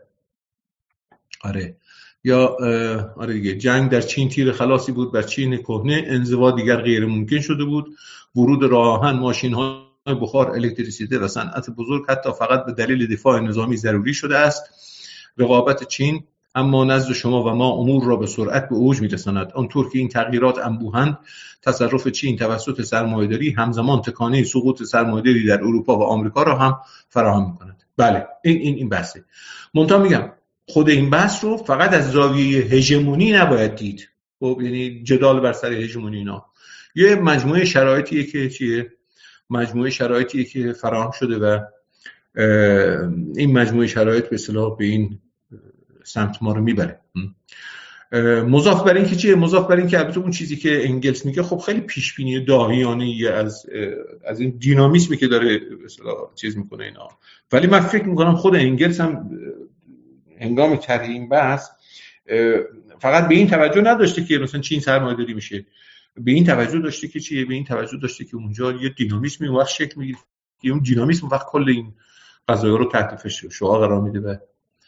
آره یا آره دیگه جنگ در چین تیر خلاصی بود بر چین کهنه، انزوا دیگر غیر ممکن شده بود، ورود راه آهن، ماشین‌های بخار، الکتریسیته و صنعت بزرگ حتی فقط به دلیل دفاع نظامی ضروری شده است. رقابت چین اما نزد شما و ما امور را به سرعت به اوج می‌رساند. آنطور که این تغییرات انبوهند، تصرف چین توسط سرمایه‌داری همزمان تکانه سقوط سرمایه‌داری در اروپا و آمریکا را هم فراهم می‌کند. بله این این این بحثه. منتها میگم خود این بحث رو فقط از زاویه هژمونی نباید دید. خب یعنی جدال بر سر هژمونی اینا یه مجموعه شرایطیه که چیه؟ مجموعه شرایطیه که فراهم شده و این مجموعه شرایط به اصطلاح به این سمت ما رو میبره. مضاف بر این که چیه؟ مضاف بر این که البته اون چیزی که انگلس میگه خب خیلی پیش بینی داهیانه از از این دینامیسمی که داره به اصطلاح چیز میکنه اینا. ولی من فکر میکنم خود انگلس هم هنگام طرح این بحث فقط به این توجه نداشته که مثلا چین سرمایه‌داری میشه، به این توجه داشته که چیه؟ به این توجه داشته که اونجا یه دینامیسمی وقت شکل میگیره که اون دینامیسم وقت کل این قضایا رو تحت فشار شعاع قرار میده و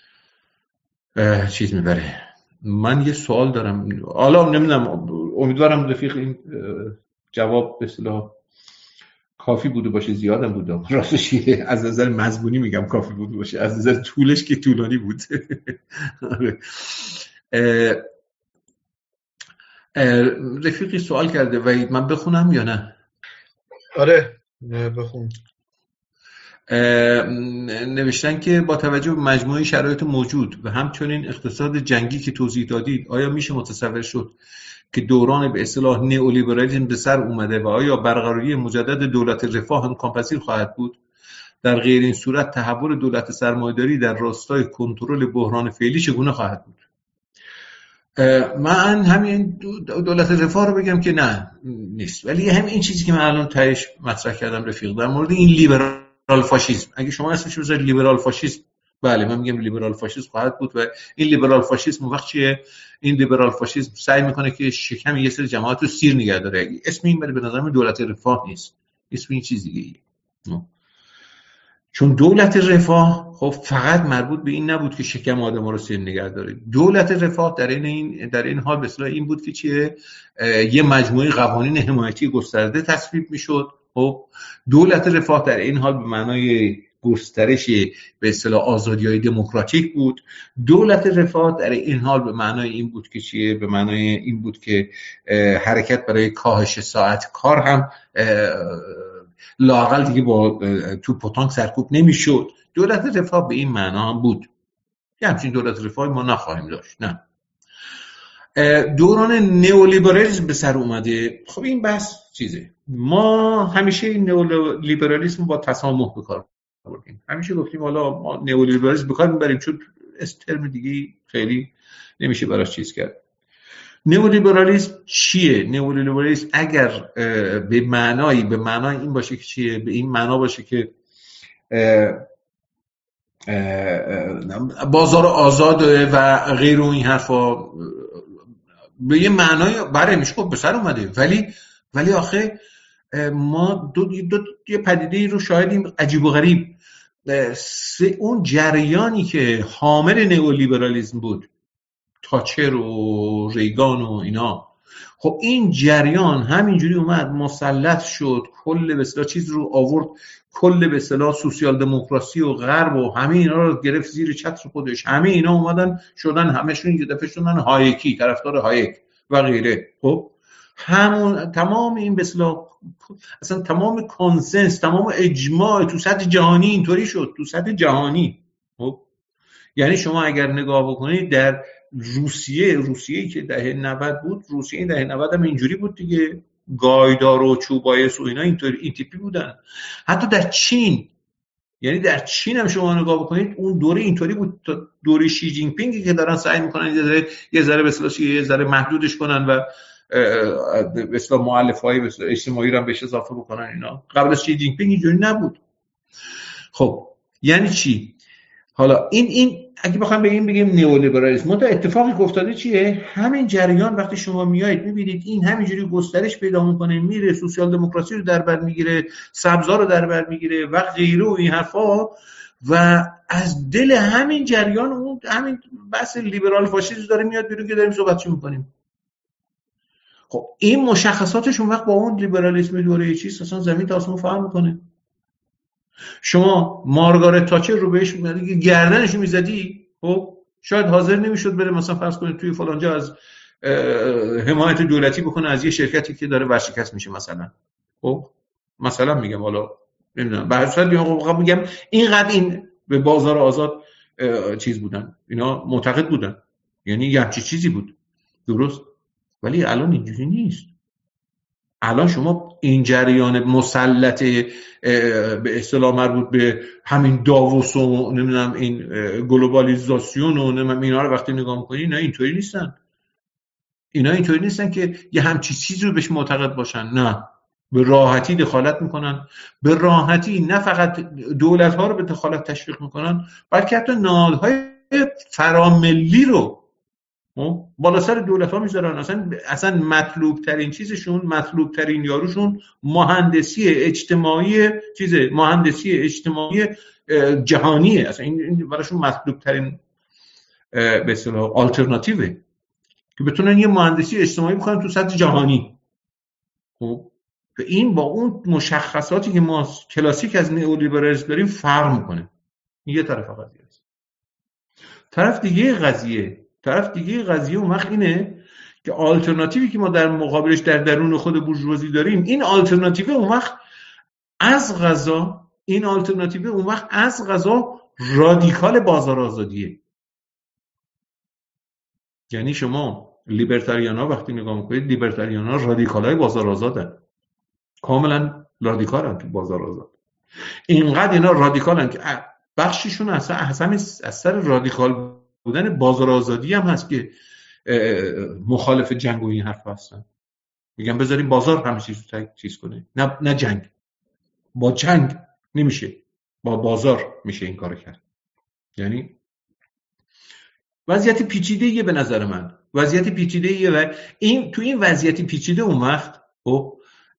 چیز میبره. من یه سوال دارم، حالا نمیدونم، امیدوارم رفیق این جواب به اصطلاح کافی بوده باشه، زیادم بوده راستش. از نظر مضمونی میگم کافی بوده باشه، از نظر طولش که طولانی بود. رفیقی سوال کرده و من بخونم یا نه؟ آره بخون. نوشتن که با توجه به مجموعه شرایط موجود و همچنین اقتصاد جنگی که توضیح دادید، آیا میشه متصور شد که دوران به اصطلاح نئولیبرالیسم به سر اومده و آیا برقراری مجدد دولت رفاه امکان‌پذیر خواهد بود؟ در غیر این صورت تحول دولت سرمایه‌داری در راستای کنترل بحران فعلی چگونه خواهد بود؟ من همین دولت رفاه رو بگم که نه نیست، ولی همین این چیزی که من الان تهش مطرح کردم رفیق، در مورد این لیبرال فاشیسم، اگه شما اسمش رو بذارید لیبرال فاشیسم، بله من میگم لیبرال فاشیسم خواهد بود. و این لیبرال فاشیسم وقت چیه؟ این لیبرال فاشیسم سعی میکنه که شکم یه سری جماعت رو سیر نگه داره. اسم این ولی به نظر من دولت رفاه نیست، اسم این چیز دیگه ای. چون دولت رفاه خب فقط مربوط به این نبود که شکم آدم‌ها رو سیر نگه داره. دولت رفاه در این این در این حال به اصطلاح این بود که چیه؟ یه مجموعه قوانین حمایتی گسترده تصویب میشد. خب دولت رفاه در این حال به معنای گسترش به اصطلاح آزادی‌های دموکراتیک بود. دولت رفاه در این حال به معنای این بود که چیه؟ به معنای این بود که حرکت برای کاهش ساعت کار هم لااقل دیگه با توپ و تانک سرکوب نمیشد. دولت رفاه به این معنا هم بود. یه همچین دولت رفاهی ما نخواهیم داشت. نه. دوران نئولیبرالیسم به سر اومده. خب این بحث چیزه. ما همیشه این نئولیبرالیسم با تسامح به کار بردیم. همیشه گفتیم حالا ما نئولیبرالیسم به کار میبریم چون استرم دیگه خیلی نمیشه براش چیز کرد. نئولیبرالیسم چیه؟ نئولیبرالیسم اگر به معنایی به معنای این باشه که چیه؟ به این معنا باشه که بازار آزاد و غیر و این حرفا، به یه معنای برای میشه خب به سر اومده، ولی ولی آخه ما دو, دو یه پدیده رو شاهدیم عجیب و غریب. اون جریانی که حامل نئولیبرالیسم بود، تاچر و ریگان و اینا، خب این جریان همینجوری اومد مسلط شد، کل به اصطلاح چیز رو آورد، کل به اصطلاح سوسیال دموکراسی و غرب و همه اینا رو گرفت زیر چتر خودش. همه اینا اومدن شدن همشون یه دفعه شدن هایکی، طرفدار هایک و غیره. خب همون تمام این به اصطلاح اصلا تمام کنسنس، تمام اجماع تو سطح جهانی اینطوری شد، تو سطح جهانی. خب یعنی شما اگر نگاه بکنید در روسیه روسیه‌ای که دهه نود بود، روسیه دهه نود هم اینجوری بود دیگه، گایدار و چوبایس و اینا اینطوری این تیپی بودن. حتی در چین، یعنی در چین هم شما نگاه بکنید اون دوره اینطوری بود تا دوره شی جین پینگی که دارن سعی میکنن یه ذره یه ذره به اصطلاح یه ذره محدودش کنن و به اصطلاح مؤلفه‌های اجتماعی رو هم بهش اضافه بکنن. اینا قبل از شی جین پینگ اینجوری نبود. خب یعنی چی؟ حالا این این اگه بخوام بگیم بگیم نئولیبرالیسم، منتها اتفاقی که افتاده چیه؟ همین جریان وقتی شما میایید میبینید این همینجوری گسترش پیدا میکنه، میره سوسیال دموکراسی رو در بر میگیره، سبزا رو در بر میگیره و غیره و این حرفا، و از دل همین جریان اون همین بحث لیبرال فاشیسم داره میاد بیرون که داریم صحبتش میکنیم. خب این مشخصاتش اون وقت با اون لیبرالیسم دوره چیز اصلا زمین تا آسمون فرق میکنه. شما مارگارت تاچر رو بهش میگی گردنشو میزدی، خب شاید حاضر نمیشد بره مثلا فرض کنید توی فلانجا از حمایت دولتی بکنه از یه شرکتی که داره ورشکست میشه مثلا. خب مثلا میگم حالا نمیدونم به هر صورت میگم اینقدر این به بازار آزاد چیز بودن، اینا معتقد بودن، یعنی یه همچین چیزی بود، درست؟ ولی الان اینجوری نیست. الان شما این جریان مسلط به اصطلاح مربوط به همین داووس و نمیدونم این گلوبالیزاسیون و نمیدونم اینا رو وقتی نگاه می‌کنی، اینا اینطوری نیستن. اینا اینطوری نیستن که یه همچین چیزی رو بهش معتقد باشن. نه، به راحتی دخالت میکنن، به راحتی نه فقط دولت‌ها رو به دخالت تشویق میکنن، بلکه حتی نهادهای فراملی رو بالا سر دولت‌ها میذارن. اصلا اصلا مطلوب ترین چیزشون، مطلوب ترین یاروشون مهندسی اجتماعی چیزه، مهندسی اجتماعی جهانیه. اصلا این براشون مطلوب ترین به اصطلاح آلترناتیوه که بتونن یه مهندسی اجتماعی بکنن تو سطح جهانی. خب و این با اون مشخصاتی که ما کلاسیک از نئولیبرالیسم داریم فرق میکنه. یه طرف قضیه است. طرف دیگه قضیه طرف دیگه قضیه اون وقت اینه که آلترناتیوی که ما در مقابلش در درون خود بورژوازی داریم، این آلترناتیو اون وقت از قضا این آلترناتیو اون وقت از قضا رادیکال بازار آزادیه. یعنی شما لیبرتاریان ها وقتی نگاه میکنید، لیبرتاریان ها رادیکال های بازار آزادن، کاملا رادیکال هم تو بازار آزاد. اینقدر اینا رادیکال هم که بخشیشون اصلا اصلا از سر رادیکال بودن بازار آزادی هم هست که مخالف جنگ و این حرف هستن. میگن بذاریم بازار همه چیز رو چیز کنه، نه نه جنگ. با جنگ نمیشه، با بازار میشه این کارو کرد. یعنی وضعیت پیچیده‌ایه به نظر من، وضعیت پیچیده‌ایه و این تو این وضعیت پیچیده اون وقت خب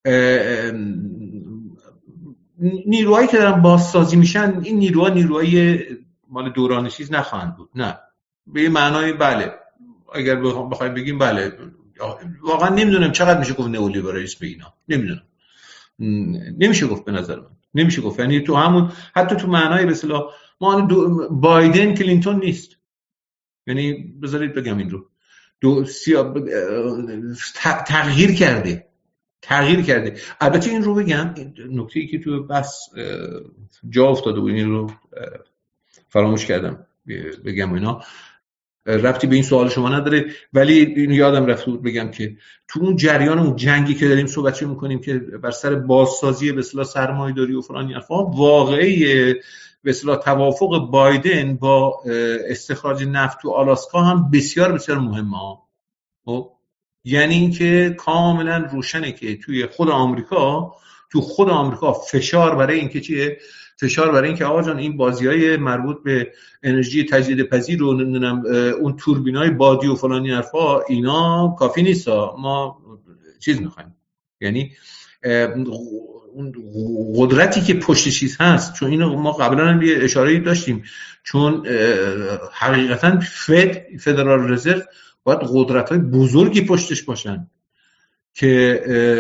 نیروهایی که دارن بازسازی میشن، این نیروها نیروهای مال دوران چیز نخواهند بود، نه به یه معنای بله اگر بخوایم بگیم بله. واقعا نمیدونم چقدر میشه گفت نئولیبرالیسم به اینا، نمیدونم، نمیشه گفت به نظر من نمیشه گفت. یعنی تو همون حتی تو معنای به اصطلاح ما بایدن کلینتون نیست. یعنی بذارید بگم این رو دو سیا... تغییر کرده تغییر کرده. البته این رو بگم، نکته‌ای که تو بس جا افتاده بود این رو فراموش کردم بگم، اینا ربطی به این سوال شما نداره ولی اینو یادم رفت بود بگم که تو اون جریان اون جنگی که داریم صحبت می‌کنیم که بر سر بازسازی به اصطلاح سرمایه‌داری و فلان حرفا، واقعی به اصطلاح توافق بایدن با استخراج نفت تو آلاسکا هم بسیار بسیار مهمه ها. یعنی اینکه کاملا روشنه که توی خود آمریکا تو خود آمریکا فشار برای اینکه چیه فشار برای اینکه آقا جان این بازی‌های مربوط به انرژی تجدیدپذیر رو نمیدونم اون توربینای بادی و فلانی حرفا اینا کافی نیست، ما چیز می‌خوایم. یعنی اون قدرتی که پشت چیز هست، چون اینو ما قبلا هم یه اشاره‌ای داشتیم، چون حقیقتا فد فدرال رزرو باید قدرت‌های بزرگی پشتش باشن که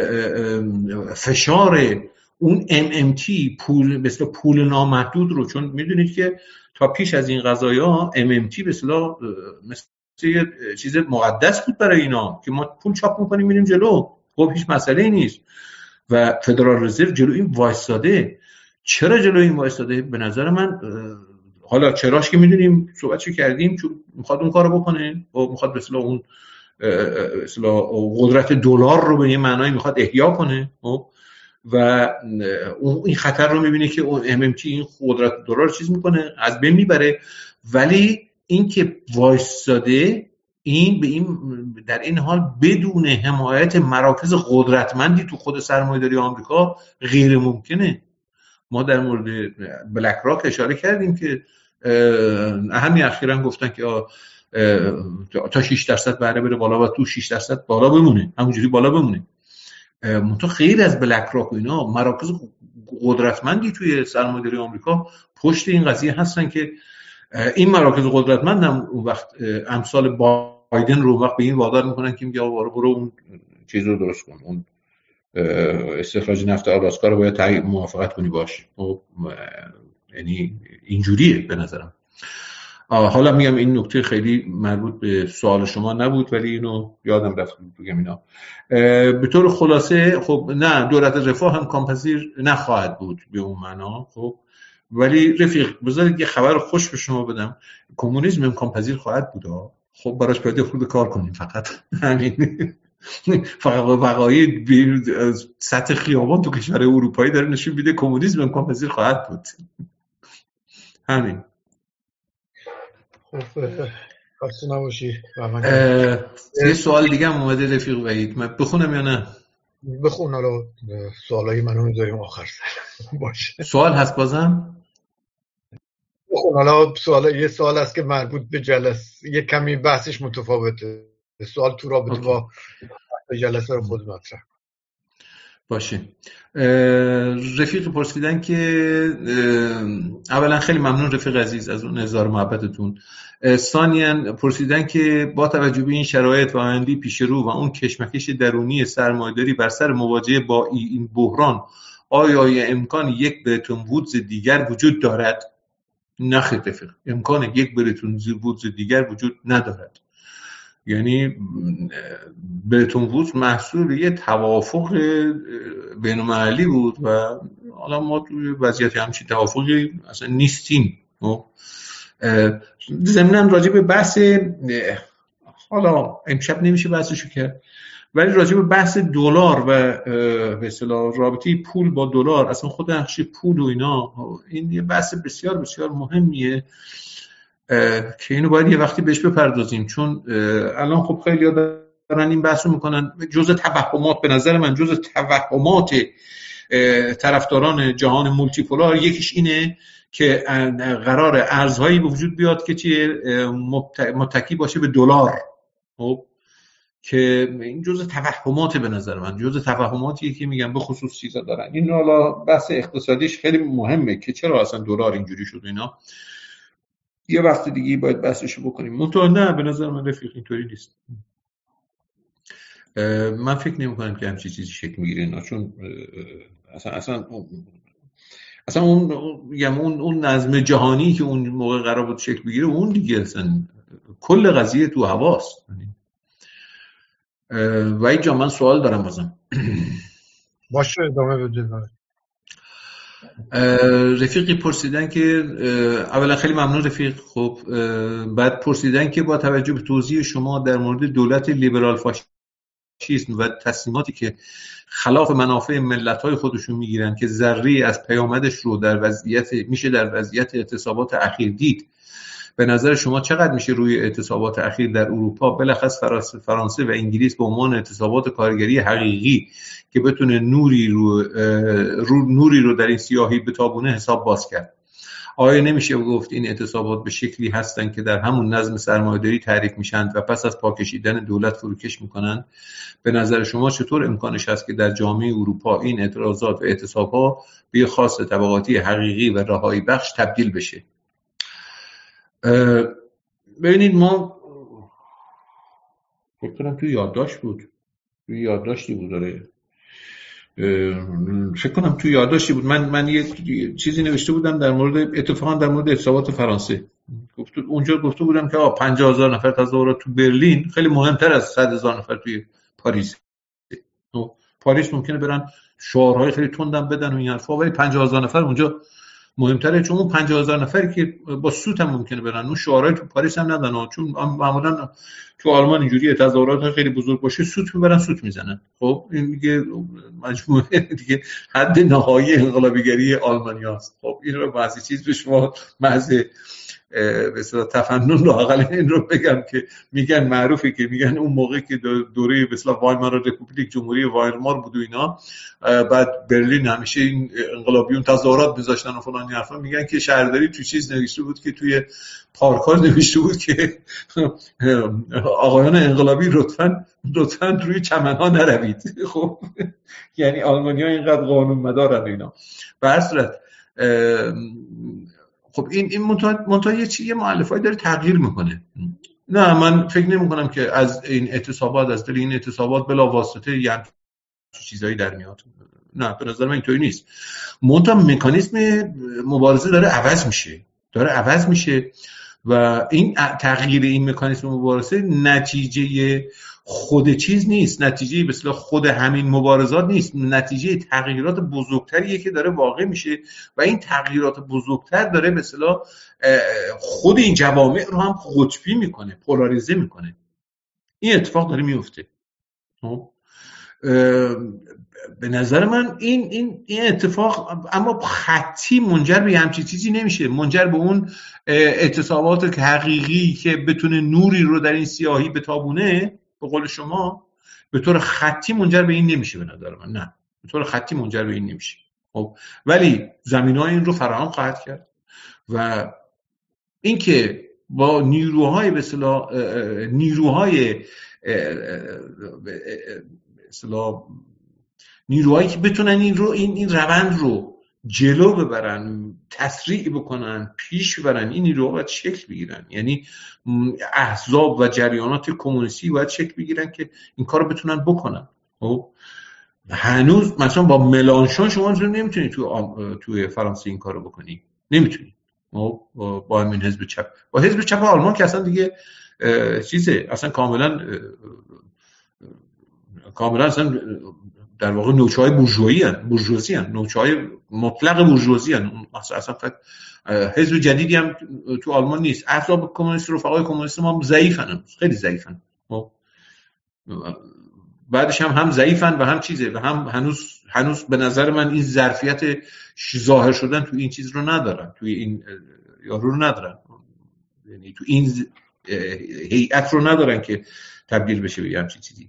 فشار اون ام ام تی پول به اصطلاح پول نامحدود رو، چون میدونید که تا پیش از این قضایا ام ام تی به اصطلاح مثل یه چیز مقدس بود برای اینا که ما پول چاپ می‌کنیم میریم جلو، خب هیچ مسئله‌ای نیست. و فدرال رزرو جلو این وایساده. چرا جلو این وایساده؟ به نظر من حالا چراش که میدونیم صحبتشو کردیم، چون میخواد اون کارو بکنه و میخواد به اصطلاح اون اصطلاح قدرت دلار رو به یه معنایی میخواد احیا کنه و اون این خطر رو میبینه که اون ام ام تی این قدرت دلار چیز میکنه از بین میبره. ولی این که وایساده این به این در این حال بدون حمایت مراکز قدرتمندی تو خود سرمایه‌داری آمریکا غیر ممکنه. ما در مورد بلک راک اشاره کردیم که همین اخیراً گفتن که تا شش درصد بهره بره بالا و تو شش درصد بالا بمونه، همونجوری بالا بمونه. منتها خیلی از بلک راک و اینا مراکز قدرتمندی توی سرمایه‌داری آمریکا پشت این قضیه هستن که این مراکز قدرتمند هم اون وقت امثال بایدن رو وقت به این وادار میکنن که میگه آقا برو اون چیز رو درست کن، اون استخراج نفت آلاسکا رو باید تایید موافقت کنی باش. یعنی اینجوریه به نظرم. حالا میگم این نکته خیلی مربوط به سوال شما نبود ولی اینو یادم رفت بگم اینا. به طور خلاصه خب نه، دولت رفاه هم کامپنسیر نخواهد بود به اون معنا. خب ولی رفیق بذارید یه خبر خوش به شما بدم، کمونیسم امکان پذیر خواهد بود. خب براش باید خود کار کنیم، فقط همین. فقط وقایع سطح خیابان تو کشور اروپایی داره نشون میده کمونیسم امکان پذیر خواهد بود. همین. خب خسته نباشی. یه سوال دیگه هم اومده رفیق وحید، من بخونم یا نه؟ بخون، حالا سوالایی منو میذاریم آخر سر باشه. سوال هست بازم؟ بخون. حالا سوال یه سوال هست که مربوط به جلسه، یه کمی بحثش متفاوته. سوال تو رابطه با جلسه رو خود مطرح. باشه. رفیق پرسیدن که اولا خیلی ممنون رفیق عزیز از اون اظهار محبتتون. ثانیاً پرسیدن که با توجه به این شرایط و آینده پیش رو و اون کشمکش درونی سرمایه‌داری بر سر مواجهه با این بحران، آیا امکان یک برتون وودز دیگر وجود دارد؟ نه خیر رفیق، امکان یک برتون وودز دیگر وجود ندارد. یعنی برتون وودز محصول یه توافق بین‌المللی بود و حالا ما توی وضعیت همچین توافقی اصلا نیستیم. ضمناً راجع به بحث، حالا امشب نمیشه بحثشو کرد، ولی راجع به بحث دلار و به اصطلاح رابطه پول با دلار، اصلا خود نقش پول و اینا، این یه بحث بسیار بسیار مهمیه که اینو باید یه وقتی بهش بپردازیم، چون الان خب خیلی دارن این بحثو میکنن. جزء توهمات، به نظر من جزء توهمات طرفداران جهان مولتی پولار یکیش اینه که قرار ارزهایی به وجود بیاد که چی متکی باشه به دلار. خب که این جزء توهمات، به نظر من جزء توهماتیه که میگم به خصوص چیزا دارن. این حالا بحث اقتصادیش خیلی مهمه که چرا اصلا دلار اینجوری شد اینا، یه وقت دیگه باید بحثشو بکنیم. منتها نه، به نظر من رفیق اینطوری نیست. من فکر نمی کنم که همچین چیزی شکل میگیره اینا، چون اصلا اصلا اصلا اون میگم اون اون نظم جهانی که اون موقع قرار بود شکل بگیره، اون دیگه اصلا کل قضیه تو هواست. و اینجا من سوال دارم بازم. باشه ادامه بده. رفیقی پرسیدن که اولا خیلی ممنون رفیق. خب بعد پرسیدن که با توجه به توضیح شما در مورد دولت لیبرال فاشیسم و تصمیماتی که خلاف منافع ملت‌های خودشون میگیرن که ذره‌ای از پیامدش رو در وضعیت میشه در وضعیت اعتصابات اخیر دید، به نظر شما چقدر میشه روی اعتصابات اخیر در اروپا، بلخص فرانسه و انگلیس، به عنوان اعتصابات کارگری حقیقی که بتونه نوری رو, رو نوری رو در این سیاهی بتابونه حساب باز کرد؟ آیا نمیشه گفت این اعتصابات به شکلی هستن که در همون نظم سرمایه‌داری تعریف میشن و پس از پاکشیدن دولت فروکش میکنن؟ به نظر شما چطور امکانش هست که در جامعه اروپا این اعتراضات و اعتصابات به خاص طبقاتی حقیقی و رهایی بخش تبدیل بشه؟ ببینید ما فکر کنم توی یادداشت بود توی یادداشتی بود داره فکر کنم توی یادداشتی بود من من یه چیزی نوشته بودم در مورد اتفاقا در مورد اعتصابات فرانسه. گفت اونجا گفته بودم که آ پنجاه هزار نفر تظاهرات تو برلین خیلی مهمتر از صد هزار نفر توی پاریس. پاریس ممکنه برن شعارهای خیلی تندم بدن و این حرفا، ولی پنجاه هزار نفر اونجا مهمتره، چون اون پنجاه هزار نفری که با سوت هم ممکنه برن، اون شعارهای تو پاریس هم ندن، چون معمولا تو آلمان اینجوری تظاهرات خیلی بزرگ باشه سوت میبرن سوت میزنن. خب این دیگه مجموعه دیگه حد نهایی انقلابیگری آلمانیاست. خب این رو بعضی چیز به شما محض به اصطلاح تفنن لااقل این رو بگم که میگن معروفه که میگن اون موقع که دوره به اصطلاح وایمار رپوبلیک، جمهوری وایمار بود و اینا، بعد برلین همیشه این انقلابیون تظاهرات میذاشتن و فلان حرفا، میگن که شهرداری تو چیز نوشته بود که توی پارک‌ها نوشته بود که آقایان انقلابی لطفاً لطفاً روی چمن‌ها نروید. خب یعنی آلمانی‌ها اینقدر قانون مدارن اینا. به هر صورت خب این این منتها یه چیزی مؤلفه‌ای داره تغییر میکنه. نه من فکر نمی‌کنم که از این اعتصابات از دل این اعتصابات بلا واسطه یعنی چیزایی در میاد. نه به نظر من اینطوری نیست. منتها مکانیزم مبارزه داره عوض میشه داره عوض میشه و این تغییر این مکانیزم مبارزه نتیجه خود چیز نیست، نتیجه به اصطلاح خود همین مبارزات نیست، نتیجه تغییرات بزرگتریه که داره واقع میشه و این تغییرات بزرگتر داره به اصطلاح خود این جوامع رو هم قطبی میکنه، پولاریزه میکنه. این اتفاق داره میفته. به نظر من این این این اتفاق اما خطی منجر به همچین چیزی نمیشه، منجر به اون اعتصابات حقیقی که بتونه نوری رو در این سیاهی بتابونه، به قول شما به طور خطی منجر به این نمیشه. به نظر من نه، به طور خطی منجر به این نمیشه. خب ولی زمینه‌های این رو فراهم خواهد کرد و اینکه با نیروهای به اصطلاح نیروهای به اصطلاح نیروهایی که بتونن این رو این این روند رو جلو ببرن، تسریع بکنن، پیش ببرن، این نیروها باید شکل بگیرن. یعنی احزاب و جریانات کمونیستی باید شکل بگیرن که این کارو بتونن بکنن. خب هنوز مثلا با ملانشون شما نمیتونید تو توی فرانسه این کارو بکنی، نمیتونید. با همین حزب چپ، با حزب چپ آلمان که اصلا دیگه چیزه، اصلا کاملا کاملا اصلا در واقع نوچه‌های بورژوایی هستند، بورژوازی هستند، نوچه‌های مطلق بورژوازی هستند. اصلا حزب جدیدی هم تو آلمان نیست. احزاب کمونیست، رفقای کمونیست ما ضعیفن، خیلی ضعیفن. بعدش هم هم ضعیفن و هم چیزه و هم هنوز هنوز به نظر من این ظرفیت ظاهر شدن تو این چیز رو ندارن، توی این یارو رو ندارن، یعنی تو این هیئت رو ندارن که تبدیل بشه به همچین چیزی.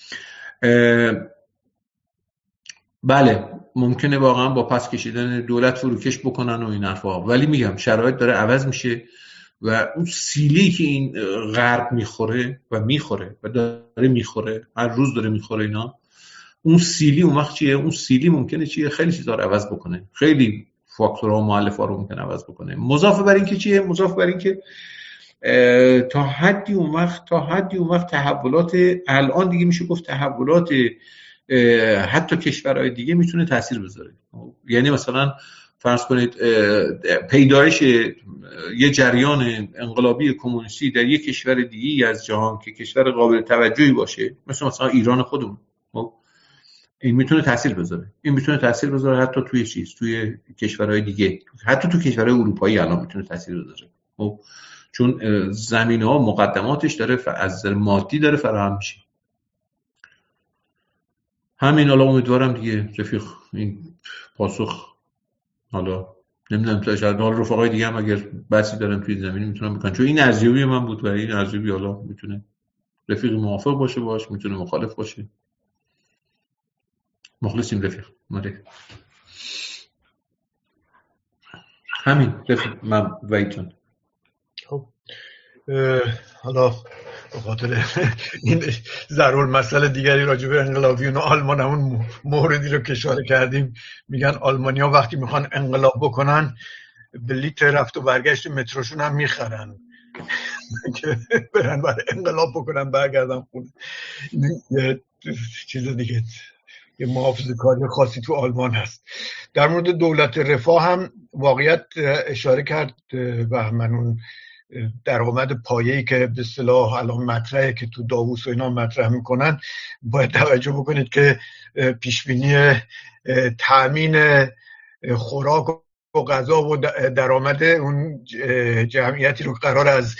بله ممکنه واقعا با پس کشیدن دولت فروکش بکنن و این حرفا، ولی میگم شرایط داره عوض میشه و اون سیلی که این غرب میخوره و میخوره و داره میخوره، هر روز داره میخوره اینا، اون سیلی اون وقت چیه؟ اون سیلی ممکنه چیه؟ خیلی چیزا رو عوض بکنه، خیلی فاکتورها و مؤلفه‌ها رو ممکنه عوض بکنه. مضاف بر این که چیه؟ مضاف بر این که تا حدی اون وقت تا حدی اون وقت تحولات الان دیگه میشه گفت تحولات حتی کشورهای دیگه میتونه تاثیر بذاره. یعنی مثلا فرض کنید پیدایش یه جریان انقلابی کمونیستی در یک کشور دیگه از جهان که کشور قابل توجهی باشه، مثل مثلا ایران خودمون، این میتونه تاثیر بذاره. این میتونه تاثیر بذاره حتی توی چیز، توی کشورهای دیگه، حتی تو کشورهای اروپایی الان میتونه تاثیر بذاره. خب چون زمینه‌ها مقدماتش داره از مادی داره فراهم میشه. همین. حالا امیدوارم دیگه رفیق این پاسخ، حالا نمیدونم تا شاید حالا رفقای دیگه هم اگر بحثی دارن توی زمینی میتونن بکنن، چون این ارزیابی من بود و این ارزیابی حالا میتونه رفیق موافق باشه باش، میتونه مخالف باشه. مخلصیم رفیق. مره همین رفیق من ویتون. خب حالا به خاطر این ضرور مسئله دیگری راجع به انقلابیون و آلمان همون موردی رو که اشاره کردیم، میگن آلمانیا وقتی میخوان انقلاب بکنن بلیت رفت و برگشت متروشون هم میخرن که برن برای انقلاب بکنن برگردن خونه. یه چیز دیگه، یه محافظه‌کاری خاصی تو آلمان هست. در مورد دولت رفاه هم واقعیت اشاره کرد بهمن، اون درآمد پایه‌ای که به اصطلاح الان مطرحه که تو داووس و اینا مطرح میکنن، باید توجه بکنید که پیشبینی تأمین خوراک و غذا و درآمد اون جمعیتی رو قرار از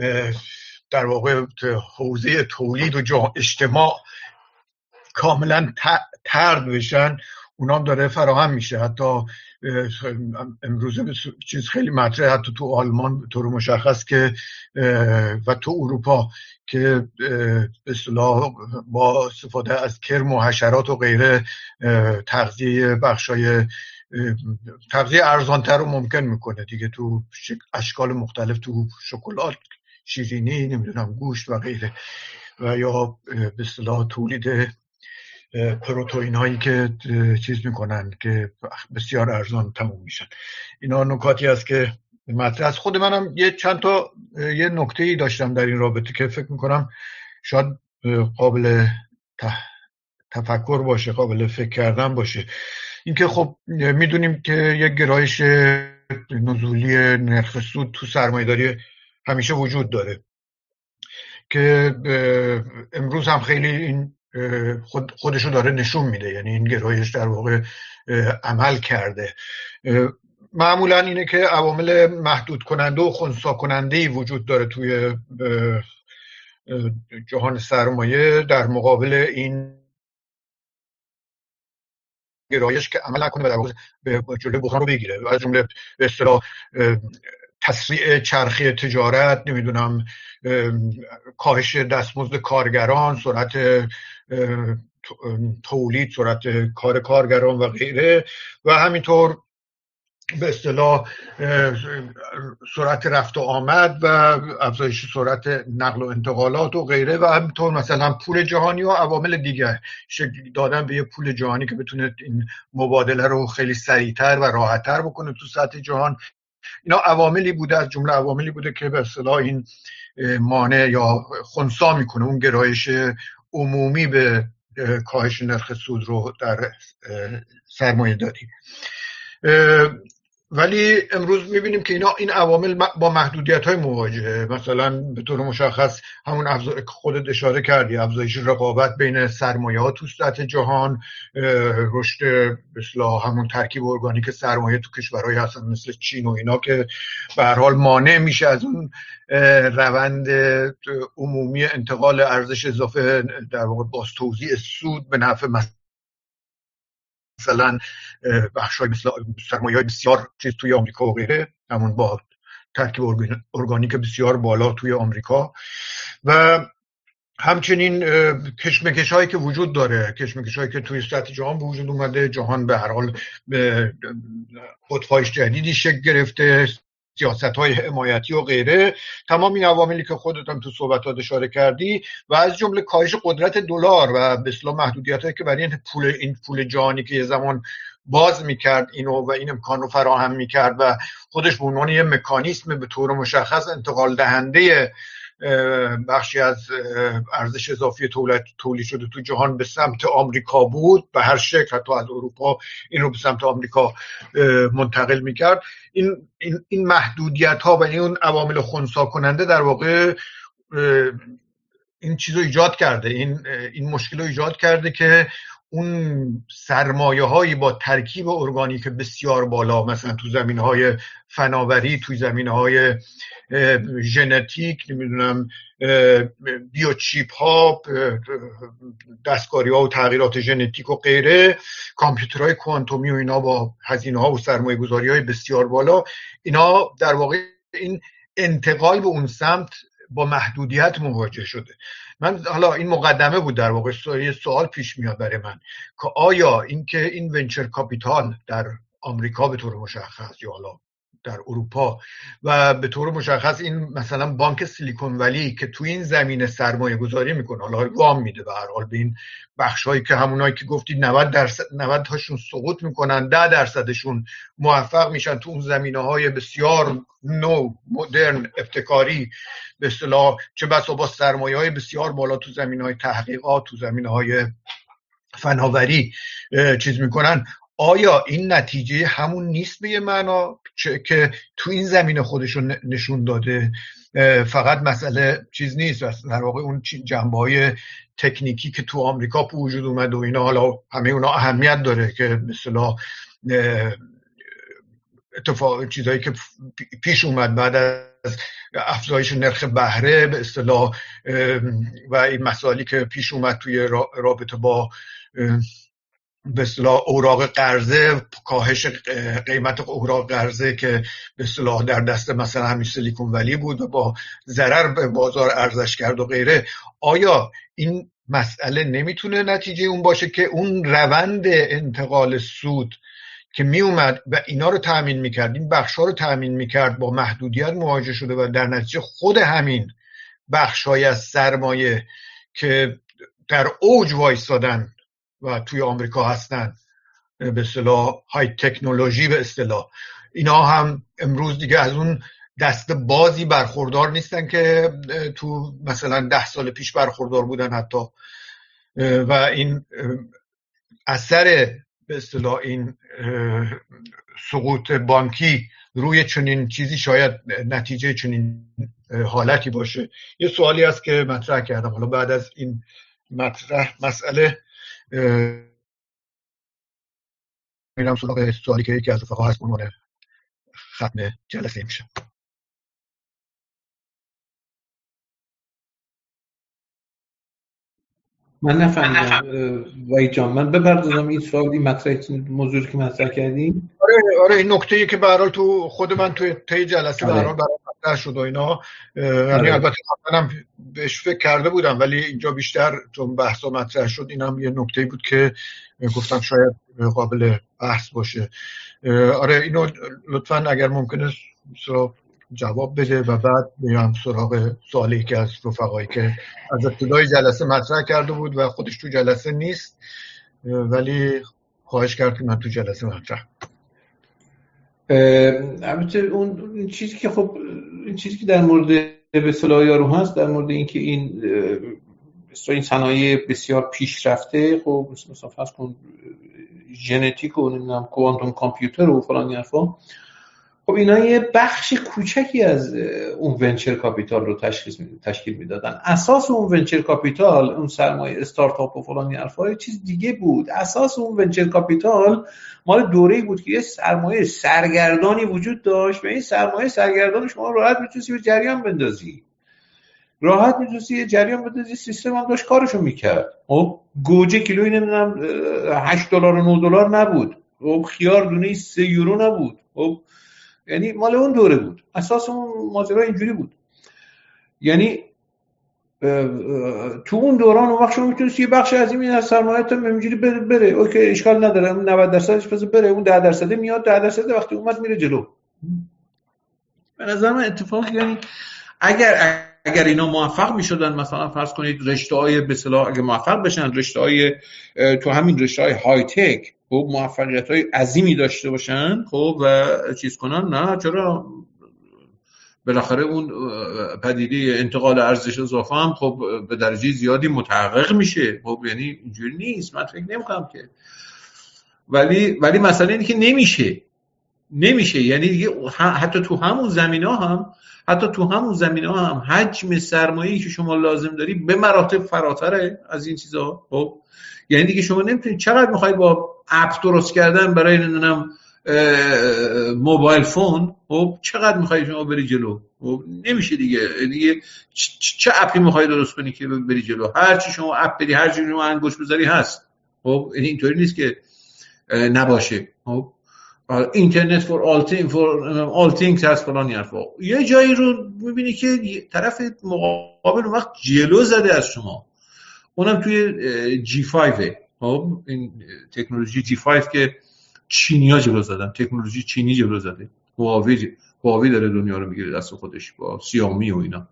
در واقع حوزه تولید و اجتماع کاملا طرد بشن، اونام داره فراهم میشه. حتی امروز چیز خیلی مطرحه حتی تو آلمان به طور مشخص که و تو اروپا که به اصطلاح با استفاده از کرم و حشرات و غیره تغذیه بخشای تغذیه ارزانتر رو ممکن میکنه دیگه، تو اشکال مختلف، تو شکلات، شیرینی، نمیدونم گوشت و غیره، و یا به اصطلاح تولید پروتئین هایی که چیز میکنن که بسیار ارزان تموم میشن. اینا نکاتی است که مطرح است. خود منم یه چند تا یه نکته‌ای داشتم در این رابطه که فکر میکنم شاید قابل تفکر باشه، قابل فکر کردن باشه. اینکه خب میدونیم که یک گرایش نزولی نرخ سود تو سرمایه‌داری همیشه وجود داره که امروز هم خیلی این خود خودشو داره نشون میده، یعنی این گرایش در واقع عمل کرده. معمولا اینه که عوامل محدود کننده و خنثی کننده‌ای وجود داره توی جهان سرمایه در مقابل این گرایش که عمل نکنه و در واقع به جلوی بحران رو بگیره. از جمله به اصطلاح تسریع چرخه تجارت، نمیدونم کاهش دستمزد کارگران، سرعت تولید، سرعت کار کارگران و غیره، و همینطور به اصطلاح سرعت رفت و آمد و افزایش سرعت نقل و انتقالات و غیره و همینطور مثلا پول جهانی و عوامل دیگه، شکل دادن به یه پول جهانی که بتونه این مبادله رو خیلی سریعتر و راحتتر بکنه تو سطح جهان. اینا عواملی بوده، از جمله عواملی بوده که به اصطلاح این مانع یا خنثی میکنه اون گرایش عمومی به کاهش نرخ سود رو در سرمایه داری. ولی امروز میبینیم که اینا این عوامل با محدودیت‌های مواجهه. مثلا به طور مشخص همون افزایش خودت اشاره کردی، افزایش رقابت بین سرمایه‌ها تو سطح جهان، رشد به اصطلاح همون ترکیب ارگانیک سرمایه تو کشورهای هستن مثل چین و اینا که به هر حال مانع میشه از اون روند عمومی انتقال ارزش اضافه، در واقع باز توزیع سود به نفع مثلا بخشای مثل سرمایه‌های بسیار چیز توی آمریکا و غیره، همون با ترکیب ارگانیک بسیار بالا توی آمریکا. و همچنین کشمکش هایی که وجود داره، کشمکش هایی که توی سطح جهان به وجود اومده، جهان به هر حال خودپایش جدیدی شکل گرفته، سیاست‌های حمایتی و غیره، تمام این عواملی که خودت هم تو صحبتات اشاره کردی و از جمله کاهش قدرت دلار و به اصطلاح محدودیتایی که برای این پول این پول جهانی که یه زمان باز میکرد اینو و این امکان رو فراهم میکرد و خودش به عنوان یه مکانیسم به طور مشخص انتقال دهنده بخشی از ارزش اضافی تولید تولید شده تو جهان به سمت آمریکا بود، به هر شکل، حتی از اروپا این رو به سمت آمریکا منتقل میکرد. این این این محدودیت ها و این عوامل خنثی کننده در واقع این چیزو ایجاد کرده، این این مشکل رو ایجاد کرده که اون سرمایه هایی با ترکیب ارگانیک بسیار بالا، مثلا تو زمینه های فناوری، تو زمینه های ژنتیک، نمیدونم بیوچیپ ها، دستکاری ها و تغییرات ژنتیک و غیره، کامپیوترهای کوانتومی و اینا با هزینه ها و سرمایه گذاری های بسیار بالا، اینا در واقع این انتقال به اون سمت با محدودیت مواجه شده. من حالا این مقدمه بود، در واقع یه سوال پیش میاد برای من که آیا اینکه این ونچر کاپیتال در آمریکا به طور مشخص یا حالا در اروپا و به طور مشخص این مثلا بانک سیلیکون ولی که تو این زمینه سرمایه گذاری میکنه، حالا وام میده به هر حال به این بخشایی که همونایی که گفتید نود درصد نود تاشون سقوط میکنن، ده درصدشون موفق میشن تو اون زمینه‌های بسیار نو مدرن ابتکاری، به اصطلاح چه بسا با سرمایه‌های بسیار بالا تو زمینه‌های تحقیقات، تو زمینه‌های فناوری چیز میکنن. آیا این نتیجه همون نیست به یه معنا که تو این زمینه خودشون نشون داده؟ فقط مسئله چیز نیست، در واقع اون جنبه‌های تکنیکی که تو آمریکا په وجود اومد و اینا، حالا همه اونا اهمیت داره که به اصطلاح اتفاق چیزایی که پیش اومد بعد از افزایش نرخ بهره به اصطلاح و این مسائلی که پیش اومد توی رابطه با به اصطلاح اوراق قرضه، کاهش قیمت اوراق قرضه که به اصطلاح در دست مثلا همین سیلیکون ولی بود و با ضرر به بازار ارزش کرد و غیره. آیا این مسئله نمیتونه نتیجه اون باشه که اون روند انتقال سود که می اومد و اینا رو تأمین میکرد، این بخشا رو تأمین میکرد، با محدودیت مواجه شده و در نتیجه خود همین بخشای از سرمایه که در اوج وایسادن و توی آمریکا هستن، به اصطلاح های تکنولوژی به اصطلاح، اینا هم امروز دیگه از اون دست بازی برخوردار نیستن که تو مثلا ده سال پیش برخوردار بودن حتی. و این اثر به اصطلاح این سقوط بانکی روی چنین چیزی شاید نتیجه چنین حالتی باشه. یه سوالی هست که مطرح کردم، حالا بعد از این مطرح مسئله میرم سراغ سوالی که یکی از رفقا هست عنوان ختم جلسه میشه. من نفهمیدم وای جان، من بپردازم این سوالی مطرح موضوعی که مطرح کردیم. آره آره این نکته‌ای که به هر حال تو خود من توی طی جلسه به هر حال برام مطرح شد و اینا، یعنی البته منم بهش فکر کرده بودم، ولی اینجا بیشتر چون بحث مطرح شد اینم یه نکته بود که گفتم شاید قابل بحث باشه. آره اینو لطفاً اگر ممکنه جواب بده و بعد میام سراغ سوالی که از رفقایی که از ابتدای جلسه مطرح کرده بود و خودش تو جلسه نیست، ولی خواهش کرد که من تو جلسه مطرح. البته اون چیزی که خب این چیزی که در مورد به اصطلاح یارو هست، در مورد اینکه این این صنایع بسیار پیشرفته، خب مثلا فرض کن ژنتیک و نمیدونم کوانتوم کامپیوتر و فلان این حرفا، خب اینا یه بخش کوچکی از اون ونچر کاپیتال رو تشخیص تشکیل میدادن. اساس اون ونچر کاپیتال، اون سرمایه استارتاپ و فلان این حرفا یه چیز دیگه بود. اساس اون ونچر کاپیتال مال دوره‌ای بود که یه سرمایه سرگردانی وجود داشت و این سرمایه سرگردان شما راحت میتونستی به جریان بندازی، راحت میتونستی یه جریان بندازی، سیستم هم داشت کارشو میکرد. خب گوجه کیلویی نمیدونم هشت دلار و نه دلار نبود، خب خیار دونه سه یورو نبود. خب یعنی مال اون دوره بود، اساس اون ماجرا اینجوری بود. یعنی تو اون دوران اون وقت شما میتونید یه بخش عظیمی از سرمایه‌تون همینجوری بره بره اوکی اشکال نداره، اون نود درصدش پس بره، اون ده درصد میاد، ده درصد وقتی اومد میره جلو. به نظر من اتفاقی، یعنی اگر اگر اینا موفق میشدن، مثلا فرض کنید رشته‌های به اصطلاح اگه موفق بشن، رشته‌های تو همین رشته‌های های تک خب موفقیت‌های عظیمی داشته باشن، خب و چیز کنن، نه چرا بالاخره اون پدیده انتقال ارزش اضافه هم خب به درجه زیادی متحقق میشه. خب یعنی اینجوری نیست، من فکر نمی‌کنم که، ولی ولی مسئله اینه که نمیشه نمیشه یعنی دیگه حتی تو همون زمینا هم حتی تو همون زمینا هم حجم سرمایه‌ای که شما لازم داری به مراتب فراتره از این چیزا. خب یعنی دیگه شما نمیتونید، چقدر میخوای با اپ درست کردن برای نمیدونم موبایل فون، خب چقدر میخوای شما بری جلو؟ خب نمیشه دیگه دیگه چه اپی میخوای درست کنی که بری جلو؟ هر چی شما اپ بری، هر چی شما انگشت بذاری هست. خب اینطوری نیست که نباشه. خب اینترنت فور آل تینگ فور آل تینگز هست فلان حرفا. یه جایی رو میبینی که طرف مقابل وقت جلو زده از شما، اونم توی جی پنج. خب این تکنولوژی جی پنج که چینی‌ها جلو زدن، تکنولوژی چینی جلو زده. هواوی هواوی داره دنیا رو میگیره دست خودش با سیائومی و اینا.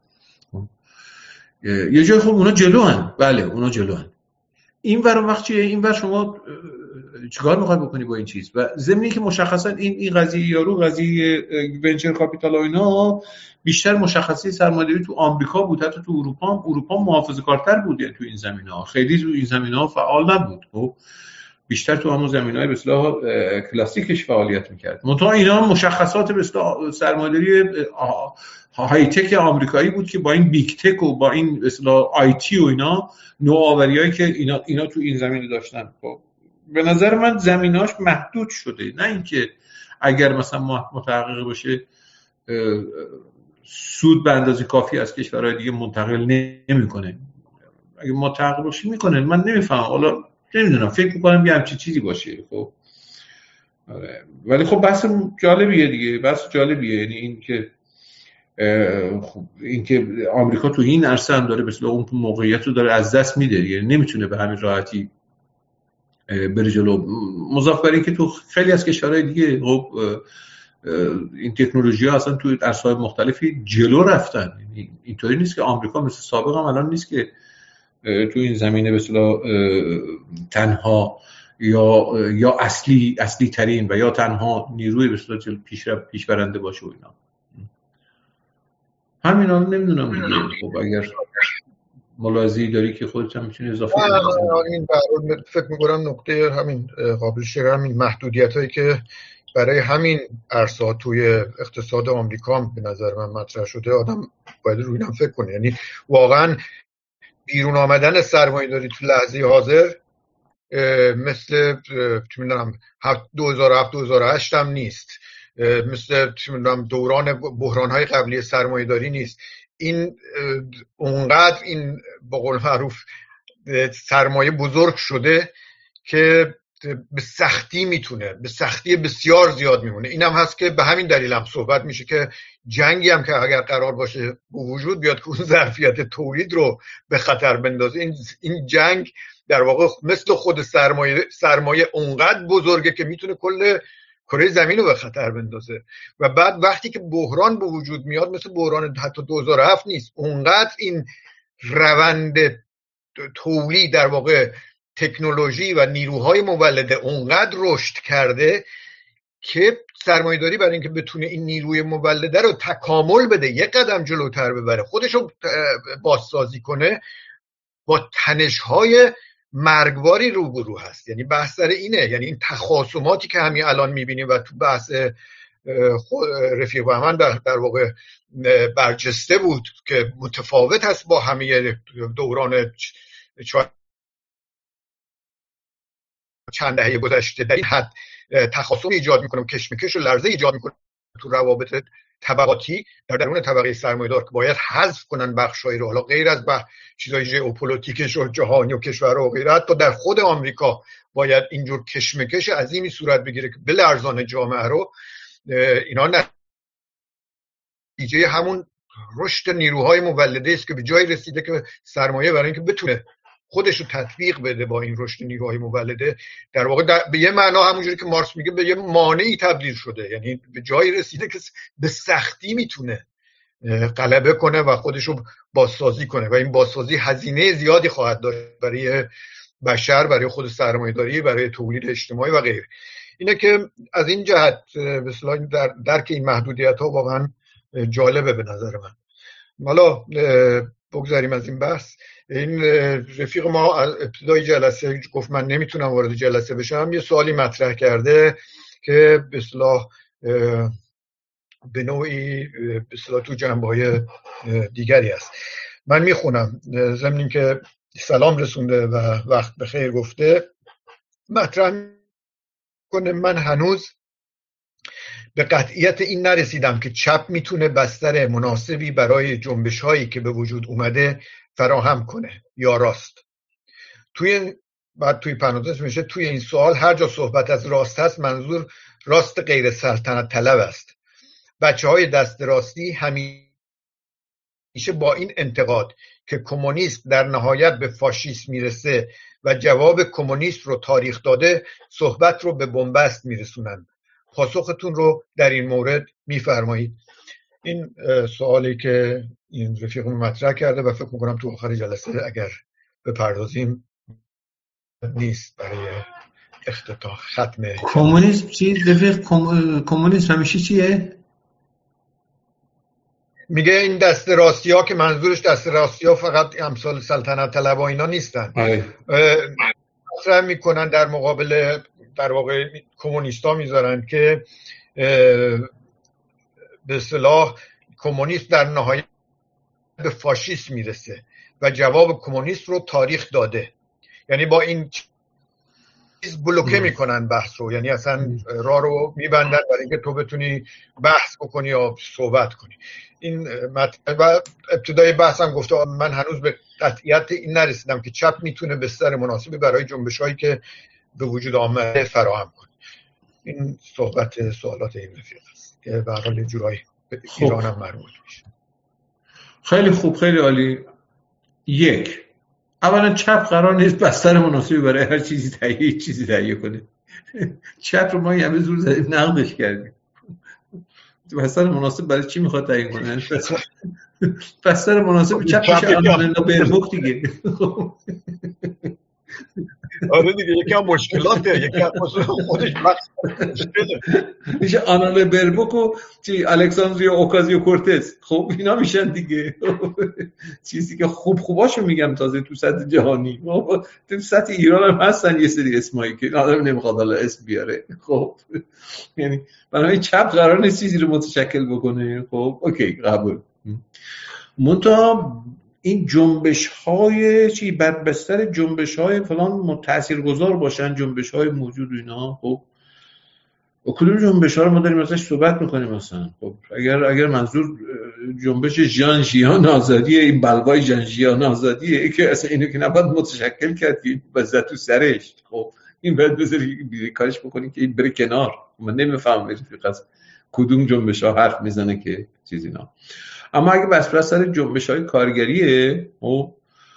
یه جای خب اونا جلوان، بله اونا جلوان. این ور وقت چیه؟ این ور شما چیکار میخوای بکنی با این چیز؟ و ضمنی که مشخصا این این قضیه یارو قضیه ونچر کاپیتال و اینا بیشتر مشخصی سرمایه‌داری تو آمریکا بود، حتی تو اروپا هم اروپا محافظه‌کارتر بود، یعنی تو این زمینه‌ها خیلی تو این زمینه‌ها فعال نبود. خب بیشتر تو همون زمینه‌های به اصطلاح کلاسیکش فعالیت می‌کرد. منتها اینا مشخصات به اصطلاح سرمایه‌داری های تک آمریکایی بود که با این بیگ تک و با این به اصطلاح آی تی و اینا نوآوریایی که اینا اینا تو این زمینه داشتن. خب به نظر من زمیناش محدود شده، نه اینکه اگر مثلا متحقق باشه سود به اندازه کافی از کشورهای دیگه منتقل نمی‌کنه. اگه متحقق باشه میکنه، من نمیفهمم، حالا نمیدونم، فکر میکنم یه همچین چیزی باشه. خب آره. ولی خب بحث جالبیه دیگه، بحث جالبیه، یعنی این که خب این که آمریکا تو این عرصه هم داره به اصطلاح اون موقعیت رو داره از دست میده، یعنی نمیتونه به همین راحتی بره جلو. مضاف بر این که تو خیلی از کشورهای دیگه خب این تکنولوژی ها اصلا تو عرصه‌های مختلفی جلو رفتن. یعنی اینطوری نیست که آمریکا مثل سابق هم الان نیست که تو این زمینه به اصطلاح تنها یا یا اصلی اصلی ترین و یا تنها نیروی به اصطلاح پیش پیشبرنده باشه و اینا. همینا نمیدونم دیگه. خب اگر ملاحظه‌ای داری که خودت هم میتونی اضافه کنی. این برای فکر می‌کنم نقطه همین قابل شرح همین محدودیتایی که برای همین عرصه توی اقتصاد آمریکا هم به نظر من مطرح شده، آدم باید روی اینم فکر کنه. یعنی واقعاً بیرون آمدن سرمایه‌داری تو لحظه حاضر مثل چه می‌دونم دو هزار و هفت دو هزار و هشت هم نیست، مثل چه می‌دونم دوران بحران‌های قبلی سرمایه‌داری نیست. این اونقدر این به قول معروف سرمایه بزرگ شده که به سختی میتونه، به سختی بسیار زیاد میمونه. اینم هست که به همین دلیل هم صحبت میشه که جنگی هم که اگر قرار باشه به وجود بیاد که اون ظرفیت تولید رو به خطر بندازه، این این جنگ در واقع مثل خود سرمایه سرمایه اونقدر بزرگه که میتونه کل کره زمین رو به خطر بندازه. و بعد وقتی که بحران به وجود میاد، مثل بحران حتی دو هزار و هفت نیست، اونقدر این روند تولید در واقع تکنولوژی و نیروهای مولده اونقدر رشد کرده که سرمایه‌داری برای اینکه بتونه این نیروی مولده رو تکامل بده، یک قدم جلوتر ببره، خودش رو بازسازی کنه، با تنش‌های مرگباری روبرو هست. یعنی بحث سر اینه، یعنی این تخاصماتی که همین الان می‌بینیم و تو بحث رفیق بهمن در, در واقع برجسته بود که متفاوت هست با همه دوران چند دهه گذشته، در این حد تخاصم ایجاد میکنه، کشمکش و لرزه ایجاد میکنه تو روابط طبقاتی در درون طبقه سرمایه‌دار که باید حذف کنن بخشایی رو، حالا غیر از بخش چیزای ژئوپلیتیکش و جهانی و کشورها و غیره، حتی در خود آمریکا باید اینجور کشمکش عظیمی صورت بگیره که بلرزانه جامعه رو. اینا نتیجه همون رشد نیروهای مولده است که به جای رسیده که سرمایه برای اینکه بتونه خودش رو تطبیق بده با این رشد نیروهای مولده، در واقع در به یه معنا همونجوری که مارکس میگه به یه مانعی تبدیل شده. یعنی به جای رسیده که به سختی میتونه غلبه کنه و خودش رو بازسازی کنه و این بازسازی هزینه زیادی خواهد داشت برای بشر، برای خود سرمایه‌داری، برای تولید اجتماعی و غیره. اینه که از این جهت به اصطلاح در درک این محدودیت‌ها واقعا جالبه به نظر من. حالا بگذاریم از این بحث. این رفیق ما از ابتدای جلسه گفت من نمیتونم وارد جلسه بشم، یه سوالی مطرح کرده که به اصطلاح به نوعی به اصطلاح تو جنبه‌های دیگری است. من میخونم. ضمن اینکه سلام رسونده و وقت بخیر گفته، مطرح کنه من هنوز به قطعیت این نرسیدم که چپ میتونه بستر مناسبی برای جنبش هایی که به وجود اومده فراهم کنه یا راست. توی بعد توی پرانتز میشه توی این سوال هر جا صحبت از راست هست منظور راست غیر سلطنت طلب است. بچه های دست راستی همیشه با این انتقاد که کمونیسم در نهایت به فاشیسم میرسه و جواب کمونیست رو تاریخ داده، صحبت رو به بنبست میرسونن. پاسختون رو در این مورد میفرمایید. این سوالی که این رفیقم مطرح کرده و فکر میکنم تو آخر جلسه اگر بپردازیم نیست برای اختتام ختم. کمونیسم چی؟ رفیق کمونیسم همیشه چیه؟ میگه این دست راستی ها که منظورش دست راستی ها فقط امثال سلطنت طلب ها اینا نیستن، مطرح میکنن در مقابل در واقع کمونیست ها میذارن که به اصطلاح کمونیست در نهایت به فاشیسم میرسه و جواب کمونیست رو تاریخ داده. یعنی با این چیز بلوکه میکنن بحث رو، یعنی اصلا راه رو میبندن برای اینکه تو بتونی بحث بکنی یا صحبت کنی. این و ابتدای بحثم گفته من هنوز به قطعیت این نرسیدم که چپ میتونه بستر مناسبی برای جنبش‌هایی که به وجود آمده فراهم کنه. این صحبت سوالات این رفیق است که به هر حال جورایی به ایران هم مربوط میشه. خیلی خوب، خیلی عالی. یک، اولا چپ قرار نیست بستر مناسبی برای هر چیزی تهیه چیزی تهیه کنه. چپ رو ما همه زور زدیم نقدش کردیم. بستر مناسب برای چی میخواد تعیین کنه؟ بستر مناسب چپ میشه آنالا بربوک دیگه. آره دیگه یکی هم مشکلاته، یکی هم خودش مشکله میشه آنالا بربوک و چی الکساندریا اوکازیو کورتز. خب اینا میشن دیگه چیزی که خوب خوباشو میگم تازه تو سطح جهانی. تو سطح ایران هم هستن یه سری اسمایی که آدم نمیخواد حالا اسم بیاره. خب یعنی برای چپ قرار نیست چیزی رو متشکل بکنه. خب اوکی قبول. منتها این جنبش های چی بر بستر جنبش های فلان تاثیرگذار باشن، جنبش های موجود اینا. خب و کدوم جنبش ها رو ما داریم ازش صحبت میکنیم مثلا؟ خب اگر اگر منظور جنبش ژان ژیان آزادیه، این بلوای ژان ژیان آزادیه که اصلا اینو که نباید متشکل کرد که بزد تو سرش. خب این باید بذاری کارش بکنی که این بره کنار. من نمیفهمم رفیق از کدوم جنبش ها حرف میزنه که چیزی نه. اما اگه بس بس سر جنبش های کارگریه او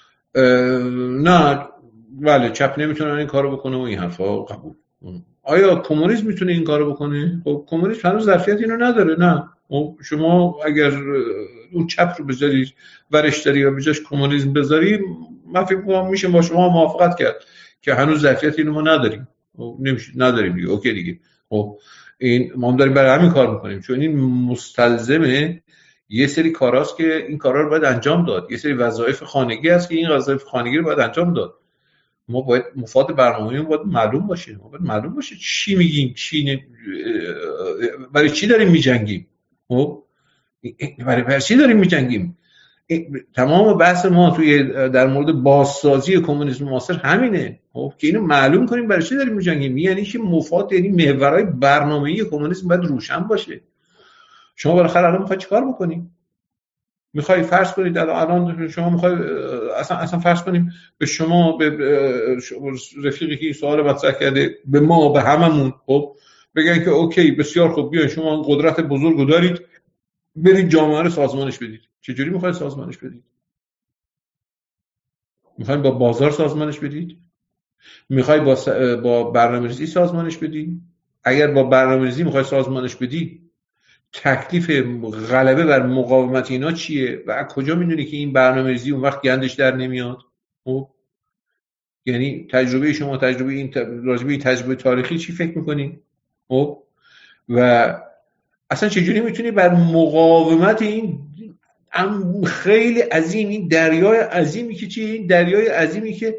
نه بله چپ نمیتونه این کارو بکنه و این حرفا قبول. آیا کمونیسم میتونه این کارو بکنه؟ خب کمونیسم هنوز ظرفیت اینو نداره. نه شما اگر اون چپ رو بذاری ورش داری و بجاش کمونیسم بذاری، من فکر می‌کنم میشه با شما موافقت کرد که هنوز ظرفیت اینو ما نداریم. نمیشه نداریم دیگه. اوکی دیگه. خب این ما هم داریم برای همین کار میکنیم، چون این مستلزمه یه سری کاراست که این کارا رو باید انجام داد، یه سری وظایف خانگی هست که این وظایف خانگی رو باید انجام داد. ما باید مفاد برنامه‌مون باید معلوم باشه، ما باید معلوم باشه چی میگیم، چی ن... برای چی داریم میجنگیم. خب برای برای چی داریم میجنگیم؟ تمام بحث ما توی در مورد بازسازی کمونیسم معاصر همینه. خب که اینو معلوم کنیم برای چی داریم میجنگیم. یعنی که مفاد، یعنی محورهای برنامه‌ای کمونیسم باید روشن باشه. شما بالاخره الان میخواید چیکار بکنید؟ میخوای فرض کنید الان شما میخوای اصلا اصلا فرض کنیم به شما، به رفیقی که سوال مطرح کرده، به ما، به هممون، خب بگن که اوکی بسیار خوب، بیاین شما قدرت بزرگو دارید، برید جامعه رو سازمانش بدید. چجوری میخواید سازمانش بدید؟ میخواید با بازار سازمانش بدید؟ میخواید با س... با برنامه‌ریزی سازمانش بدید؟ اگر با برنامه‌ریزی میخواید سازمانش بدید، تکلیف غلبه بر مقاومت اینا چیه و از کجا میدونی که این برنامه‌ریزی اون وقت گندش در نمیاد؟ خب یعنی تجربه شما، تجربه این راجبه این تجربه تاریخی چی فکر میکنین؟ خب و اصلا چجوری میتونی بر مقاومت این خیلی عظیم، این دریای عظیمی که چیه، این دریای عظیمی که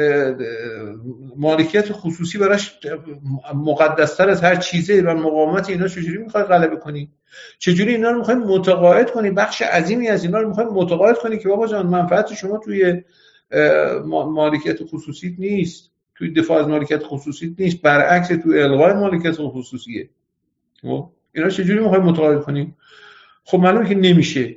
مالکیت خصوصی براش مقدس‌تر از هر چیزه، و مقاومت اینا چجوری میخوای غلبه کنی؟ چجوری اینا رو میخوای متقاعد کنی؟ بخش عظیمی از اینا رو میخوای متقاعد کنی که بابا جان منفعت شما توی مالکیت خصوصیت نیست، توی دفاع از مالکیت خصوصیت نیست، برعکس توی الغای مالکیت خصوصیه. اینا چجوری میخوای متقاعد کنی؟ خب معلومه که نمیشه.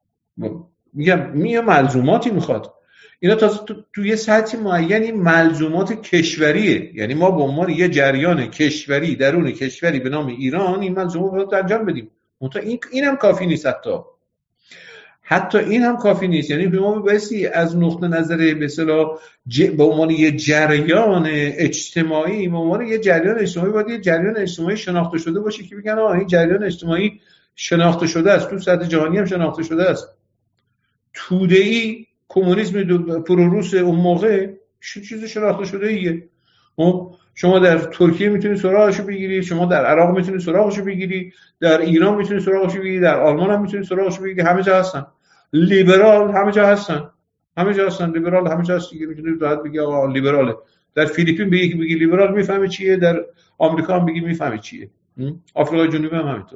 میگم میگم ملزوماتی میخواد. اینا تازه تو, تو یه سطح معینی ملزومات کشوریه، یعنی ما به عنوان یه جریان کشوری درون کشوری به نام ایران این ملزومات رو انجام بدیم. منتها این اینم کافی نیست، حتی حتی این هم کافی نیست. یعنی ما بایستی از نقطه نظر به اصطلاح ج... به عنوان یه جریان اجتماعی، به عنوان یه جریان اجتماعی باید یه جریان اجتماعی شناخته شده باشه که بگن آه این جریان اجتماعی شناخته شده است، تو سطح جهانی هم شناخته شده است. توده‌ای کمونیسم پروروس اون موقع چیز شناخته شده ایه. شما در ترکیه میتونی سراغشو بگیری، شما در عراق میتونی سراغشو بگیری، در ایران میتونی سراغشو بگیری، در آلمان هم میتونی سراغشو بگیری، همه جا هستن. لیبرال همه جا هستن، همه جا هستن لیبرال همه جا هست. میتونی راحت بگی آقا لیبراله. در فیلیپین بگی که بگی لیبرال میفهمه چیه، در آمریکا هم بگی میفهمه چیه، آفریقای جنوبی هم همینطور.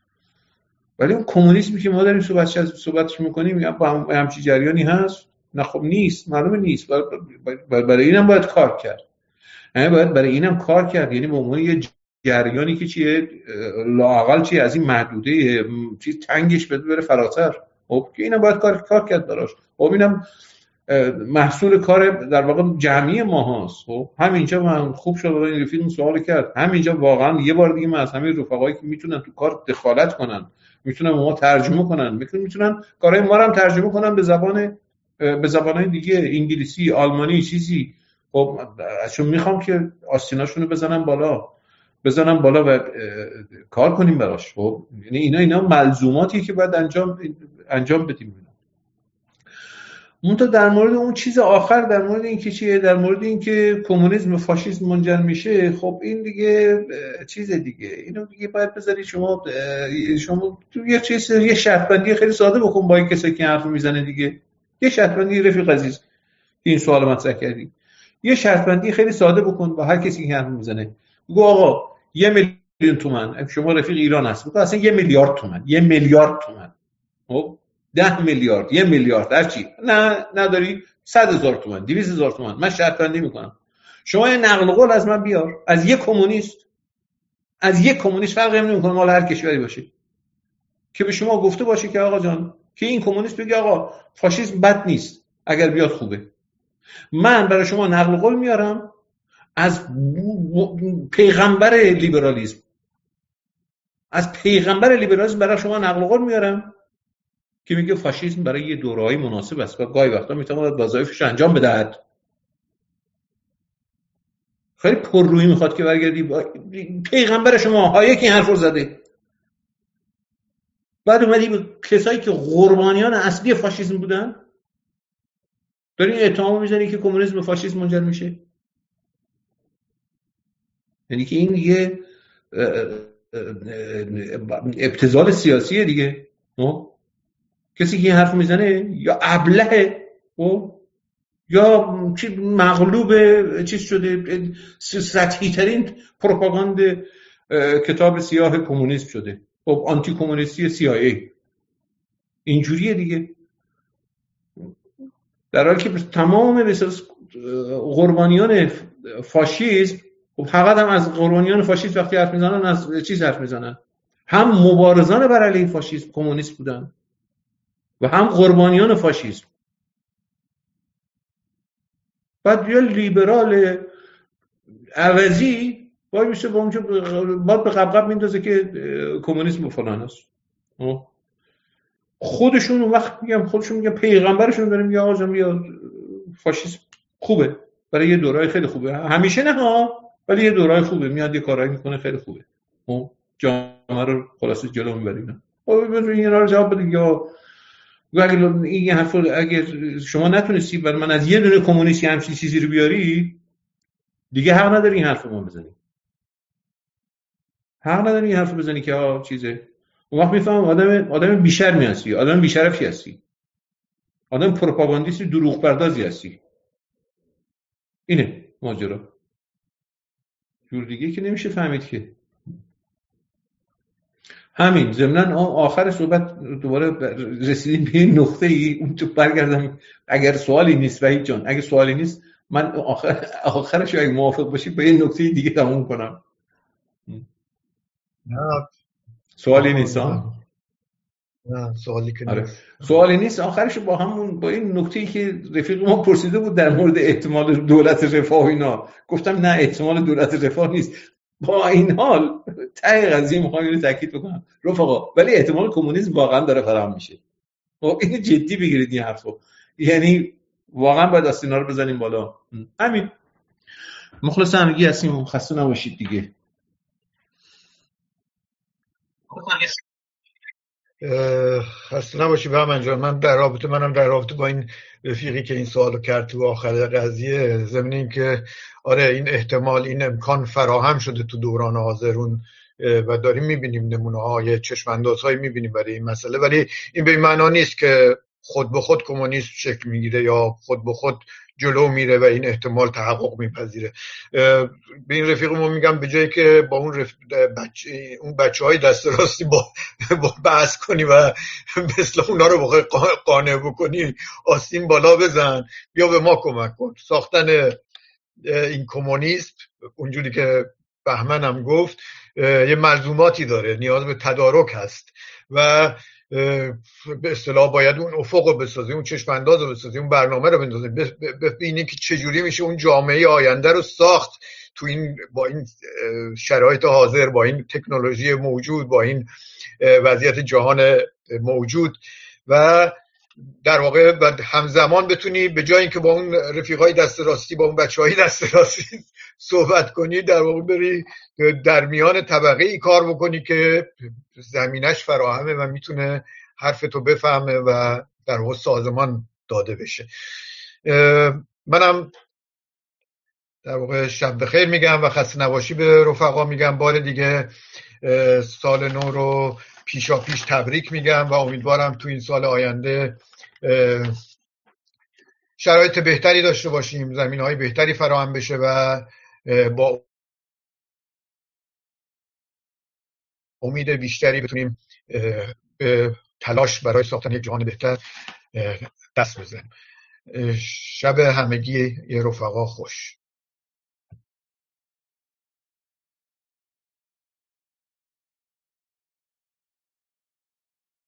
ولی اون کمونیسمی که ما داریم صحبتش از صحبتش می‌کنیم میگم با هم همچین جریانی هست؟ نه خب نیست، معلومه نیست. برای اینم باید کار کرد. یعنی باید برای اینم کار کرد، یعنی به عنوان یه جریانی که چیه لااقل چیه از این محدوده چیز تنگش بده بره فراتر. خب که اینم باید کار کار کرد براش. خب اینم محصول کار در واقع جمعی ما هست. خب همینجا من خوب شد این رفیق سوال کرد. همینجا واقعا یه بار دیگه من از همه رفقایی که میتونن تو کار دخالت کنن، میتونن ما ترجمه کنن، میتونن میتونن کارهای ما رو هم ترجمه کنن به زبان به زبانهای دیگه، انگلیسی، آلمانی، چیزی. خب ازشون میخوام که آستیناشون رو بزنن بالا، بزنن بالا و کار کنیم براش. خب یعنی اینا اینا ملزوماتیه که باید انجام انجام بدیم. منتها در مورد اون چیز آخر، در مورد این که چیه، در مورد این که کمونیسم و فاشیسم منجر میشه، خب این دیگه چیز دیگه، اینو دیگه باید بذاری شما شما تو یه چیز یه شرط بندی خیلی ساده بکن با این کسی که حرف میزنه دیگه. یه شرط بندی رفیق عزیز که این سوال مطرح کردی، یه شرط بندی خیلی ساده بکن با هر کسی که حرف میزنه. بگو آقا یه میلیون تومان، شما رفیق ایران هست، بگو اصلا یه میلیارد تومان، یه میلیارد تومان، خب ده میلیارد، یه میلیارد، هر چی نه نداری، صد هزار تومان، دویست هزار تومان، من شرط بندی میکنم. شما یه نقل قول از من بیار، از یک کمونیست، از یک کمونیست، فرقی نمیکنه مال هر کشوری باشه، که به شما گفته باشه که آقا جان، که این کمونیست بگه آقا فاشیسم بد نیست، اگر بیاد خوبه. من برای شما نقل قول میارم از پیغمبر لیبرالیسم از پیغمبر لیبرالیسم برای شما نقل قول میارم که میگه فاشیسم برای یه دوره‌ای مناسب است و گاهی وقتا میتواند وظایفش رو انجام بدهد. خیلی پررویی میخواد که برگردی با پیغمبر شما هایک این حرف رو زده، بعد اومدی به کسایی که قربانیان اصلی فاشیسم بودن داری این اتهام میزنی که کمونیسم به فاشیسم منجر میشه. یعنی که این یه ابتذال سیاسیه دیگه. کسی که این حرف میزنه یا ابلهه یا مغلوب چیز شده، سطحی ترین پروپاگاند کتاب سیاه کمونیسم شده، خب آنتی کمونیستی سی آی ای اینجوریه دیگه. در حالی که تمام قربانیان فاشیسم خب فقط هم از قربانیان فاشیسم وقتی حرف میزنن از چیز حرف میزنن، هم مبارزان بر علیه فاشیسم کمونیست بودن و هم قربانیان فاشیسم. بعد یه لیبرال عوضی باید میشه با اونجا باید به قبقب میندازه که کمونیسم فلان است. خودشون اون وقت میگم خودشون میگم پیغمبرشون داره میگه آقا جان بیا فاشیسم خوبه برای یه دورای خیلی خوبه، همیشه نه ها ولی یه دورای خوبه، میاد یه کارایی میکنه خیلی خوبه، جامعه رو خلاص جلو میبریم. خب بذار اینا رو جواب بده. یا اگه این حرفو اگه شما نتونستی برای من از یه دونه کمونیستی همچین چیزی رو بیاری دیگه حق نداری این حرفو من بزنی، حق نداری این حرفو بزنی که آ چیزه. اون وقت میفهمم آدم آدم بی‌شرمی هستی، آدم بی‌شرفی هستی، آدم پروپاگاندیست دروغ پردازی هستی. اینه ماجرا، جور دیگه که نمیشه فهمید که. همین ضمناً آخر صحبت دوباره رسیدیم به این نقطه ای اون تو برگردم اگر سوالی نیست وحید جان، اگه سوالی نیست من آخر آخرش اگه موافق باشی به این نقطه دیگه تموم کنم. نه سوالی نیست ها؟ نه سوالی که آره. نیست. سوالی نیست. آخرش با همون با این نکته‌ای که رفیق ما پرسیده بود در مورد احتمال دولت رفاه اینا، گفتم نه احتمال دولت رفاه نیست. با این حال ته قضیه میخوام اینو تاکید بکنم رفقا، ولی احتمال کمونیسم واقعا داره فراهم میشه. خب اینو جدی بگیرید این حرفو، یعنی واقعا باید آستینا رو بزنیم بالا. همین. مخلص همگی هستیم، خسته نباشید دیگه. خسته نباشی بهمن جان. من در رابطه منم در رابطه با این رفیقی که این سوالو کرد تو آخر قضیه، ضمن این که آره این احتمال این امکان فراهم شده تو دوران حاضرون و داریم میبینیم نمونه های چشم اندازهایی میبینیم برای این مسئله، ولی این به این معنا نیست که خود به خود کمونیسم شکل میگیره یا خود به خود جلو میره و این احتمال تحقق میپذیره. به این رفیقمون میگم به جایی که با اون رف... بچه... اون بچه های دست راستی با, با بحث کنی و مثل اونا رو بخوای قانع بکنی آستین بالا بزن، بیا به ما کمک کن. ساختن این کمونیسم اونجوری که بهمن هم گفت یه ملزوماتی داره، نیاز به تدارک هست و به اصطلاح باید اون افق رو بسازی، اون چشم انداز رو بسازی، اون برنامه رو بندازی، ببینی که چجوری میشه اون جامعه آینده رو ساخت تو این با این شرایط حاضر، با این تکنولوژی موجود، با این وضعیت جهان موجود و در واقع همزمان بتونی به جای اینکه با اون رفیقای دست راستی با اون بچهای دست راستی صحبت کنی، در واقع بری در میان طبقه ای کار بکنی که زمینش فراهمه و میتونه حرفتو بفهمه و در واقع سازمان داده بشه. منم در واقع شب بخیر میگم و خسته نباشی به رفقا میگم. بار دیگه سال نو رو پیشا پیش تبریک میگم و امیدوارم تو این سال آینده شرایط بهتری داشته باشیم، زمینهای بهتری فراهم بشه و با امید بیشتری بتونیم به تلاش برای ساختن یک جهان بهتر دست بزنیم. شب همگی رفقا خوش.